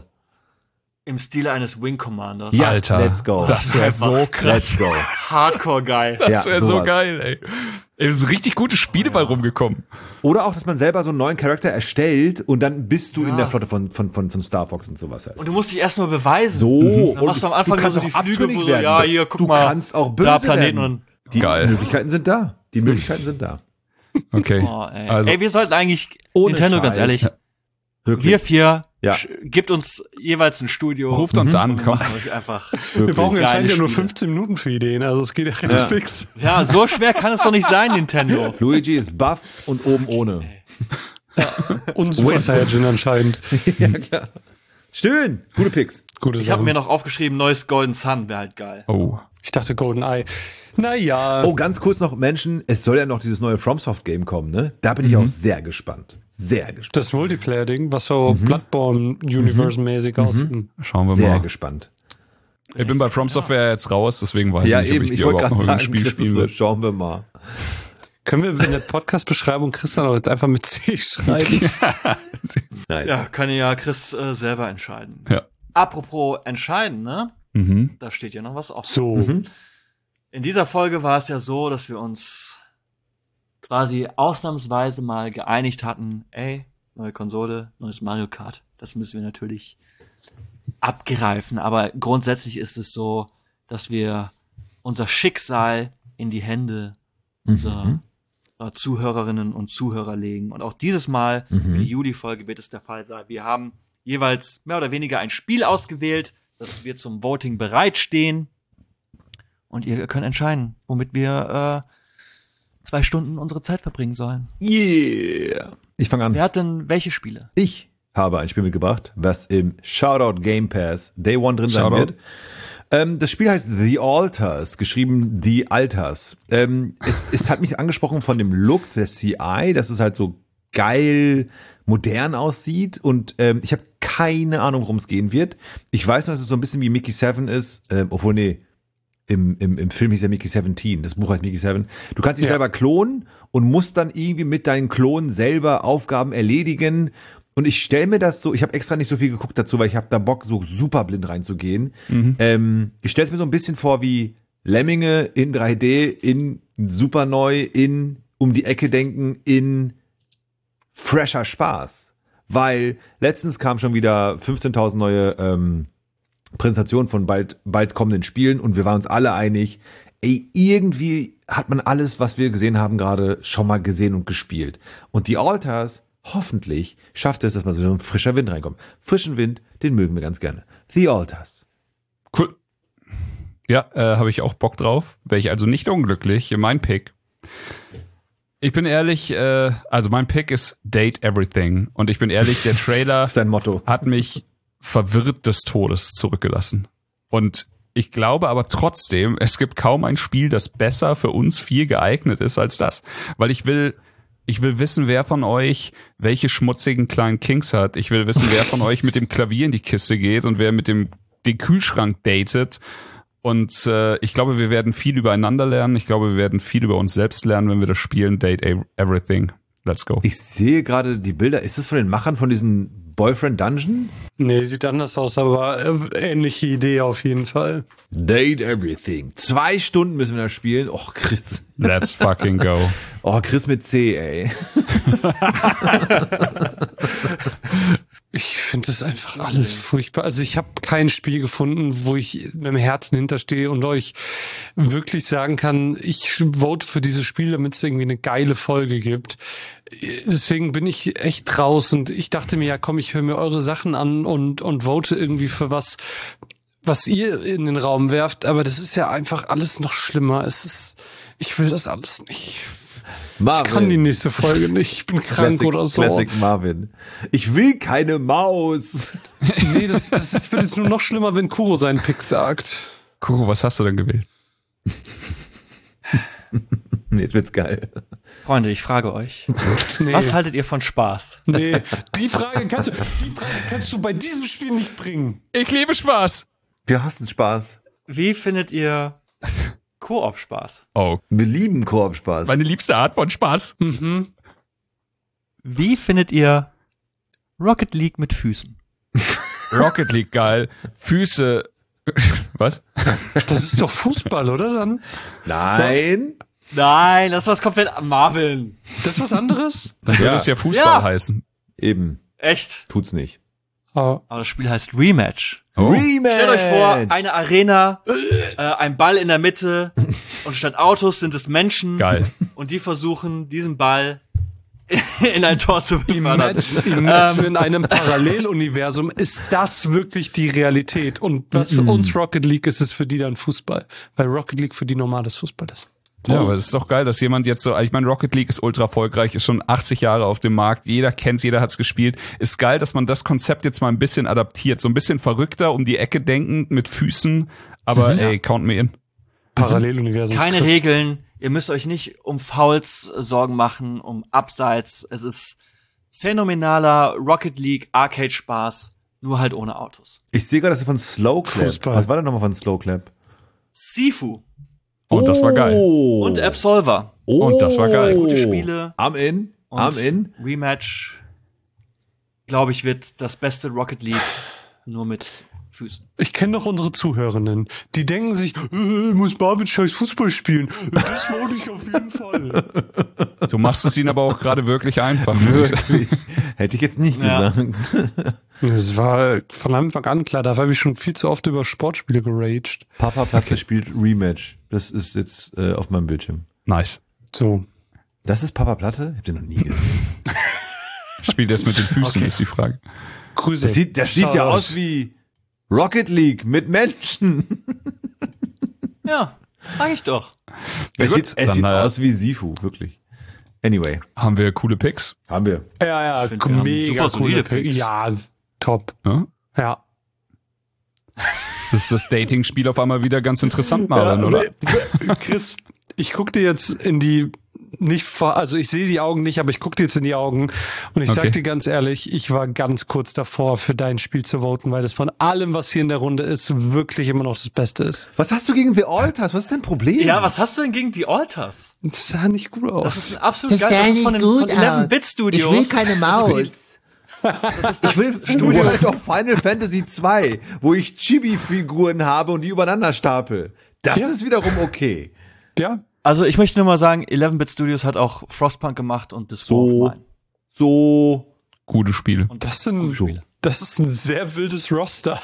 Im Stile eines Wing Commanders. Ja, Alter, let's go. das wäre so krass. Let's go. Hardcore geil. Das Ja, wäre so sowas. geil, ey. Ey, es sind richtig gute Spiele bei rumgekommen. Oder auch, dass man selber so einen neuen Charakter erstellt und dann bist du Ja. in der Flotte von, von, von, von Star Fox und sowas halt. Und du musst dich erst mal beweisen. So. Dann machst du am Anfang nur so die Flüge, abtrünnig wo so, werden. ja, hier, guck du mal. kannst auch böse da Planeten werden. und. Die Geil. Möglichkeiten sind da. Die Möglichkeiten sind da. Okay. Oh, ey. Also, ey, wir sollten eigentlich, Ohne Nintendo, ganz Scheiß. ehrlich, Wirklich. wir vier, Ja. sch- gibt uns jeweils ein Studio. ruft uns an, Und wir komm. machen euch einfach. Wir brauchen Geile anscheinend ja nur Spiele. fünfzehn Minuten für Ideen, also es geht ja relativ Ja. fix. Ja, so schwer kann es doch nicht sein, Nintendo. Luigi ist buff und oben ohne. Und Super Saiyajin anscheinend. Ja, klar. Schön. Gute Picks. Gute Ich habe Sache. mir noch aufgeschrieben, neues Golden Sun wäre halt geil. Oh. Ich dachte Golden Eye. Naja. Oh, ganz kurz noch, Menschen, es soll ja noch dieses neue FromSoft-Game kommen, ne? Da bin ich Mhm. auch sehr gespannt. Sehr gespannt. Das Multiplayer-Ding, was so Bloodborne-Universe-mäßig aussieht. Schauen wir Sehr mal. gespannt. Ich bin bei From Software jetzt raus, deswegen weiß Ja, ich nicht, eben, ob ich ich die wollte überhaupt gerade noch im sagen, Spiel das ist spielen so, will. schauen wir mal. Können wir in der Podcast-Beschreibung Christian auch jetzt einfach mit C schreiben? Nice. Ja, kann ja Chris äh, selber entscheiden. Ja. Apropos entscheiden, ne? Mhm. Da steht ja noch was offen. So. Mhm. In dieser Folge war es ja so, dass wir uns quasi ausnahmsweise mal geeinigt hatten, ey, neue Konsole, neues Mario Kart. Das müssen wir natürlich abgreifen. Aber grundsätzlich ist es so, dass wir unser Schicksal in die Hände unserer Mhm. äh, Zuhörerinnen und Zuhörer legen. Und auch dieses Mal, Mhm. in der Juli-Folge wird es der Fall sein. Wir haben jeweils mehr oder weniger ein Spiel ausgewählt, das wir zum Voting bereitstehen. Und ihr könnt entscheiden, womit wir äh, zwei Stunden unsere Zeit verbringen sollen. Yeah. Ich fange an. Wer hat denn welche Spiele? Ich habe ein Spiel mitgebracht, was im Shoutout Game Pass Day One drin sein Shoutout. wird. Ähm, das Spiel heißt The Altars, geschrieben The Altars. Ähm, es, es hat mich angesprochen von dem Look der C I, dass es halt so geil modern aussieht und ähm, ich habe keine Ahnung, worum es gehen wird. Ich weiß nur, dass es so ein bisschen wie Mickey Seven ist, äh, obwohl nee, im, im, im Film hieß ja Mickey Seventeen, das Buch heißt Mickey Seven. Du kannst dich Ja. selber klonen und musst dann irgendwie mit deinen Klonen selber Aufgaben erledigen. Und ich stelle mir das so, ich habe extra nicht so viel geguckt dazu, weil ich habe da Bock, so super blind reinzugehen. Ähm, ich stelle es mir so ein bisschen vor wie Lemminge in drei D, in super neu, in um die Ecke denken, in fresher Spaß. Weil letztens kam schon wieder fünfzehntausend neue ähm, Präsentationen von bald, bald kommenden Spielen und wir waren uns alle einig, ey, irgendwie hat man alles, was wir gesehen haben, gerade schon mal gesehen und gespielt. Und die Altars, hoffentlich, schafft es, dass mal so ein frischer Wind reinkommt. Frischen Wind, den mögen wir ganz gerne. The Altars. Cool. Ja, äh, habe ich auch Bock drauf. Wäre ich also nicht unglücklich. Mein Pick. Ich bin ehrlich, äh, also mein Pick ist Date Everything. Und ich bin ehrlich, der Trailer Das ist sein Motto. hat mich verwirrt des Todes zurückgelassen. Und ich glaube aber trotzdem, es gibt kaum ein Spiel, das besser für uns vier geeignet ist als das. Weil ich will, ich will wissen, wer von euch welche schmutzigen kleinen Kinks hat. Ich will wissen, wer von euch mit dem Klavier in die Kiste geht und wer mit dem den Kühlschrank datet. Und äh, ich glaube, wir werden viel übereinander lernen. Ich glaube, wir werden viel über uns selbst lernen, wenn wir das spielen. Date Everything. Let's go. Ich sehe gerade die Bilder. Ist das von den Machern von diesem Boyfriend Dungeon? Nee, sieht anders aus, aber äh, ähnliche Idee auf jeden Fall. Date Everything. Zwei Stunden müssen wir da spielen. Och, Chris. Let's fucking go. Oh, Chris mit C, ey. Ich finde das einfach alles furchtbar. Also ich habe kein Spiel gefunden, wo ich mit dem Herzen hinterstehe und euch wirklich sagen kann, ich vote für dieses Spiel, damit es irgendwie eine geile Folge gibt. Deswegen bin ich echt raus und ich dachte mir, ja komm, ich höre mir eure Sachen an und und vote irgendwie für was, was ihr in den Raum werft. Aber das ist ja einfach alles noch schlimmer. Es ist, ich will das alles nicht. Marvin. Ich kann die nächste Folge nicht. Ich bin krank Classic, oder so. Classic Marvin. Ich will keine Maus. Nee, das, das ist, wird jetzt nur noch schlimmer, wenn Kuro seinen Pick sagt. Kuro, was hast du denn gewählt? Jetzt wird's geil. Freunde, ich frage euch, Nee. was haltet ihr von Spaß? Nee, die Frage kannst du, die Frage kannst du bei diesem Spiel nicht bringen. Ich liebe Spaß. Wir hassen Spaß. Wie findet ihr Koop-Spaß? Oh, Wir lieben Koop-Spaß. meine liebste Art von Spaß. Mhm. Wie findet ihr Rocket League mit Füßen? Rocket League geil. Füße. Was? Das ist doch Fußball, oder dann? Nein. Nein, das war's komplett Marvin. Das ist was anderes? Dann würde Ja. es ja Fußball Ja. heißen. Eben. Echt? Tut's nicht. Ah. Aber das Spiel heißt Rematch. Oh. Rematch. Stellt euch vor, eine Arena, äh, ein Ball in der Mitte und statt Autos sind es Menschen. Geil. Und die versuchen, diesen Ball in ein Tor zu befördern. Imagine, imagine in einem Paralleluniversum ist das wirklich die Realität. Und was für uns Rocket League ist, ist für die dann Fußball. Weil Rocket League für die normales Fußball ist. Ja, aber es ist doch geil, dass jemand jetzt so, ich meine, Rocket League ist ultra erfolgreich, ist schon achtzig Jahre auf dem Markt, jeder kennt's, jeder hat's gespielt. Ist geil, dass man das Konzept jetzt mal ein bisschen adaptiert, so ein bisschen verrückter, um die Ecke denkend, mit Füßen, aber Ja. ey, count me in. Paralleluniversum. Keine Regeln, ihr müsst euch nicht um Fouls äh, Sorgen machen, um Abseits. Es ist phänomenaler Rocket League Arcade-Spaß, nur halt ohne Autos. Ich sehe gerade, das ist von Slow Clap. Fußball. Was war denn nochmal von Slow Clap? Sifu Und das war geil. Oh. und Absolver. Und das war geil. Gute Spiele. Am In. Und Am In. Rematch, glaube ich, wird das beste Rocket League nur mit Füßen. Ich kenne doch unsere Zuhörenden. Die denken sich, äh, muss Marvin scheiß Fußball spielen. Das wollte ich auf jeden Fall. Du machst es ihnen aber auch gerade wirklich einfach. muss ich sagen. Wirklich. Hätte ich jetzt nicht Ja. gesagt. Das war von Anfang an klar. Da habe ich schon viel zu oft über Sportspiele geraged. Papa Platte spielt Rematch. Das ist jetzt äh, auf meinem Bildschirm. Nice. So. Das ist Papa Platte? Ich hab den noch nie gesehen. Spielt jetzt mit den Füßen, Okay. ist die Frage. Grüße. Das sieht, das sieht ja aus wie Rocket League mit Menschen. Ja, sag ich doch. Es gut, sieht, es dann, sieht äh, aus wie Sifu, wirklich. Anyway, Haben wir coole Picks? haben wir. Ja, ja, Ich find, wir haben mega super solide coole Pick. Picks. Ja, top. Ja? Ja. Das ist das Dating-Spiel auf einmal wieder ganz interessant, Marvin, oder? Chris, ich guck dir jetzt in die nicht vor, also ich sehe die Augen nicht, aber ich guck dir jetzt in die Augen und ich Okay. sag dir ganz ehrlich, ich war ganz kurz davor, für dein Spiel zu voten, weil das von allem, was hier in der Runde ist, wirklich immer noch das Beste ist. Was hast du gegen The Alters? Was ist dein Problem? Ja, was hast du denn gegen die Alters? Das sah nicht gut aus. Das ist ein absolut Das geil. sah Das ist nicht von den gut von eleven aus. Bit Studios. Ich will keine Maus. Das ist das Ich will Studio. World of Final Fantasy zwei, wo ich Chibi-Figuren habe und die übereinander stapel. Das Ja. ist wiederum okay. Ja, Also ich möchte nur mal sagen, eleven Bit Studios hat auch Frostpunk gemacht und This War So. of Mine. So. Gute Spiele. Und das sind, Spiele. das ist ein sehr wildes Roster.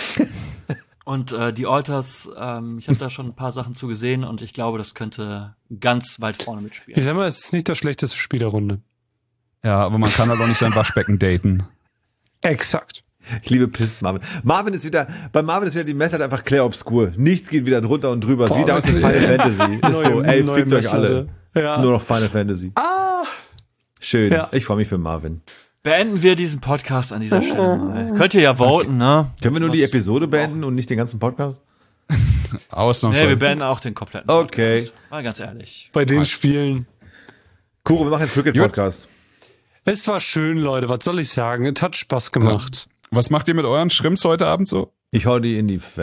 Und äh, die Alters, ähm, ich habe da schon ein paar Sachen zu gesehen und ich glaube, das könnte ganz weit vorne Ich mitspielen. sag mal, es ist nicht das schlechteste Spiel der Runde. Ja, aber man kann halt auch nicht sein Waschbecken daten. Exakt. Ich liebe Pist Marvin. Marvin ist wieder, bei Marvin ist wieder die Messlatte einfach Claire obskur. Nichts geht wieder drunter und drüber. Es ist Boah, wie damals mit wirklich. Final Fantasy. Ist so, ey, neue fickt euch alle. Messlatte. Ja. Nur noch Final Fantasy. Ah! Schön. Ja. Ich freue mich für Marvin. Beenden wir diesen Podcast an dieser Stelle mal. Könnt ihr ja voten, ne? Können wir nur die Was- Episode beenden und nicht den ganzen Podcast? Nee, Ausnahmsweise. wir beenden auch den kompletten Okay. Podcast. Mal ganz ehrlich. Bei den Nice. Spielen. Kuro, wir machen jetzt Cricket-Podcast. Es war schön, Leute. Was soll ich sagen? Es hat Spaß gemacht. Was macht ihr mit euren Shrimps heute Abend so? Ich hau die in die Fan.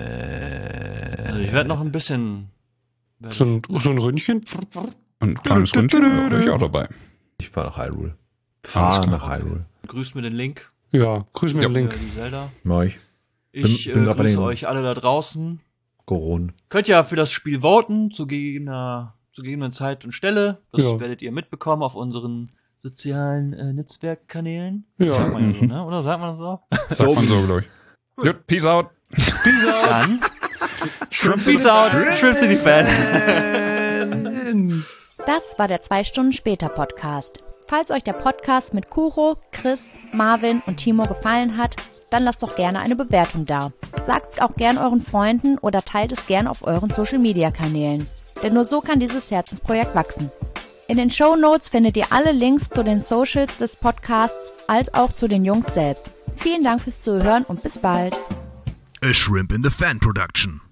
Also ich werde noch ein bisschen. So ein, so ein Ründchen. Ein kleines Ründchen? Da bin ich auch dabei. Ich fahr nach Hyrule. Alles Fahr klar. nach Hyrule. Grüßt mir den Link. Ja, grüß mir Ja. den Link. Äh, die Zelda. Mach ich. Ich Bin- bin äh, grad bei grüße den- euch alle da draußen. Goron. Könnt ja für das Spiel voten zu gegebener, zu gegebener Zeit und Stelle. Das Ja. werdet ihr mitbekommen auf unseren sozialen äh, Netzwerkkanälen. Ja. Sagt man ja so, ne? Oder sagt man das so? Sagt man so, glaube ich. Gut, peace out. Dann Shrimps Peace out, Shrimp City Fan. Das war der zwei Stunden später Podcast. Falls euch der Podcast mit Kuro, Chris, Marvin und Timo gefallen hat, dann lasst doch gerne eine Bewertung da. Sagt es auch gern euren Freunden oder teilt es gern auf euren Social Media Kanälen. Denn nur so kann dieses Herzensprojekt wachsen. In den Shownotes findet ihr alle Links zu den Socials des Podcasts als auch zu den Jungs selbst. Vielen Dank fürs Zuhören und bis bald. A Shrimp in the Fan Production.